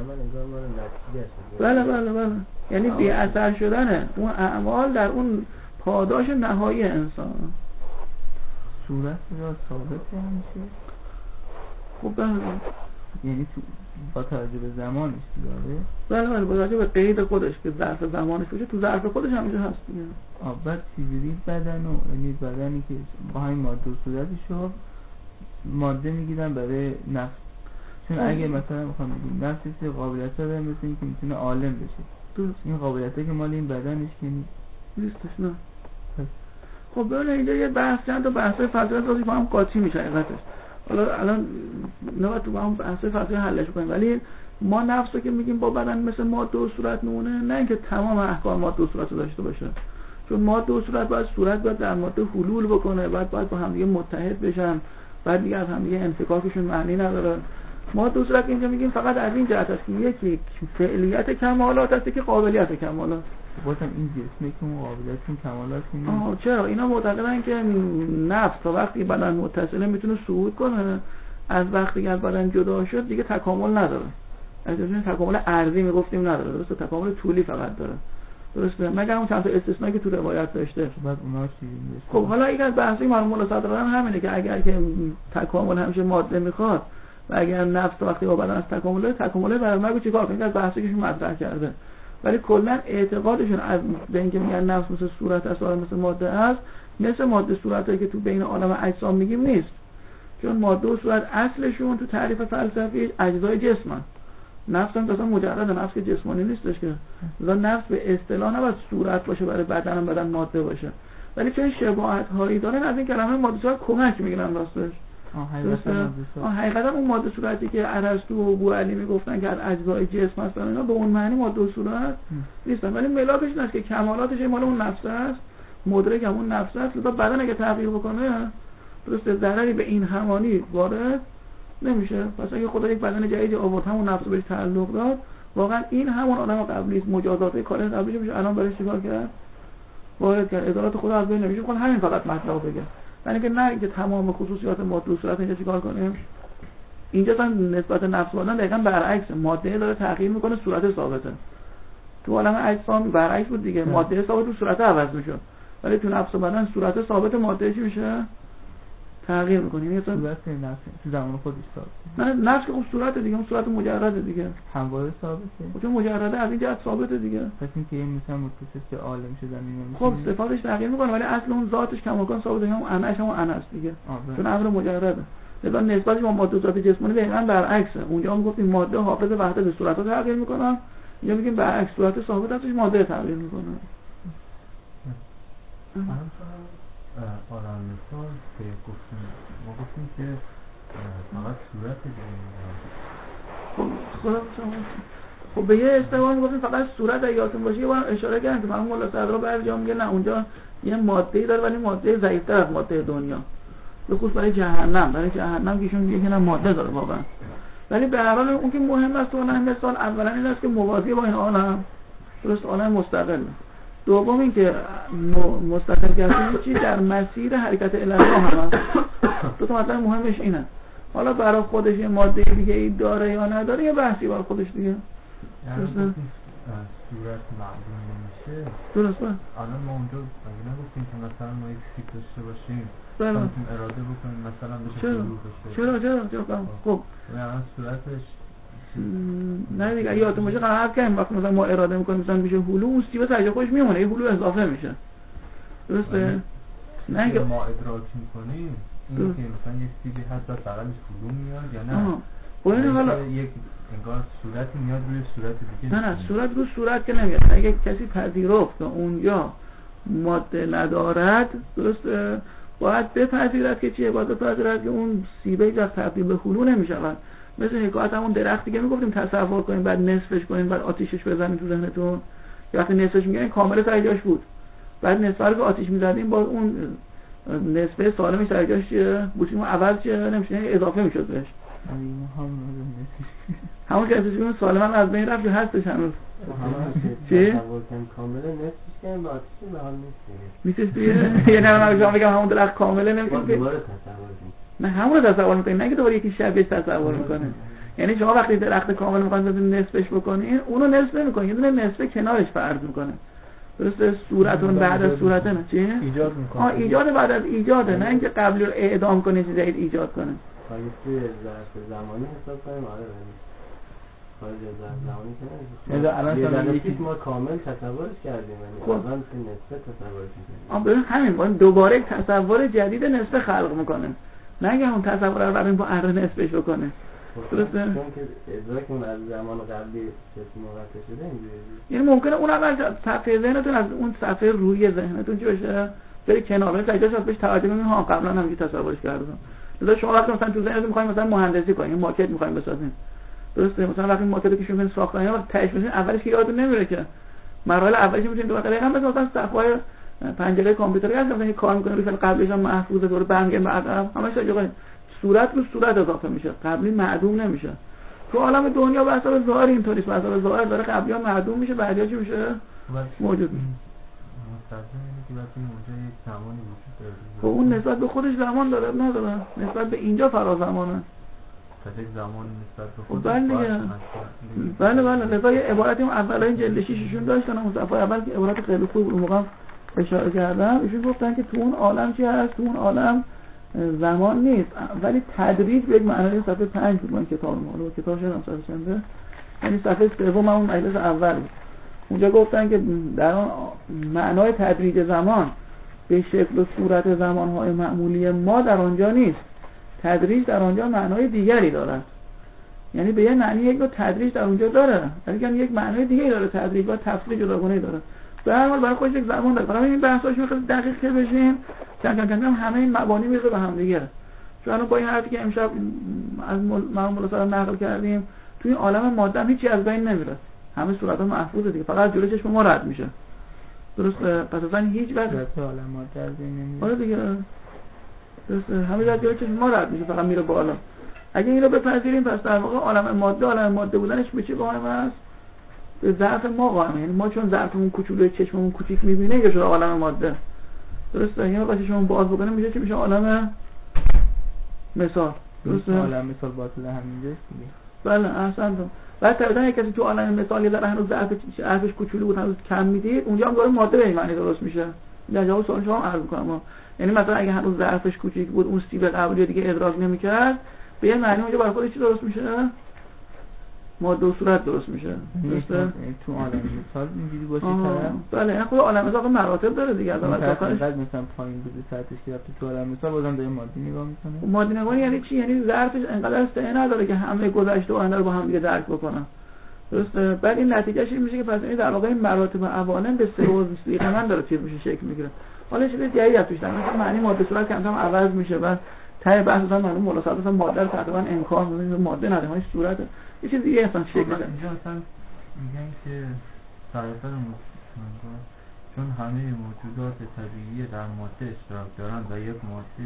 بله بله بله. یعنی بی اثر شدن اون اعمال در اون پاداش نهایی انسان. صورت یا ثابت همیشه؟ خب بله. یعنی تو با توجه به زمانش داره. بله بله با توجه به قید خودش که ظرف زمانش باشه تو ظرف خودش همیشه هست دیگه. آه بعد چجوری بدن و یعنی بدنی که با همین ماده و صورتشو ماده میگیرن برای نفس، چون اگه مثلا میخوام بگیم نفس چه قابلیت داره مثل این که میتونه عالم بشه، درست. این قابلیته که مال این بدنش که نیستش نه. خب ببین اینجا یه بحث چند تا بحث فلسفی توضیح با هم قاطی میشه حقیقتش. حالا الان نباید تو با هم بحث فلسفی حلش کنیم، ولی ما نفس رو که میگیم با بدن مثل ماده و صورت نمونه، نه اینکه تمام احکام ماده و صورت رو داشته باشه، چون ماده و صورت باید صورت باید در ماده حلول بکنه، بعد باید با هم دیگه متحد بشن، بعد دیگه از هم دیگه انفکاکشون معنی نداره. ماده و صورت اینجا میگیم فقط از این جهت است که یکی فعلیت کمالات هست که قابلیت کمالات. بازم این جسمه که اون قابلیت این کمالات نیست. آها چرا اینا معتقدن که نفس تا وقتی بدن متصله میتونه صعود کنه، از وقتی که از بدن جدا شد دیگه تکامل نداره. از این تکامل ارضی میگفتیم نداره، درسته؟ تکامل طولی فقط داره، درسته؟ مگر اون چند تا استثنایی که تو روایت داشته. بعد اونا چی؟ خب حالا یک از بحثی مرحوم مولا صدرالاله همینه که اگر که تکامل همیشه ماده میخواد و اگر نفس تا وقتی با بدن از تکامل تکامل برای مرگ چیکار کنه، از بحثی که ایشون مطرح کرده. ولی کلا اعتقادشون از به اینکه میگن نفس مثل صورت است و مثل ماده است، مثل ماده صورتی که تو بین عالم اجسام میگیم نیست، چون ماده و صورت اصلشون تو تعریف فلسفی اجزای جسمن. نفس هم اصلا مجرد نفس که جسمانی نیستش که، مثلا نفس به اصطلاح نباید صورت باشه برای بدن هم بدن ماده باشه، ولی چون شباهت هایی دارن از این کلمه ماده صورت کمک میگیرن راستش. آه حقیقتا اون ماده صورتی که ارسطو و بوعلی میگفتن که از اجزای جسم هستن، اینا به اون معنی ماده و صورت نیستن، ولی ملاکش این است که کمالاتش مال اون نفس است، مدرک هم اون نفس است، لذا بدن اگه تغییر بکنه درسته ضرری به این همانی وارد نمیشه. پس اگه خدا یک بدن جدیدی آورد همون نفس بهش تعلق داد، واقعا این همون آدم قبلی است، مجازات کار قبلیش میشه الان برای چیکار کرد؟ وارد کرد. ادارات خدا از بین نمیشه. خود همین فقط مطلب بگه، یعنی که نه اینکه تمام خصوصیات ماده و صورت اینجا چیکار کنیم. اینجا تا نسبت نفس بدن دقیقاً برعکس، ماده داره تغییر میکنه، صورت ثابته. تو عالم اجسام برعکس بود دیگه، ماده ثابت و صورت عوض میشه، ولی تو نفس بدن صورت ثابت، ماده چی میشه؟ تغییر میکنه. یعنی اصلا صورت نفس تو زمان خودش ثابته. نه نفس که خب صورت دیگه، اون صورت مجرده دیگه، همواره ثابته. چون مجرده از این جهت ثابته دیگه. پس این که این مثلا متصل به عالم شدن اینا خب صفاتش تغییر میکنه، ولی اصل اون ذاتش کماکان ثابته، هم انش هم ان است دیگه، چون امر مجرده. لذا نسبتش با ماده و ذات جسمانی دقیقاً برعکسه. اونجا هم گفتیم ماده حافظ وحدت صورت‌ها تغییر میکنن، اینجا میگیم برعکس، صورت ثابت هستش، ماده تغییر میکنه. آرام مثال که گفتیم ما گفتیم که فقط صورت دیگه. خب خدا شما خب به یه استوان گفتیم فقط صورت یادتون باشه، یه بار اشاره کردم که مرحوم مولا صدرالاله بعضی جا میگه نه اونجا یه ماده‌ای داره ولی ماده ضعیف‌تر از ماده دنیا، به خصوص برای جهنم. برای جهنم که ایشون میگه که نه ماده داره واقعا، ولی به هر حال اون که مهم است اون مثال اولا این است که موازی با این عالم، درست عالم مستقله. دوم این که مستقل گردن چی در مسیر حرکت الهی هم هست. دو تا مطلب مهمش اینه. حالا برای خودش یه ماده دیگه ای داره یا نداره یه بحثی برای خودش دیگه. درسته؟ صورت معلوم نمیشه. درسته. الان ما اونجا اگه نگفتیم که مثلا ما یک سیک داشته باشیم، بله. میتونیم اراده بکنیم مثلا بشه حلول بشه. چرا چرا چرا خب الان صورتش نه دیگه یادتون باشه قرار کردیم وقتی مثلا ما اراده میکنیم مثلا میشه هلو، اون سیب سرجا خودش میمونه، یه هلو اضافه میشه. درسته؟ نه اینکه ما ادراک میکنیم این که مثلا یه سیبی هست و بغلش هلو میاد یا نه. خب این حالا یک انگار صورتی میاد روی صورت دیگه. نه نه صورت روی صورت که نمیاد. اگه کسی پذیرفت که اونجا ماده ندارد، درسته، باید بپذیرد که چیه، باید بپذیرد که اون سیبه جز تبدیل به هلو نمیشود. مثل حکایت همون درختی که میگفتیم تصور کنیم بعد نصفش کنیم بعد آتیشش بزنیم تو ذهنتون، وقتی نصفش میگن کامل سر جاش بود، بعد نصف رو که آتیش میزدیم باز اون نصفه سالمش سر جاش بوسیم عوض چه نمیشه، اضافه میشد بهش. همون که اسمش سالم هم از بین رفت هستش هنوز. چی؟ تصور کنیم کامل نصفش کنیم با آتیش به حال نیست میشه دیگه. یه نرم اگه بگم همون درخت کامله نمیشه که دوباره تصور کنیم. نه همون رو تصور میکنیم، نه که دوباره یکی شبیهش تصور میکنه. یعنی شما وقتی درخت کامل میخواین نصفش بکنین، اونو نصف نمیکنین، یه دونه نصف کنارش فرض میکنه. درسته؟ صورتون بعد از صورت نه چی؟ ایجاد میکنه. آه ایجاد بعد از ایجاده، نه اینکه قبلی رو اعدام کنه چیز جدید ایجاد کنه. اگه توی ظرف زمانی حساب کنیم آره ولی خارج از ظرف زمانی که یعنی الان یه شما دفعه یکی- پیش ما کامل تصورش کردیم یعنی خب. الان که نسبت تصورش میکنیم آن ببین همین باید دوباره یک تصور جدید نسبه خلق میکنه، نگه اون تصور رو بریم با اره نسبش بکنه. درسته؟ چون که ادراکمون از زمان قبلی کسی موقع شده اینجوری یعنی ممکنه اون اول صفحه ذهنتون از اون صفحه روی ذهنتون چی بشه بری کنار تجاش بهش توجه کنید. ها قبلا هم اینجوری تصورش کردم. مثلا شما وقتی مثلا تو ذهنتون می‌خواید مثلا مهندسی کنید، ماکت می‌خواید بسازید، درسته؟ مثلا وقتی ماکت که شما ساختن اینا وقتی تهش می‌شین اولش که یادتون نمیره که مراحل اولش می‌تونید دو دقیقه هم مثلا صفحه پنجره کامپیوتر هست مثلا کار می‌کنه مثلا قبلش هم محفوظه دور برمیگه بعدم همش جای صورت رو صورت اضافه میشه، قبلی معدوم نمیشه. تو عالم دنیا به حساب ظاهر اینطوریه، به حساب ظاهر داره قبلی ها معدوم میشه، بعدیا چی میشه؟ موجود میشه. مستلزم اینه که وقتی اونجا یک زمانی وجود داره خب اون نسبت به خودش زمان داره نداره؟ نسبت به اینجا فرا زمانه. پس یک زمان نسبت به خب خودش بله دیگه. بله بله لذا یه عبارتی اون اولای جلد شششون داشتن، اون صفحه اول که عبارت خیلی خوب اون موقع اشاره کردم، ایشون گفتن که تو اون عالم چی هست؟ تو اون عالم زمان نیست ولی تدریج به یک معنای صفحه پنج بود من کتاب ما رو کتاب شدم صفحه چنده، یعنی صفحه سوم اون مجلس اول بود. اونجا گفتن که در آن معنای تدریج زمان به شکل و صورت زمانهای معمولی ما در آنجا نیست، تدریج در آنجا معنای دیگری دارد. یعنی به یه معنی یک نوع تدریج در اونجا داره ولی یک معنای دیگری داره، تدریج و تفصیل جداگانه داره. به هر حال برای خودش یک زمان داره. فقط این بحثاش میخواد دقیق که بشیم چند چند چند همه این مبانی میره به هم دیگه. چون با این حرفی که امشب از مرحوم مولا صاحب نقل کردیم توی این عالم ماده هم هیچی از بین نمیره، همه صورت‌ها محفوظه دیگه، فقط جلوی چشم ما رد میشه. درسته؟ پس اصلا هیچ وقت عالم ماده از بین نمیره. آره دیگه. درسته؟ همه جا جلوی چشم ما رد میشه، فقط میره بالا. اگه این رو بپذیریم پس در واقع عالم ماده عالم ماده بودنش به چی قائم است؟ به ظرف ما قائمه. یعنی ما چون ظرفمون کوچولوی چشممون کوچیک میبینه یا شده عالم ماده. درسته؟ یعنی وقتی شما باز بکنیم میشه چی میشه عالم مثال. درسته؟ عالم مثال باطل همینجاست دیگه. بله احسنتون. بعد طبعا یک کسی تو عالم مثالی در هنوز ظرف ظرفش کوچولو بود هنوز کم میدید اونجا هم داره ماده به این معنی درست میشه. در جواب سوال شما عرض می‌کنم. یعنی مثلا اگه هنوز ظرفش کوچیک بود اون سیب قبلی دیگه ادراک نمی‌کرد به یه معنی اونجا برای خودش چی درست میشه؟ ماده و صورت درست میشه. درسته؟ تو عالم مثال اینجوری باشه طرف. بله این خود عالم مثال مراتب داره دیگه. از اول تا آخرش بعد مثلا پایین بوده سطحش که رفته تو عالم مثال بازم داره ماده نگاه میکنه. ماده نگاه یعنی چی؟ یعنی ظرفش انقدر سعی نداره که همه گذشته و آینده رو با هم دیگه درک بکنن. درسته؟ بعد این نتیجهش این میشه که پس این در واقع مراتب عوالم به سه و سیغه من داره چیز میشه شکل میگیره. حالا چیز دیگه ای توش داره مثلا معنی ماده صورت کم کم عوض میشه و ته بحث مثلا معلوم مولا صاحب مثلا ماده رو تقریبا انکار میکنه ماده نداره های صورت یه چیز دیگه اصلا شکل میده. اینجا اصلا میگن که سراسر موجودات چون همه موجودات طبیعی در ماده اشتراک دارن و یک ماده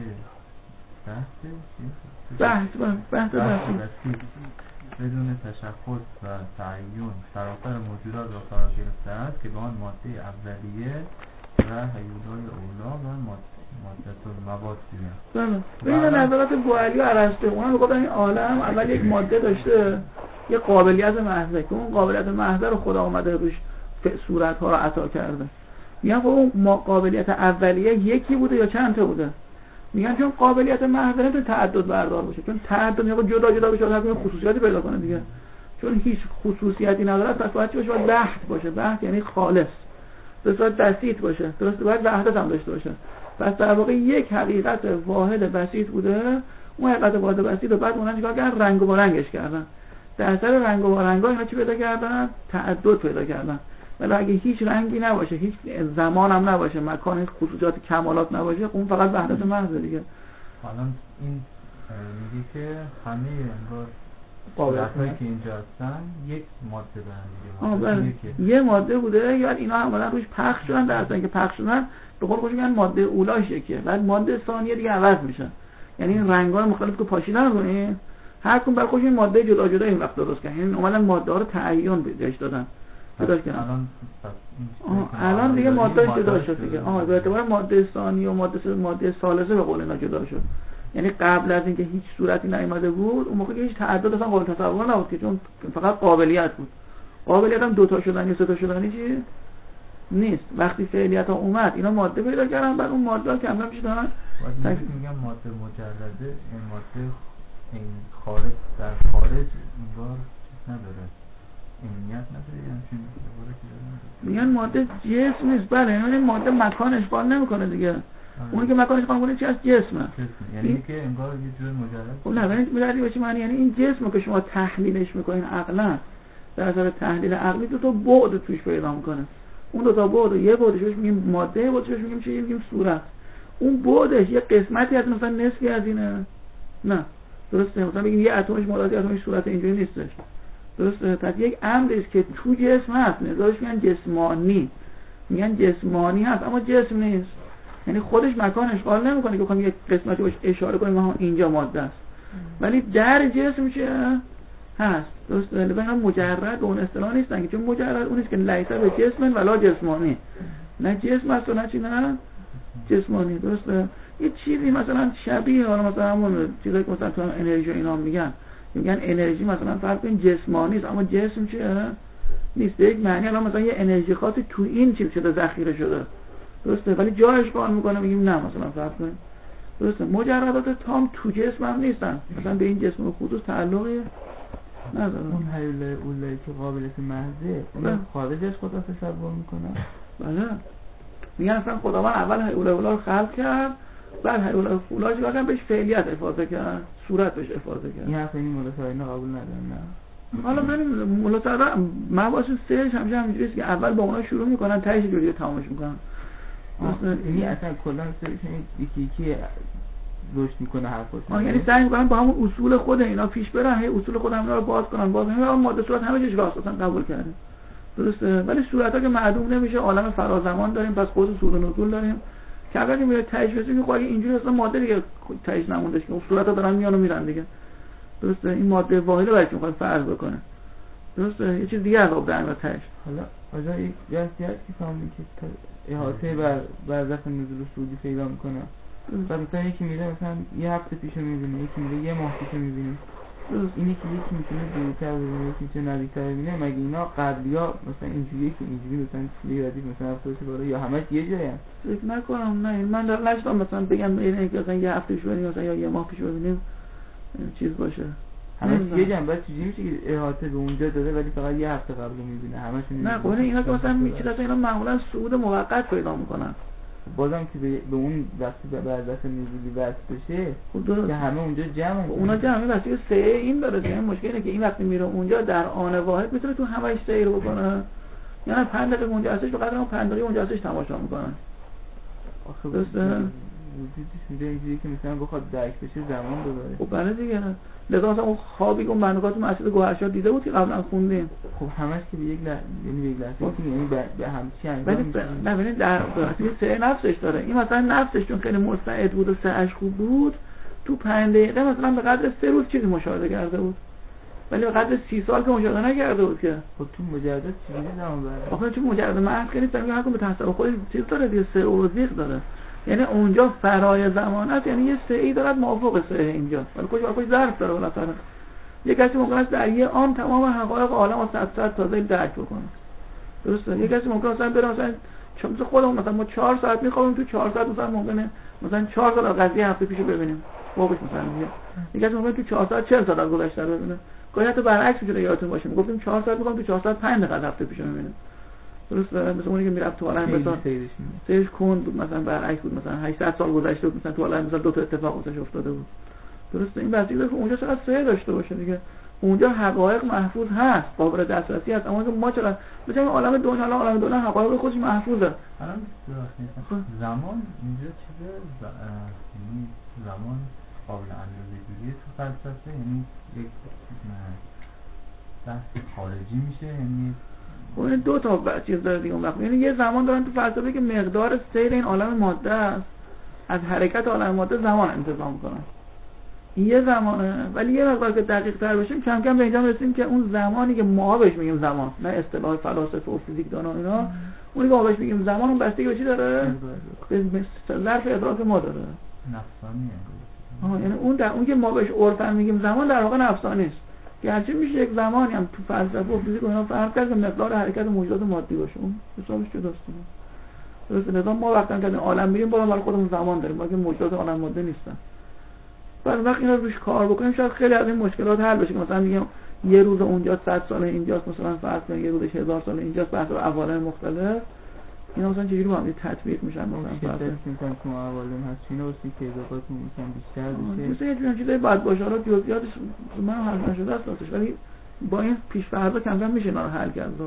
بحث بحث بحث بدون تشخص و تعیین سراسر موجودات را فرا گرفته است که به آن ماده اولیه و هیولای اولا و ماده المواد میگن. بله این نظرات بوعلی و ارسطو اونا میگفتن این عالم اول یک ماده داشته یک قابلیت محضه که اون قابلیت محضه رو خدا اومده روش صورت ها رو عطا کرده. میگن خب اون قابلیت اولیه یکی بوده یا چند تا بوده؟ میگن چون قابلیت محض نمیتونه تعدد بردار باشه، چون تعدد میگه جدا جدا بشه هر خصوصیاتی پیدا کنه دیگه، چون هیچ خصوصیتی نداره پس باید چی باشه؟ باید بحث باشه. بحث یعنی خالص، باید بسیط باشه. درسته؟ باید وحدت هم داشته باشه. پس در واقع یک حقیقت واحد بسیط بوده، اون حقیقت واحد بسیط رو بعد اونها چیکار کردن؟ رنگ و رنگش کردن. در اثر رنگ و رنگا اینا چی پیدا کردن؟ تعدد پیدا کردن. ولی اگه هیچ رنگی نباشه، هیچ زمان هم نباشه، مکان خصوصیات کمالات نباشه، اون فقط وحدت محض دیگه. حالا این میگه که همه انگار قابلیتایی که اینجا هستن یک ماده دارن دیگه. یه ماده بوده یا اینا هم اومدن روش پخش شدن، در اصل که پخش شدن به قول خودشون میگن ماده اولاش یکیه، بعد ماده ثانیه دیگه عوض میشه. یعنی این رنگ‌های مختلف که پاشیدن می‌کنه هر کدوم برای خودشون ماده جدا جدا این وقت درست کردن. یعنی اومدن ماده رو تعیین بهش دادن. جدا کردن. الان الان دیگه ماده جدا شد دیگه. آها به اعتبار ماده ثانیه و ماده ماده ثالثه به قول اینا جدا شد. یعنی قبل از اینکه هیچ صورتی نیامده بود اون موقع هیچ تعدد اصلا قابل تصور نبود که چون فقط قابلیت بود. قابلیت هم دو تا شدن یا سه تا شدن چی نیست. وقتی فعلیت ها اومد اینا ماده پیدا کردن، بعد اون ماده ها کم کم شدن. میگم ماده مجرده این ماده این خارج در خارج انگار چیز نداره، عینیت نداره، یعنی چون دوباره که داره میگن ماده جسم نیست. بله یعنی ماده مکان اشغال نمیکنه دیگه. آره. اونی که مکان اشغال کنه چی از جسمه، یعنی این... که انگار یه جور مجرد. خب نه ببینید مجردی باشه معنی یعنی این جسمو که شما تحلیلش میکنین عقلا، در اثر تحلیل عقلی دو تا بعد توش پیدا میکنه. اون دو تا بعد، یه بعدش بهش میگیم ماده، یه بعدش بهش میگیم چی؟ میگیم صورت. اون بعدش یه قسمتی از مثلا نصفی از اینه. نه درسته، مثلا بگیم یه اتمش ماده، اتمش صورت، اینجوری نیستش. درسته، پس یک امری است که تو جسم هست، نظرش میگن جسمانی، میگن جسمانی هست اما جسم نیست. یعنی خودش مکان اشغال نمیکنه که بخوام یک قسمتی باش اشاره کنیم ما اینجا ماده است، ولی در جسم چیه هست. درسته، لذا اینا مجرد به اون اصطلاح نیستن که چون مجرد اونیست که لیسه به جسم ولا جسمانی، نه جسم است و نه چی، نه جسمانی. درسته، یه چیزی مثلا شبیه حالا مثلا همون چیزایی که مثلا تو انرژی اینا میگن میگن انرژی مثلا فرض کن جسمانی است اما جسم چیه نیست. یک معنی الان مثلا یه انرژی خاصی تو این چیز شده ذخیره شده، درسته، ولی جاش کار میکنه میگیم نه مثلا فرض کن. درسته، مجردات تام تو جسم هم نیستن، مثلا به این جسم خصوص تعلقی نداره. اون حیوله اولایی که قابلیت محضه اون خارجش خدا تصور میکنه. بله میگن اصلا خداوند اول حیوله اولا رو خلق کرد، بعد حیوله اولا چیکار کرد؟ بهش فعلیت افاضه کرد، صورت بهش افاضه کرد. این اصلا این ملاساینا قبول ندارن. نه حالا من ملاساینا مباحث سهش همیشه همینجوریه که اول با اونا شروع میکنن تهش جوری تمامش میکنن. یعنی اصلا کلا سرش یکی یکی رشد میکنه حرفاش. آه یعنی سعی میکنن با همون اصول خود اینا پیش برن، هی اصول خود اینا رو باز کنن باز کنن. اون ماده صورت همه چیز راست اصلا قبول کرده. درسته، ولی صورت‌ها که معدوم نمیشه، عالم فرازمان داریم، پس خود صور و نزول داریم که اگر که میره تهش بشه خب اگه اینجوری اصلا ماده دیگه تهش نموندش که اون صورت‌ها دارن میان و میرن دیگه. درسته، این ماده واحده برای چی میخواد فرض بکنه. درسته، یه چیز دیگه از آب در میاد تهش. حالا آجا یک جهتی هست که فهمی که احاطه بر برزخ نزول سعودی پیدا میکنه. بعد مثلا یکی میره مثلا یه هفته پیشو میبینه، یکی میره یه ماه پیشو میبینه. اینی که یکی میتونه دورتر ببینه، یکی میتونه نزدیکتر ببینه. مگه اینا قبلی‌ها مثلا اینجوریه که اینجوری مثلا چیزی ردیف مثلا افسوس بالا یا همش یه جایی هست؟ فکر نکنم. نه من در نشدم مثلا بگم اینه که مثلا یه هفته پیش ببینیم مثلا یا یه ماه پیش ببینیم چیز باشه. همش یه جنبه است. چیزی میشه که احاطه به اونجا داده ولی فقط یه هفته قبل میبینه همشون. نه خب اینا که مثلا میچینه اصلا اینا معمولا صعود موقت پیدا میکنن. بازم که به, به اون وقتی به برزخ نزولی وصل بشه خب که همه اونجا جمع خب اونا جمعی واسه سه این داره دیگه. مشکل اینه که این وقتی میره اونجا در آن واحد میتونه تو همش سیر بکنه، یعنی پنج دقیقه اونجا هستش به قدر اون پنج دقیقه اونجا هستش تماشا میکنن. آخه درسته وجودش اینجا اینجوری که مثلا بخواد درک بشه زمان ببره. خب بله دیگه. لذا مثلا اون خوابی که اون بندگات مسجد گوهرشاد دیده بود که قبلا خوندیم. خب همش که به یک لحظه یعنی به یک لحظه که یعنی به هم چی انجام میشه. نه ببینید در وقتی سه نفسش داره. این مثلا نفسش چون خیلی مستعد بود و سه‌اش خوب بود تو پنج دقیقه مثلا به قدر سه روز چیزی مشاهده کرده بود. ولی به قدر سی سال که مشاهده نکرده بود که. خب تو مجرد چیزی زمان بره. آخه تو مجرد محض که نیست، هر کدوم به تصور خودش چیز داره دیگه، سه و زیغ داره. یعنی اونجا فرای زمان است، یعنی یه سه ای دارد موافق سه اینجا. ولی کجا کجا ظرف داره بالاخره. یک کسی ممکن است در یه آن تمام حقایق عالم و صد صد تازه درک بکنه. درسته، یک کسی ممکن است بره مثلا چون خودمون مثلا ما چهار ساعت میخوابیم تو چهار ساعت مثلا ممکنه مثلا چهار سال قضیه هفته پیشو ببینیم. واقعا مثلا میگه یک کسی ممکنه تو چهار ساعت چهل سال گذشته رو ببینه. گاهی حتی برعکس میشه، یادتون باشه میگفتیم چهار ساعت میخوام تو چهار ساعت پنج دقیقه هفته پیشو میبینه. درسته، مثلا اونی که میرفت تو عالم مثلا سیرش کند بود، مثلا برعکس بود، مثلا هشتصد سال گذشته بود مثلا تو عالم مثلا دو تا اتفاق واسش افتاده بود. درسته، این بحثی داره که اونجا چقدر سیر داشته باشه دیگه. اونجا حقایق محفوظ هست، قابل دسترسی هست، اما ما چرا مثلا عالم دنیا لا عالم دنیا حقایق خودش محفوظه. الان زمان اینجا چیزه یعنی زمان قابل اندازه‌گیری تو فلسفه، یعنی یک بحث خارجی میشه، یعنی اون دو تا چیز داره دیگه. اون وقت یعنی یه زمان دارن تو فلسفه که مقدار سیر این عالم ماده است، از حرکت عالم ماده زمان انتظام میکنن. این یه زمانه، ولی یه مقدار که دقیق تر بشیم کم کم به اینجا رسیم که اون زمانی که ما بهش میگیم زمان، نه اصطلاح فلاسفه و فیزیکدان و اینا، اونی که ما بهش میگیم زمان اون بستگی به چی داره؟ به ظرف ادراک ما داره. نفسانیه. آها، یعنی اون در اون که ما بهش عرفاً میگیم زمان در واقع نفسانی است. گرچه میشه یک زمانی هم تو فلسفه و فیزیک و اینا فرق کرد که مقدار حرکت موجودات مادی باشه، اون حسابش جداست. درسته، لذا ما وقتی که عالم میریم بالا برای خودمون زمان داریم، باقی موجودات عالم ماده نیستن. بعد وقتی اینا روش کار بکنیم شاید خیلی از این مشکلات حل بشه. مثلا میگم یه روز اونجا صد سال اینجاست، مثلا فرض کنید یه روزش هزار سال اینجاست، بحث عوالم مختلف اینا مثلا چجوری با هم تطبیق میشن. مثلا فرض کنید که ما عوالم هست اینا واسه که اضافاتون میشن بیشتر بشه. مثلا یه جور چیزای بعد باشارات جزئیاتش من حل نشده است واسش، ولی با این پیش فرضا کم کم میشه اینا رو حل کرد.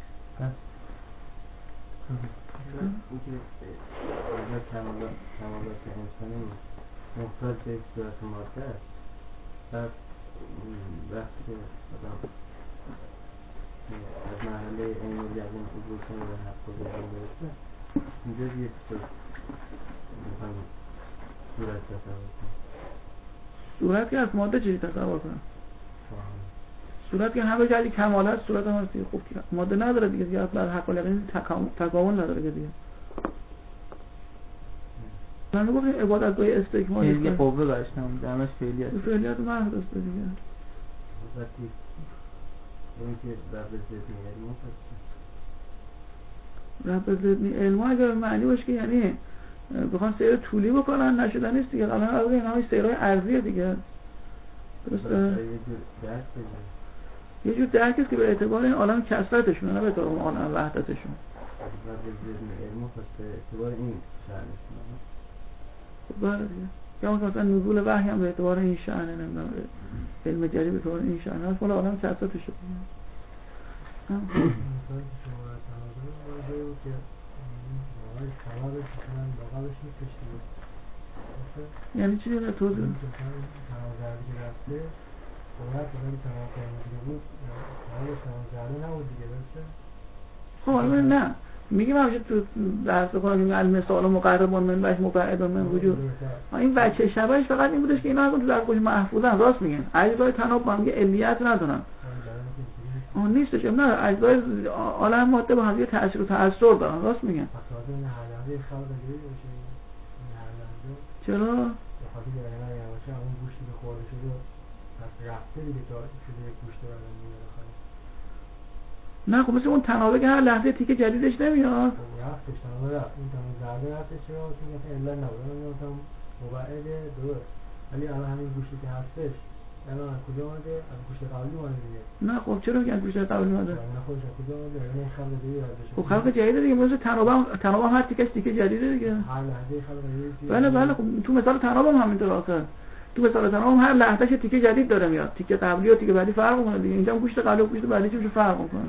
اینکه کمالات کمالات انسانی محتاج به یک صورت ماده است. بعد وقتی که آدم از مرحله علم الیقین عبور کنه به حق و یقین برسه، اینجا یک صورت تصور کنه. صورت که از ماده چیزی تصور کنه؟ صورت که همه جایی کمال هست، صورت هم هستی. خوب که ماده نداره دیگه، دیگه بعد حق و یقین تکامل نداره دیگه. من میگم عبادتگاه استکمالی دیگه قوه برشتم درمش فعلیت فعلیت محض است دیگه. وقتی اون که رب ضدنی علم هست، رب ضدنی علم اگر معنی باشه که یعنی بخوان سیر طولی بکنن نشدن نیست دیگه. قبلا از این همه سیرهای ارضیه دیگه. درسته؟ یه جور درک است که به اعتبار این عالم کثرتشون، نه به اعتبار اون عالم وحدتشون. رب ضدنی علم هست به اعتبار این شأنشون. بله یا مثلا نزول وحی هم به اعتبار این شأنه، نمیدونم علم جدید به اعتبار این شأنه هست. مال عالم کثرتش شده. مثلا شما تناظر رو که موارد خبرش مثلا بغلش نیستش دیگه. یعنی چی دیگه توضیح؟ مثلا تناظر که رفته باید بقیل تناظر دیگه بود، حالش تناظر نبود دیگه درسته؟ خب حالا نه میگیم همیشه تو درس کنم علم سوال مقربان من وجه مبعدان من وجود، این وجه شبهش فقط این بودش که اینا اصلا تو درس کنم محفوظن. راست میگن اجزای تناب با هم که علیت ندارن. اون نیستش. نه اجزای عالم ماده با هم یه تأثیر و تأثیر دارن. راست میگن. چرا؟ بخاطر که اگر نباشه اون گوشتی که خورده شده پس رفته دیگه تا شده یک گوشت بدن میاره خواهد. نه خب مثل اون تنابه که هر لحظه تیکه جدیدش نمیاد. خب رفتش تنابه رفت. اون تنابه زرده رفتش چرا؟ چون مثلا علت نبود. اون مثلا مبعده درست. ولی الان همین گوشتی که هستش الان از کجا آمده؟ از گوشت قبلی اومده دیگه. نه خب چرا که از گوشت قبلی اومده؟ نه خودش از کجا اومده؟ یعنی خلق جدید ازش. خب خلق جدید دیگه. مثل تنابه هم تنابه هم هر تیکش تیکه جدیده دیگه. هر لحظه خلق جدید. بله بله خب تو مثال تنابه هم همینطور آخه. تو مثال تنابه هم هر لحظهش تیکه جدید داره میاد. تیکه قبلی و تیکه بعدی فرق میکنه دیگه. اینجا گوشت قبلی و گوشت بعدی چه فرق میکنه؟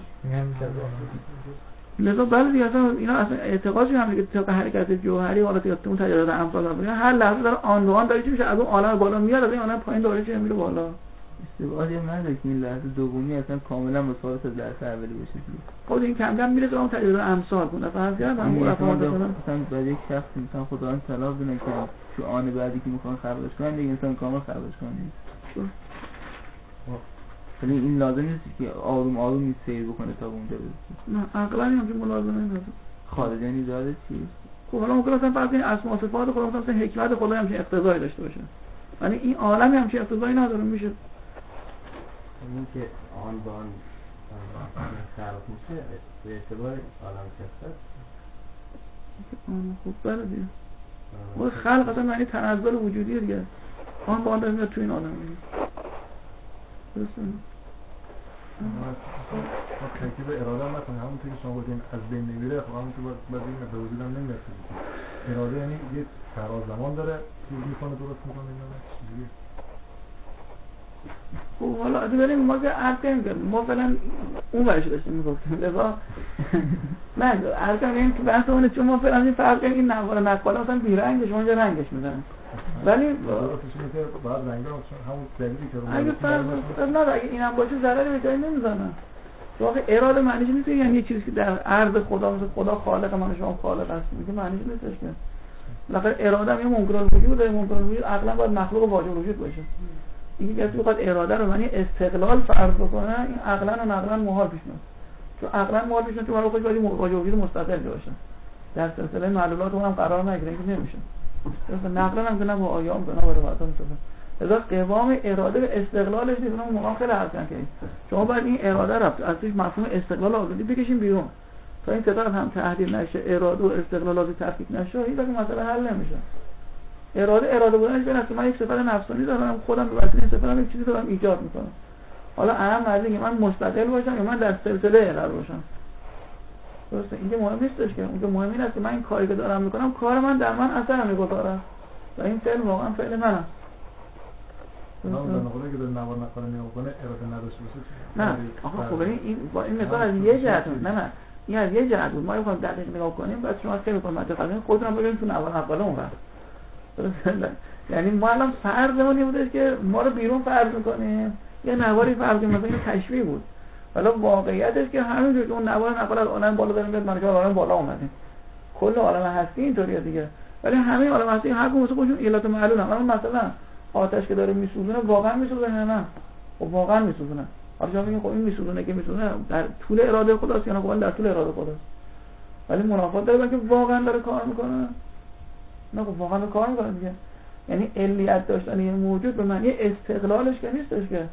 لذا بله دیگه اصلا اینا اصلا اعتقادی هم دیگه طبق حرکت جوهری حالت یا اون تجربه امثال داره. هر لحظه داره آن دوان داره چی میشه؟ از اون عالم بالا میاد، از این عالم پایین داره چه میره بالا. استبعادی هم نداره که این لحظه دومی اصلا کاملا مساوات از لحظه اولی باشه دیگه. خود این کم کم میره تو اون تجربه امثال کنه. فرض کردم اون رقم مثلا برای یک شخص مثلا خداوند طلب دونه که تو آن بعدی که میخوان خلقش کنن دیگه انسان کامل خلقش کنن. ولی این لازم نیست که آروم آروم این سیر بکنه تا اونجا برسه. نه عقلا همچین ملازمه نیست. خارج یعنی داره چی؟ خب حالا ممکنه مثلا فرض کنید اسماء و صفات خدا مثلا حکمت خدا همچین اقتضایی داشته باشه. ولی این عالم همچین اقتضایی نداره. میشه این که آن با آن خلق میشه به اعتبار عالم کثرت. آن خوب بله دیگه. و خلق اصلا معنی تنزل وجودیه دیگه. آن با آن داره میاد تو این عالم دیگه. درسته؟ ما ترکیب اراده هم نکنه. همونطور که شما بودین از بین نمیره، خب همونطور باید بگیم به وجود هم نمیاد. اراده یعنی یه فراز زمان داره چیز میکنه درست میکنه اینا خب حالا از بریم ما که عرض کنیم ما فعلا اون ورش داشتیم میگفتیم لذا نه عرض کنیم تو بحث اونه چون ما فعلا این فرق کنیم این نقال نقاله مثلا بیرنگش ما اینجا رنگش میزنن ولی درستش اینه که باید رنگ همون دلیلی که رو اگه فرق نه اگه اینم باشه ضرری به جایی نمیزنن. تو آخه اراده معنیش نیست یعنی یه چیزی که در عرض خدا مثل خدا خالق من شما خالق هست میگه معنیش نیستش که بالاخره اراده هم یه ممکن الوجود داره. ممکن الوجود عقلا باید مخلوق واجب الوجود باشه. اینکه کسی بخواد اراده رو معنی استقلال فرض بکنه این عقلا و نقلا محال پیش میاد. چون عقلا محال پیش میاد تو برای خودش باید واجب الوجود مستقل باشه. در سلسله معلولات اونم قرار نگیره که نمیشه. مثلا نقلا هم که نه با آیام که نه با روایات مثلا. لذا قوام اراده به استقلالش نیست. اون موقع خیلی حرکت کنید. شما باید این اراده رو از توش مفهوم استقلال آزادی بکشین بیرون. تا این ستاد هم تحلیل نشه اراده و استقلال آزادی تفکیک نشه هیچ وقت مسئله حل نمیشه. اراده اراده بودنش به نفس من یک صفت نفسانی دارم، خودم به وسیله صفتم یک چیزی دارم ایجاد میکنم. حالا اهم از اینکه من مستقل باشم یا من در سلسله قرار باشم. درسته؟ این که مهم نیستش که، اون که مهم این است که من این کاری که دارم میکنم کار من در من اثر میگذاره و این فعل واقعا فعل منه. نه اون نقطه که در نوار نقل میکنه اراده نداشته باشه. نه آخه خب این با این مثال از یه جهت، نه نه این از یه جهت بود. ما میخوایم دقیق نگاه کنیم بعد شما خیلی کنید منطقه کنید خودتون هم ببینید تو نوار نقل اون وقت. درسته؟ یعنی ما الان فرضمون این بوده که ما رو بیرون فرض میکنیم، یه نواری فرض مثلا این تشبیه بود. حالا واقعیتش که همینجور که اون نوار نقل از عالم بالا داریم میاد منو عالم بالا اومدیم. کل عالم هستی اینطوریه دیگه. ولی همه عالم هستی هر کدوم واسه خودشون علت معلومه. مثلا آتش که داره میسوزونه واقعا میسوزونه نه؟ خب واقعا میسوزونه. حالا شما میگین خب این میسوزونه که میسوزونه در طول اراده خداست یا نه؟ در طول اراده خداست. ولی منافات داره که واقعا داره کار میکنه. نه خب واقعا کار میکنه دیگه. یعنی علیت داشتن یه موجود به معنی استقلالش که نیستش که.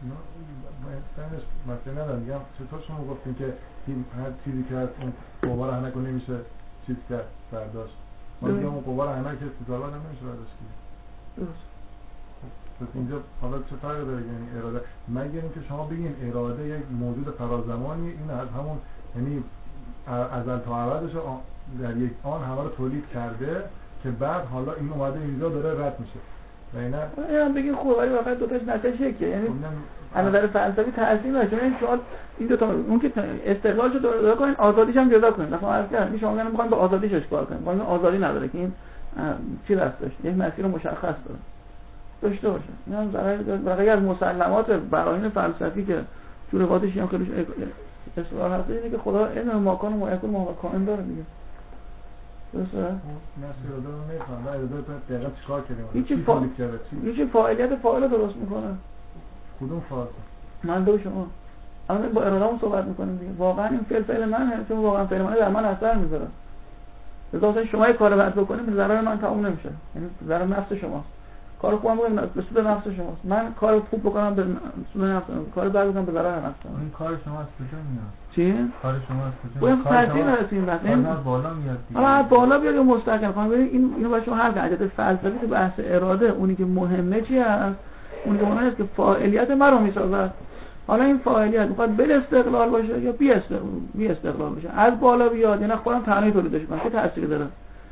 نه مثلا ندارم میگم چطور شما گفتین که این هر چیزی که هست اون قوار هنک نمیشه چیز که برداشت. ما میگم اون قوار هنک استقلال نمیشه برداشت. درست. پس اینجا حالا چه فرقی داره یعنی اراده؟ مگر اینکه شما بگین اراده یک موجود فرازمانی این از همون یعنی ازل تا ابدش در یک آن همه رو تولید کرده که بعد حالا این اومده اینجا داره رد میشه. و اینا اینا بگین خوبه ولی واقعا دو تاش نتیجه یکیه. یعنی از نظر فلسفی تأثیر نداره. این شما این دو تا اون که استقلالش رو جدا کنین آزادیش هم جدا کنین. مثلا عرض کردم شما میگن میخواین با آزادیش اشکال کنین. میگن آزادی نداره که این چی داشته یک مسیر مشخص داره. داشته باشه. اینا برای از مسلمات براهین فلسفی که تو روایتش هم خیلی اصرار هست اینه که خدا این ماکان و مایکون ما کائن داره دیگه. درسته؟ نه اراده رو نمیفهم. اراده تو دقیقاً چیکار کردیم؟ هیچ فا... هیچ فاعلیت فاعل درست میکنه. کدوم فاعل؟ من دو شما. الان با ارادهمون صحبت میکنیم دیگه. واقعا این فعل فعل من هست چون واقعا فعل من در من اثر میذاره. لذا شما یک کارو بعد بکنید ضرر من تموم نمیشه. یعنی ضرر نفس شماست. کار خوبم بگم به سود نفس شماست. من کار خوب بکنم به سود نفسم، کار بد بکنم به ضرر نفسم. این کار شما از کجا میاد؟ چی؟ کار شما از کجا میاد؟ باید تاثیر نرسیم بس. این بالا میاد دیگه. حالا بالا بیاد یا مستقل کنم. ببین این اینو با شما هر قاعده فلسفی تو بحث اراده اونی که مهمه چی هست؟ اونی که مهمه است که فاعلیت من رو میسازد. حالا این فاعلیت میخواد بل استقلال باشه یا بی استقلال بی استقلال باشه. از بالا بیاد یعنی خودم تنهایی تولیدش کنم. چه تأثیری داره؟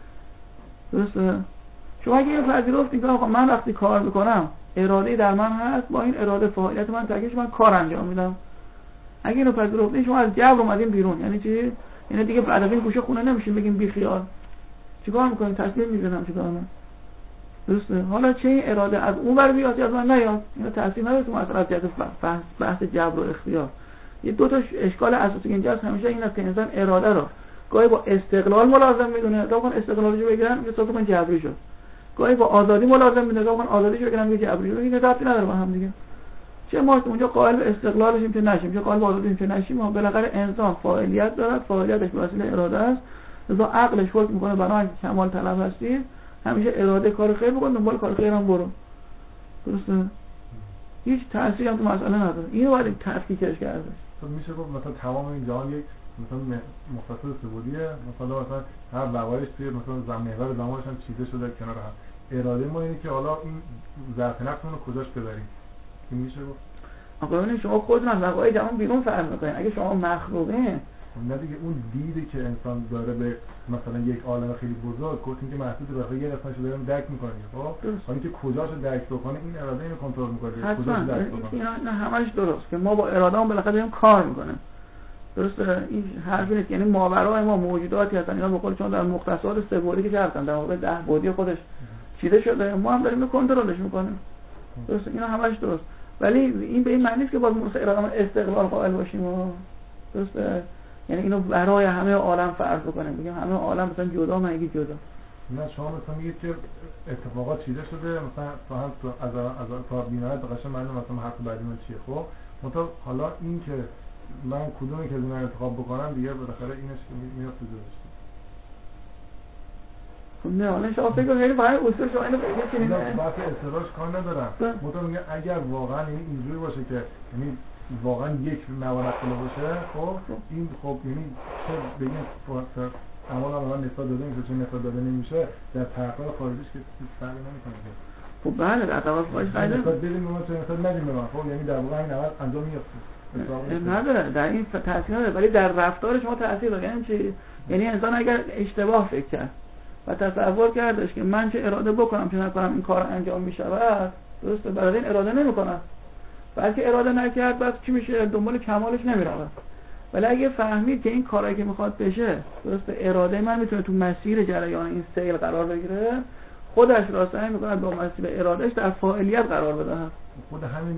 درسته؟ شما اگه اینو پذیرفتین که آقا من وقتی کار میکنم اراده در من هست، با این اراده فاعلیت من تکیش من کار انجام میدم. اگه اینو پذیرفتین شما از جبر اومدین بیرون. یعنی چی؟ یعنی دیگه بعد از این گوشه خونه نمیشین بگین بی خیال. چیکار میکنین؟ تصمیم میگیرم چیکار کنم. درسته؟ حالا چه این اراده از اون ور بیاد یا از من نیاد؟ اینا تاثیر نداره تو مسئله جهت بحث بحث جبر و اختیار. یه دو تا اشکال اساسی که اینجاست همیشه این است که انسان اراده رو گاهی با استقلال ملازم میدونه، تا اون استقلالش رو بگیرن احساس کنن جبری شد. گاهی با آزادی ملازم میدونه، تا اون آزادیش رو بگیرن میگه جبری شد. این ربطی نداره با هم دیگه. چه ما اونجا قائل به استقلال بشیم چه نشیم، چه قائل به آزادی چه نشیم، ما بالاخره انسان فاعلیت داره، فاعلیتش به وسیله اراده است. لذا عقلش حکم میکنه بنابراین کمال طلب هستی، همیشه اراده کار خیر بکن، دنبال کار خیر هم برو. درسته؟ هیچ تأثیری هم تو مسئله نداره. اینو باید تفکیکش کرده. تو میشه گفت مثلا تمام این جهان یک مثلا مختصر ثبوتیه، مثلا مثلا هر وقایعش توی مثلا زمینه و زمانش هم چیده شده کنار هم. اراده ما اینه که حالا این ظرف نفسمون رو کجاش ببریم. این میشه گفت آقا ببینید شما خودتون از وقایع جهان بیرون فرض می‌کنید. اگه شما مخلوقین نه دیگه اون دیدی که انسان داره به مثلا یک عالم خیلی بزرگ گفتیم که محدود به یه قسمتش رو داریم درک می‌کنه. خب حالا که کجاشو درک بکنه این اراده اینو کنترل می‌کنه. کجاشو درک بکنه نه همش درست که ما با ارادهمون بالاخره داریم کار می‌کنیم. درسته؟ این حرفی نیست. یعنی ماورای ما موجوداتی هستن اینا به قول چون در مختصات سه بعدی که هستن در واقع ده بعدی خودش چیده شده، ما هم داریم کنترلش می‌کنیم. درسته؟ اینا همش درست. ولی این به این معنی نیست که باز مثلا ارادهمون استقلال قائل باشیم. درسته؟ یعنی اینو برای همه عالم فرض بکنیم، بگیم همه عالم مثلا جدا مگی جدا. نه شما مثلا میگید که اتفاقات چیده شده مثلا تو هم تو از از تا بینایت قشنگ معلومه مثلا حرف بعدی من چیه. خب مثلا حالا این که من کدومی که از اینا انتخاب بکنم دیگه بالاخره اینش که میاد تو جلوش. نه حالا شما فکر کنید برای اصول شما اینو بگید نه بحث استراش کار ندارم. مثلا میگه اگر واقعا این اینجوری باشه که یعنی واقعا یک نوار نقل باشه، خب این خب یعنی چه بگیم اعمال هم به من نسبت داده میشه چه نسبت داده نمیشه در تحقیق خارجیش که فرقی نمیکنه. خب بله در طرف خارج خیلی نسبت بدیم به من چه نسبت ندیم به من، خب یعنی در واقع این عمل انجام میفته نداره در این تاثیر نداره، ولی در رفتار شما تاثیر داره. یعنی چی؟ یعنی انسان اگر اشتباه فکر کرد و تصور کردش که من چه اراده بکنم چه نکنم این کار انجام میشود، درسته، برای این اراده نمیکنه، بلکه اراده نکرد بعد چی میشه؟ دنبال کمالش نمیره. ولی اگه فهمید که این کاری که میخواد بشه، درسته، اراده من میتونه تو مسیر جریان این سیل قرار بگیره، خودش را سعی میکنه با مسیر ارادهش در فاعلیت قرار بده. خود همین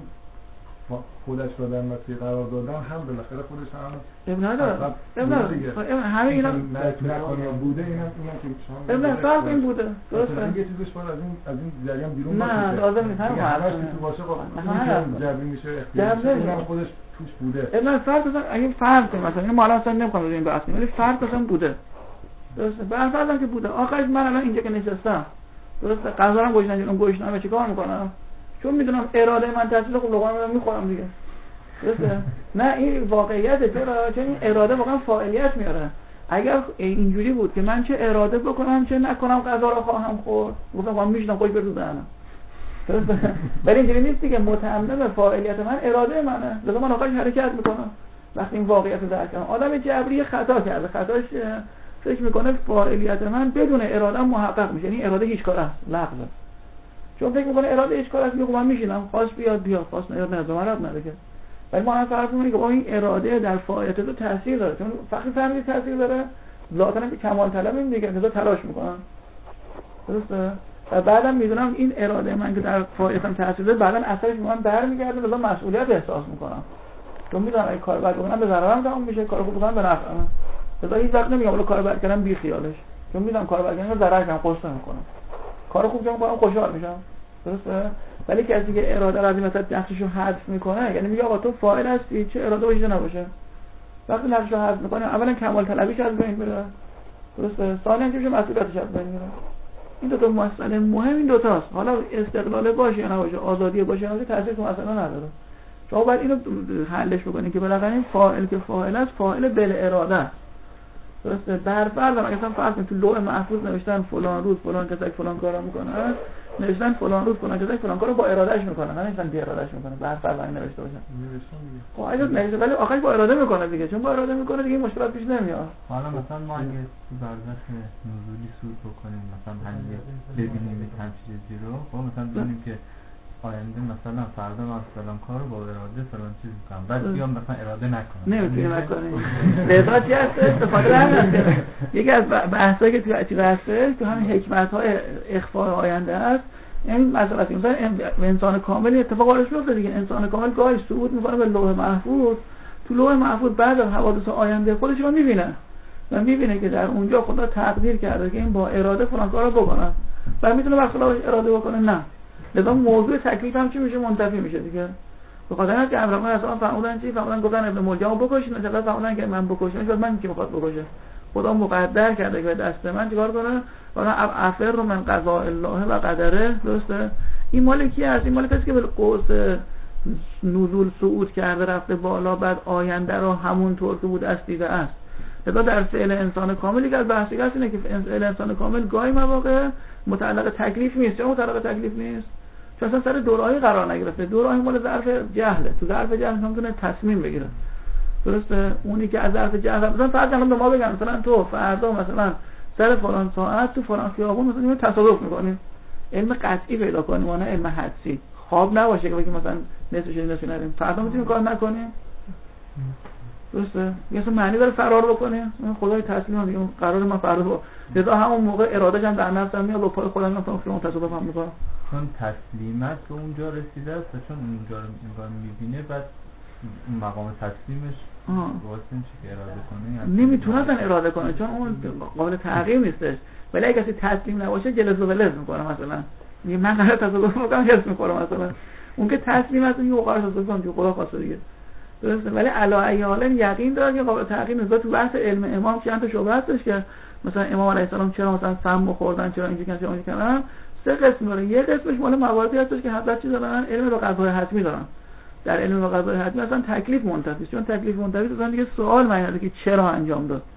خودش را در مسیر قرار دادن هم بالاخره خودش هم اب نداره اب نداره همه اینا نکنه بوده، اینم اینم که شما اب نه فرق این بوده، درسته، یه چیزش باید از این از این جریان بیرون باشه. نه لازم نیست همون همش تو باشه خب جبری میشه اختیاری اینم خودش توش بوده. اب نه فرق اصلا اگه فرق کنه مثلا ما الان اصلا نمیخوام این بحث کنیم، ولی فرق اصلا بوده، درسته، برفرض که بوده. آخرش من الان اینجا که نشستم، درسته، غذا رو گوشت نمیدونم گوشت نمیدونم چیکار میکنم، چون میدونم اراده من تاثیر خوب لقمه رو میخورم دیگه، درسته. نه این واقعیته، چرا؟ چون این اراده واقعا فاعلیت میاره. اگر اینجوری بود که من چه اراده بکنم چه نکنم غذا رو خواهم خورد، گفتم خواهم میشنم خوش برو دهنم، درسته، ولی اینجوری نیست دیگه. متعمد فاعلیت من اراده منه، لذا من آخرش حرکت میکنم. وقتی این واقعیت رو درک کنم، آدم جبری خطا کرده، خطاش فکر میکنه فاعلیت من بدون اراده محقق میشه، یعنی اراده هیچ کاره است، لغزه، چون فکر میکنه اراده هیچ کاره است، میگه من میشینم خواست بیاد بیاد خواست نیاد نه ضرورت نداره. ولی ما هم فرض می‌کنیم که با این اراده در فاعلیت تو تاثیر داره، چون فقط فهمی تاثیر داره ذاتاً که کمال طلبیم دیگه، لذا تلاش میکنم، درسته. و بعدم میدونم این اراده من که در فاعلیتم تاثیر داره، بعداً اثرش به من برمیگرده، لذا مسئولیت احساس میکنم، چون میدونم این کار بد بکنم به ضررم تموم میشه، کار خوب بکنم به نفعم. لذا هیچ وقت نمیگم ولی کار بد کردم بی خیالش، چون میدونم کار بد کردم ضرر کنم قصه میکنم، کار خوب میکنم خوشحال میشم، درسته. ولی کسی که اراده رو از این مثلا نقششو حذف میکنه، یعنی میگه آقا تو فاعل هستی چه اراده باشه نباشه، وقتی نقششو حذف میکنه اولا کمال طلبیش از بین میره، درسته، ثانیاً که میشه مسئولیتش از بین میره. این دو تا مسئله مهم این دو تاست. حالا استقلال باشه یا نباشه، آزادی باشه یا نباشه، تاثیر تو مسئله نداره. شما باید اینو حلش بکنید که بالاخره این فاعل که فاعل است فاعل بل اراده است، درسته. بر فرض اگه مثلا فرض کنید تو لوح محفوظ نوشتن فلان روز فلان کسی فلان کارو میکنه، نوشتن فلان روز فلان کسی فلان کارو با ارادهش میکنه، نه نوشتن بی ارادهش میکنه. بر فرض این نوشته باشن نوشتن دیگه خب اگه نوشته ولی آخرش با اراده میکنه دیگه، چون با اراده میکنه دیگه مشکلات پیش نمیاد. حالا مثلا ما اگه تو برزخ نزولی سود بکنیم، مثلا همین ببینیم همین چیزی رو، خب مثلا ببینیم که آینده مثلا فردا من فلان کارو با اراده فلان چیز میکنم، بعد بیام مثلا اراده نکنم، نمیتونی نکنی. لذا چی هست؟ استفاده همین یکی از بحثایی که تو چیز هستش تو همین حکمت‌های اخفاء آینده است. این مسئله است مثلا انسان کامل اتفاق وارد شده دیگه. انسان کامل گاهی صعود میکنه به لوح محفوظ، تو لوح محفوظ بعد از حوادث آینده خودش رو میبینه و میبینه که در اونجا خدا تقدیر کرده که این با اراده فلان کارو بکنه و میتونه وقت خودش اراده بکنه نه. لذا موضوع تکلیف هم چی میشه؟ منتفی میشه دیگه. به خاطر اینکه امرمان اصلا فرمودن چی؟ فرمودن گفتن ابن ملجم بکشین، مثلا فرمودن که من بکشمش بعد من کی میخواد بکشه؟ خدا مقدر کرده که دست من چیکار کنه؟ والا افر رو من قضاء الله و قدره، درسته. این مال کی است؟ این مال کسی که به قوس نزول صعود کرده رفته بالا، بعد آینده رو همونطور که بود از دیده است. لذا در فعل انسان کاملی که از بحثی هست اینه که فعل انسان کامل گاهی مواقع متعلق تکلیف نیست. چرا متعلق تکلیف نیست؟ چون اصلا سر دوره‌ای قرار نگرفته. دوره‌ای مال ظرف جهله. تو ظرف جهل میتونه تصمیم بگیره، درسته. اونی که از ظرف جهل مثلا فرض کنم به ما بگن مثلا تو فردا مثلا سر فلان ساعت تو فلان خیابون مثلا تصادف می‌کنی، علم قطعی پیدا کنیم نه علم حدسی. خواب نباشه که بگیم مثلا نصفش نصفی نریم، فردا میتونیم کار نکنیم، درسته. مثلا معنی داره فرار بکنیم، خدای تسلیم میگم قرار من فرار با لذا همون موقع ارادهش هم در نفسم میاد با پای خودم میام خیابون تصادف هم میکنم، چون تسلیمت به اونجا رسیده است و چون اونجا رو میبینه بعد مقام تسلیمش واسه چی که اراده کنه نمیتونه اصلا اراده کنه چون اون قابل تغییر نیستش. ولی اگه کسی تسلیم نباشه جلز و ولز میکنه، مثلا میگه من قرار تصادف میکنم حس میکنم، مثلا اون که تسلیم هست میگه قرار تصادف کنم خدا خواسته دیگه، درسته. ولی علی ای حال یقین داره که قابل تغییر نیست. تو بحث علم امام چند تا شبهه هستش که مثلا امام علیه السلام چرا مثلا سم خوردن، چرا اینجوری کردن، چرا اونجوری کردن. سه قسم داره. یه قسمش مال مواردی هستش که حضرت چیز دارن، علم به قضای حتمی دارن. در علم به قضای حتمی اصلا تکلیف منتفی است، چون تکلیف منتفی است دیگه سوال معنی داره که چرا انجام داد،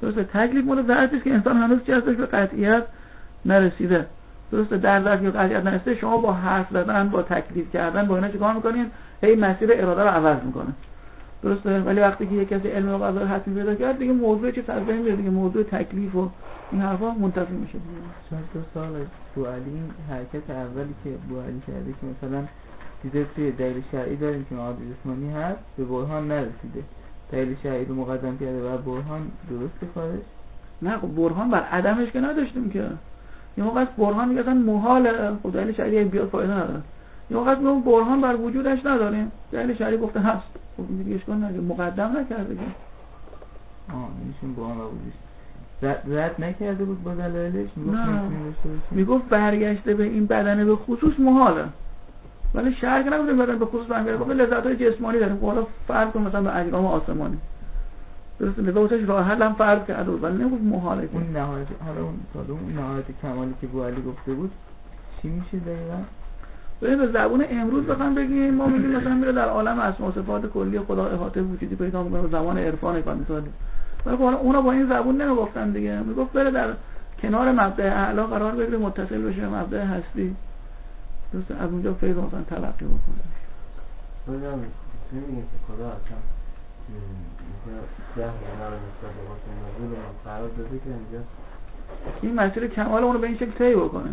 درسته؟ تکلیف مال ذاتی است که انسان هنوز چی هستش به قطعیت نرسیده. درسته؟ در ذاتی قطعیت نرسیده شما با حرف زدن، با تکلیف کردن، با اینا چیکار می‌کنین؟ هی مسیر اراده رو عوض می‌کنه. درسته؟ ولی وقتی که یک کسی علم و قضا حتمی پیدا کرد دیگه موضوع چه تضمین میده دیگه، موضوع تکلیف و این حرفا منتفی میشه دیگه. چون دو سال بو علی حرکت اولی که بو علی کرده که مثلا دیده توی دلیل شرعی داریم که معاد جسمانی هست به برهان نرسیده، دلیل شرعی رو مقدم کرده و برهان درسته کارش؟ نه خب برهان بر عدمش که نداشتیم که، یه موقع برهان میگه اصلا محاله، خب دلیل شرعی بیاد فایده نداره. یه موقع میگم برهان بر وجودش نداریم، دلیل شرعی گفته هست، خب دیگه اشکال نداره، مقدم نکرده که. آه نمیشون برهان و وجودش رد, رد نکرده بود با دلایلش، میگفت نه نمیتونیم میگفت برگشته به این بدنه به خصوص محاله، ولی شرع که نگفتیم بدن به خصوص برمیگرده، گفت لذت‌های جسمانی داریم، حالا فرض کن مثلا به اجرام آسمانی، درسته؟ لذاتش راه حل هم فرض کرده بود ولی نگفت محاله. اون نهایت حالا اون ساده اون نهایت کمالی که بو علی گفته بود چی میشه دقیقاً؟ ببین به زبون امروز بخوام بگیم ما میگیم مثلا میره در عالم اسماء و صفات کلی خدا احاطه وجودی پیدا می‌کنه، زمان عرفان کامل. ولی حالا اونا با این زبون نمیگفتن دیگه، میگفت بره در کنار مبدأ اعلی قرار بگیره، متصل بشه به مبدأ هستی، درسته؟ از اونجا فیض مثلا تلقی بکنه. بازم میگیم که خدا اصلا مثلا ده هزار نسبت به واسه نزول من قرار داده که اینجا این مسیر کمال اون رو به این شکل طی بکنه.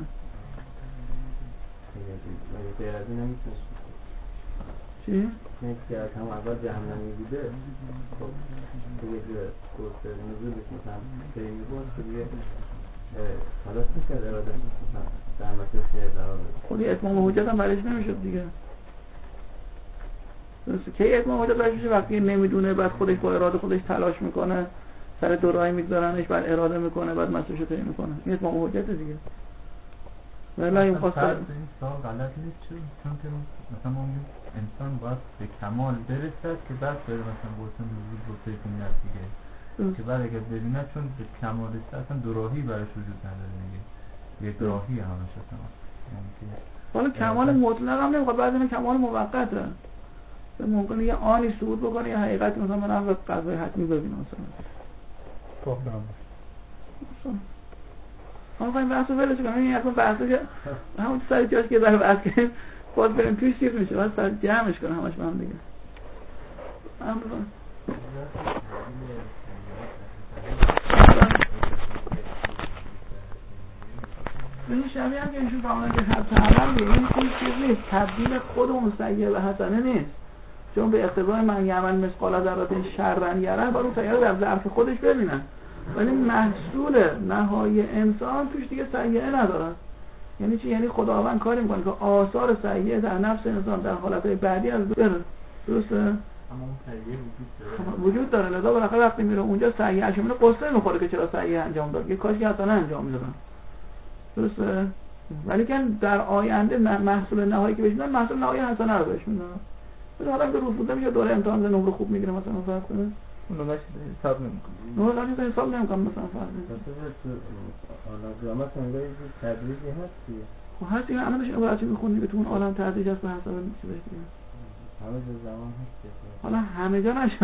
مگه غیر از این نمیتونه چی؟ اینه که از هم اول جهنمی بوده، خب دیگه که گفته نزولش مثلا طی میبود که دیگه خلاص میکرد ارادش مثلا در مسیر خیر قرار داده. خودی اتمام حجت هم برش نمیشد دیگه، درسته؟ که اتمام حجت برش میشه وقتی نمیدونه بعد خودش با اراده خودش تلاش میکنه، سر دو راهی میگذارنش، بعد اراده میکنه، بعد مسئولش رو طی میکنه. این اتمام حجت دیگه. ولی این خواست این سوال غلط نیست، چون چون که مثلا ما میگیم انسان باید به کمال برسد که بعد بره مثلا بوسن وجود رو پیکنیت دیگه، که بعد اگر ببینه چون به کمال رسید اصلا دو راهی برش وجود نداره دیگه، یک راهی همش اصلا. حالا کمال مطلق هم نمیخواد، بعضی اینا کمال موقته، ممکنه یه آنی صعود بکنه یه حقیقت مثلا من به قضای حتمی ببینم مثلا. خب دارم ما خواهیم بحث رو ولش کنیم، این اصلا بحثه که همون سر جاش که در بحث کنیم باز بریم توش چیز میشه، باز سر جمعش کنیم همش با هم دیگه. هم بزن به این شبیه هم که ایشون فرمودن که حد تعمل دیگه این چیز نیست، تبدیل خود اون سیئه به حسنه نیست، چون به اقتضای من یعمل مثقال ذره شرا یره باید اون سیئه در ظرف خودش ببینن، ولی محصول نهایی انسان توش دیگه سیئه نداره. یعنی چی؟ یعنی خداوند کاری میکنه که آثار سیئه در نفس انسان در حالتهای بعدی از بره، درسته؟ اما اون سیئه وجود داره وجود داره، لذا بالاخره وقتی میره اونجا سیئه‌اش میره قصه میخوره که چرا سیئه انجام داد، یه کاش که حتما انجام میدادن، درسته؟ ولی که در آینده محصول نهایی که بهش میدن محصول نهایی حسنه رو بهش میدن. مثلا حالا که روز بوده میشه دوره امتحان نمره خوب میگیره مثلا فرض کنید اون نمرش حساب نمیکنه، نمرش حساب نمیکنه مثلا فرض کنید مثلا تو حالا قیامت انگار یه تدریجی هست دیگه. خب هست دیگه، الان داشتیم برای چی میخونیم که تو اون عالم تدریج هست به حساب چیزش دیگه، همه جا زمان هست حالا همه جا نشه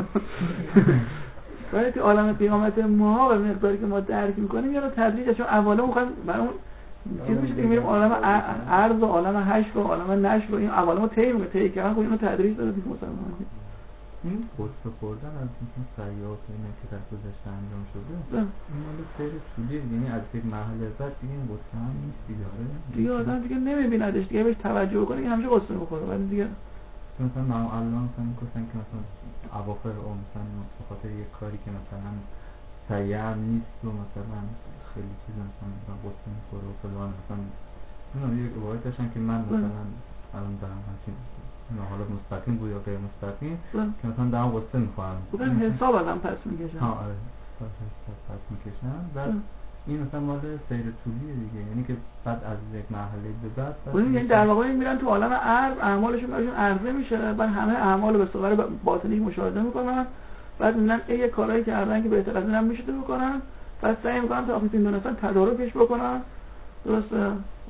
ولی تو عالم قیامت ما به مقداری که ما درک میکنیم یا تدریج، چون اولا میخوایم برای اون چیز میشه دیگه، میریم عالم عرض و عالم حشر و عالم نشر و این اولا ما طی میکنیم، طی کردن خب اینو تدریج داره دیگه مثلا این قصه خوردن از این سیئات اینه که در گذشته انجام شده این مال سیر طولی، یعنی از یک مرحله بعد دیگه این قصه هم نیست دیگه. دیگه آدم دیگه نمیبیندش دیگه، بهش توجه کنه که همیشه قصه میخوره، ولی دیگه مثلا ما الان مثلا میگفتن که مثلا اواخر عمر مثلا به خاطر یک کاری که مثلا سیئه هم نیست و مثلا خیلی چیز مثلا قصه میخوره و فلان، مثلا اینا یک عبارت داشتن که من مثلا الان دارم همچین نه حالا مستقیم بود یا غیر مستقیم که مثلا دارم قصه میخورم بودن حساب ازم پس میکشن. ها آره حساب پس میکشن بعد این مثلا مال سیر طولیه دیگه، یعنی که بعد از یک مرحله به بعد ببین یعنی در واقع میرن تو عالم عرض اعمالشون براشون عرضه میشه، بعد همه اعمال به صورت باطنی مشاهده میکنن، بعد میبینن ای یه کارهایی کردن که بهتر از اینم میشه بکنن، بعد سعی میکنن تا آخر این دونستان تدارکش بکنن، درسته؟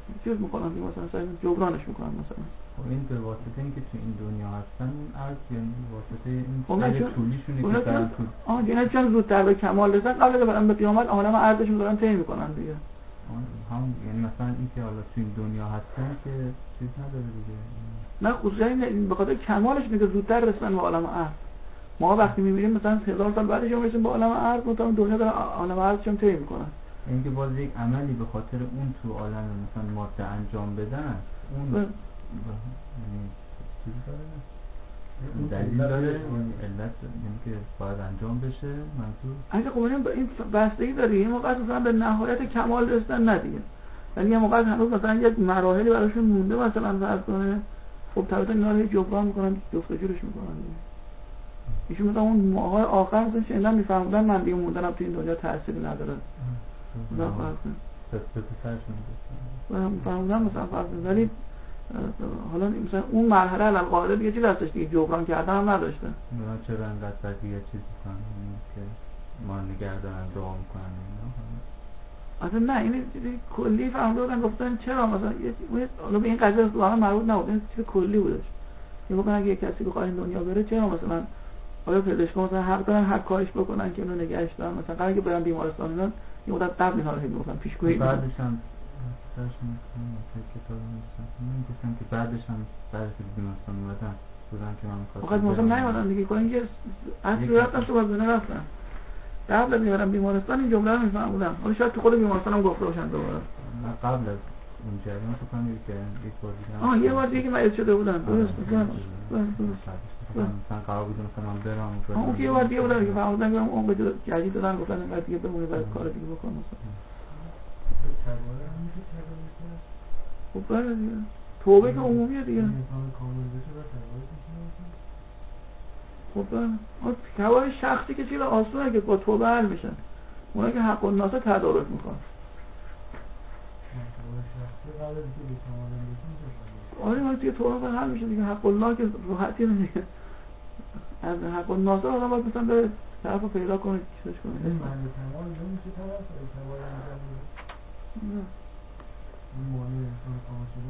چیز میکنن دیگه، مثلا سعی جبرانش میکنن مثلا. خب این به واسطه اینکه تو این دنیا هستن عرض، یعنی واسطه این خب سیر طولیشونه که برن تو آه دیگه چون زودتر به کمال رسن قبل که برن به قیامت عالم عرضشون دارن طی میکنن دیگه. هم یعنی مثلا اینکه حالا تو این دنیا هستن که چیز نداره دیگه. نه خصوصا به خاطر کمالش اینه که زودتر رسن به عالم عرض. ما وقتی می‌بینیم مثلا هزار سال بعدش میرسیم به عالم عرض، مثلا دنیا داره عالم عرضش هم طی میکنن. اینکه باز یک عملی به خاطر اون تو عالم مثلا ماده انجام بدن، اون ب... ب... یعنی چیزی داره دلیل داره، اون علت یعنی که باید انجام بشه منظور. اگه خب این این بستگی داره، یه موقع مثلا به نهایت کمال رسیدن ندیگه، یعنی یه موقع هنوز مثلا یک مراحلی براشون مونده مثلا فرض کنه، خب طبعا اینا رو جبران میکنن، جفتجورش میکنن. ایشون مثلا اون ماهای آخر مثلا شنیدن میفهمودن من دیگه موندنم تو این دنیا تأثیری نداره. مثلا فرض کن پس به پسرشون میگه فهمودن مثلا فرض کن، ولی حالا مثلا اون مرحله القاعده دیگه چی دستش دیگه جبران کردن هم نداشته. اونا چرا انقدر بقیه چیز میکنن که ما نگردن دعا میکنن اینا؟ اصلا نه این چیزی کلی فهمده بودن، گفتن چرا مثلا یه حالا به این قضیه واقعا مربوط نبود، این چیز کلی بودش. یه موقع اگه کسی بخواد این دنیا بره چرا مثلا آیا پزشکا مثلا حق دارن هر کارش بکنن که اونو نگهش دارن، مثلا قراره که برن بیمارستان اینا یه مدت قبل اینا رو هی مثلا پیشگویی بعدش هم پسرش میگفتن کتاب می‌نویسن، من گفتم که بعدش هم بعد از بیمارستان اومدن بودن که من می‌خواستم فقط مثلا نیومدن دیگه، کلا اینکه اصل رفتن تو بازونه رفتن قبل از میارم بیمارستان این جمله رو میفهمودن. حالا شاید تو خود بیمارستان هم گفته باشن دوباره. نه قبل از اون جریان تو کنم که یک بار دیگه آه یه بار دیگه که مریض شده بودن. درست درست مثلا قرار بود مثلا من برم اون که یه بار دیگه بودن که فهمیدن که اون به جدید دادن، گفتن اینقدر دیگه بمونه بعد کار دیگه بکن مثلا. خب بله دیگه توبه که عمومیه دیگه. خب بله کبار شخصی که چیز آسونه که با توبه حل میشن، اونایی که حق الناس تدارک میکنن. آره ما دیگه توبه حل میشه دیگه، حق الله که راحتی نمیگه. از حق الناس آدم باید مثلا به طرف رو پیدا کنه چیزش کنه. این معنی تمام نمیشه طرف اعتبار نه این معنی انسان کامشونه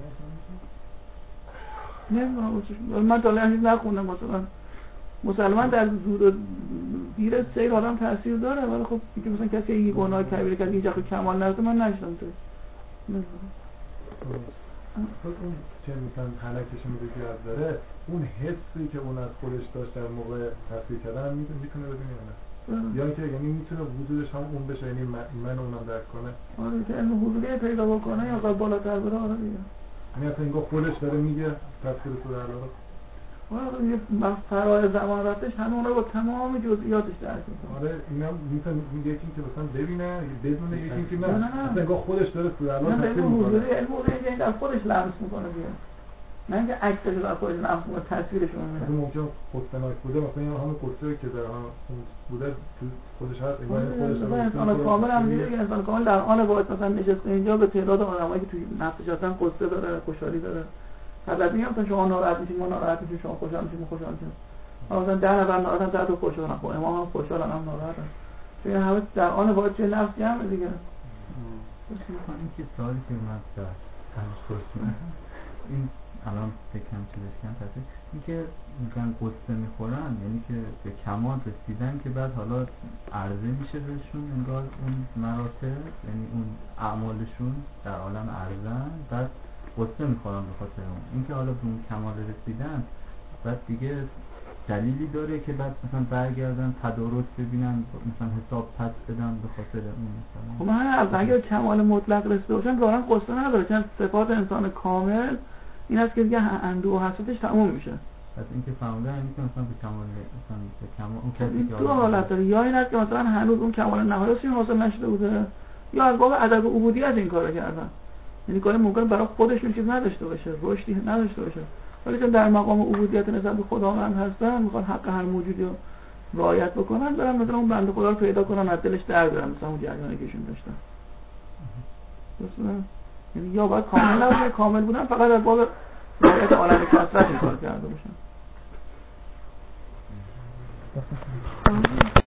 نمیشه؟ نه من تا لحظه نخوندم مثلا مسلمان در زود و دیر سیر آدم تاثیر داره، ولی خب دیگه مثلا کسی این گناه کبیره کرد اینجا کمال نرسه من نشدم تو خب اون که مثلا حلکش میده زیاد داره، اون حسی که اون از خودش داشت در موقع تصویر کردن میتونه ببینه یا نه؟ یا اینکه یعنی میتونه وجودش هم اون بشه، یعنی من اونم درک کنه. آره که علم حضوری پیدا بکنه یا قد بالاتر بره. آره دیگه یعنی اصلا اینگاه خودش داره میگه تصویر تو در داره. آره دیگه فرای زمان رفتش همه اون رو با تمام جزئیاتش درک میکنه. آره اینم میتونه یکی که مثلا ببینه بدونه، یکی که نه اصلا اینگاه خودش داره تو در داره تصویر میکنه. علم حضوری یعنی از خودش لمس میکنه دیگه، نه اینکه عکسش رو از خودش لمس میکنه تصویرش رو میبینه. اون ممکنه خودشناک بوده، مثلا این همون قصه که در هم بوده تو خودش هست، انگار خودش رو انسان کامل هم دیگه که انسان کامل در آن باید مثلا نشسته اینجا به تعداد آدمایی که توی نفسش هستن قصه داره، خوشحالی داره. حضرت میگم مثلا شما ناراحت میشید ما ناراحت میشیم، شما خوشحال میشید ما خوشحال میشیم. مثلا ده نفر ناراحتن ده تا خوشحالن، خب امام هم خوشحالن هم ناراحتن. چون همه در آن باید چه نفس جمع دیگه. این که سوالی که من همش پرسیدم این الان فکرم چیزش کم تاثیر این که میگن قصه میخورن، یعنی که به کمال رسیدن که بعد حالا عرضه میشه بهشون انگار اون مراتب، یعنی اون اعمالشون در عالم عرضن بعد قصه میخورن به خاطر اون. این که حالا به اون کمال رسیدن بعد دیگه دلیلی داره که بعد مثلا برگردن تدارک ببینن مثلا حساب پس بدن به خاطر اون مثلا. خب من اگر کمال مطلق رسیده باشن واقعا قصه نداره، چون صفات انسان کامل این است که دیگه اندوه و حسرتش تموم میشه. پس اینکه فهمیدن این که مثلا به کمال مثلا به کمال اون کسی که دو حالت داره، یا این است که مثلا هنوز اون کمال نهاییش حاصل نشده بوده، یا از باب ادب عبودیت این کارو کردن. یعنی کاری ممکنه برای خودشون چیز نداشته باشه، رشدی نداشته باشه، ولی چون در مقام عبودیت نسبت به خداوند هستن میخوان حق هر موجودی رو رعایت بکنن، برن مثلا اون بنده خدا رو پیدا کنن از دلش در بیارن، مثلا اون جریانی که ایشون داشتن. درسته؟ یعنی یا باید کامل نباشه، کامل بودن فقط از باب رعایت عالم کثرت این کار کرده باشن.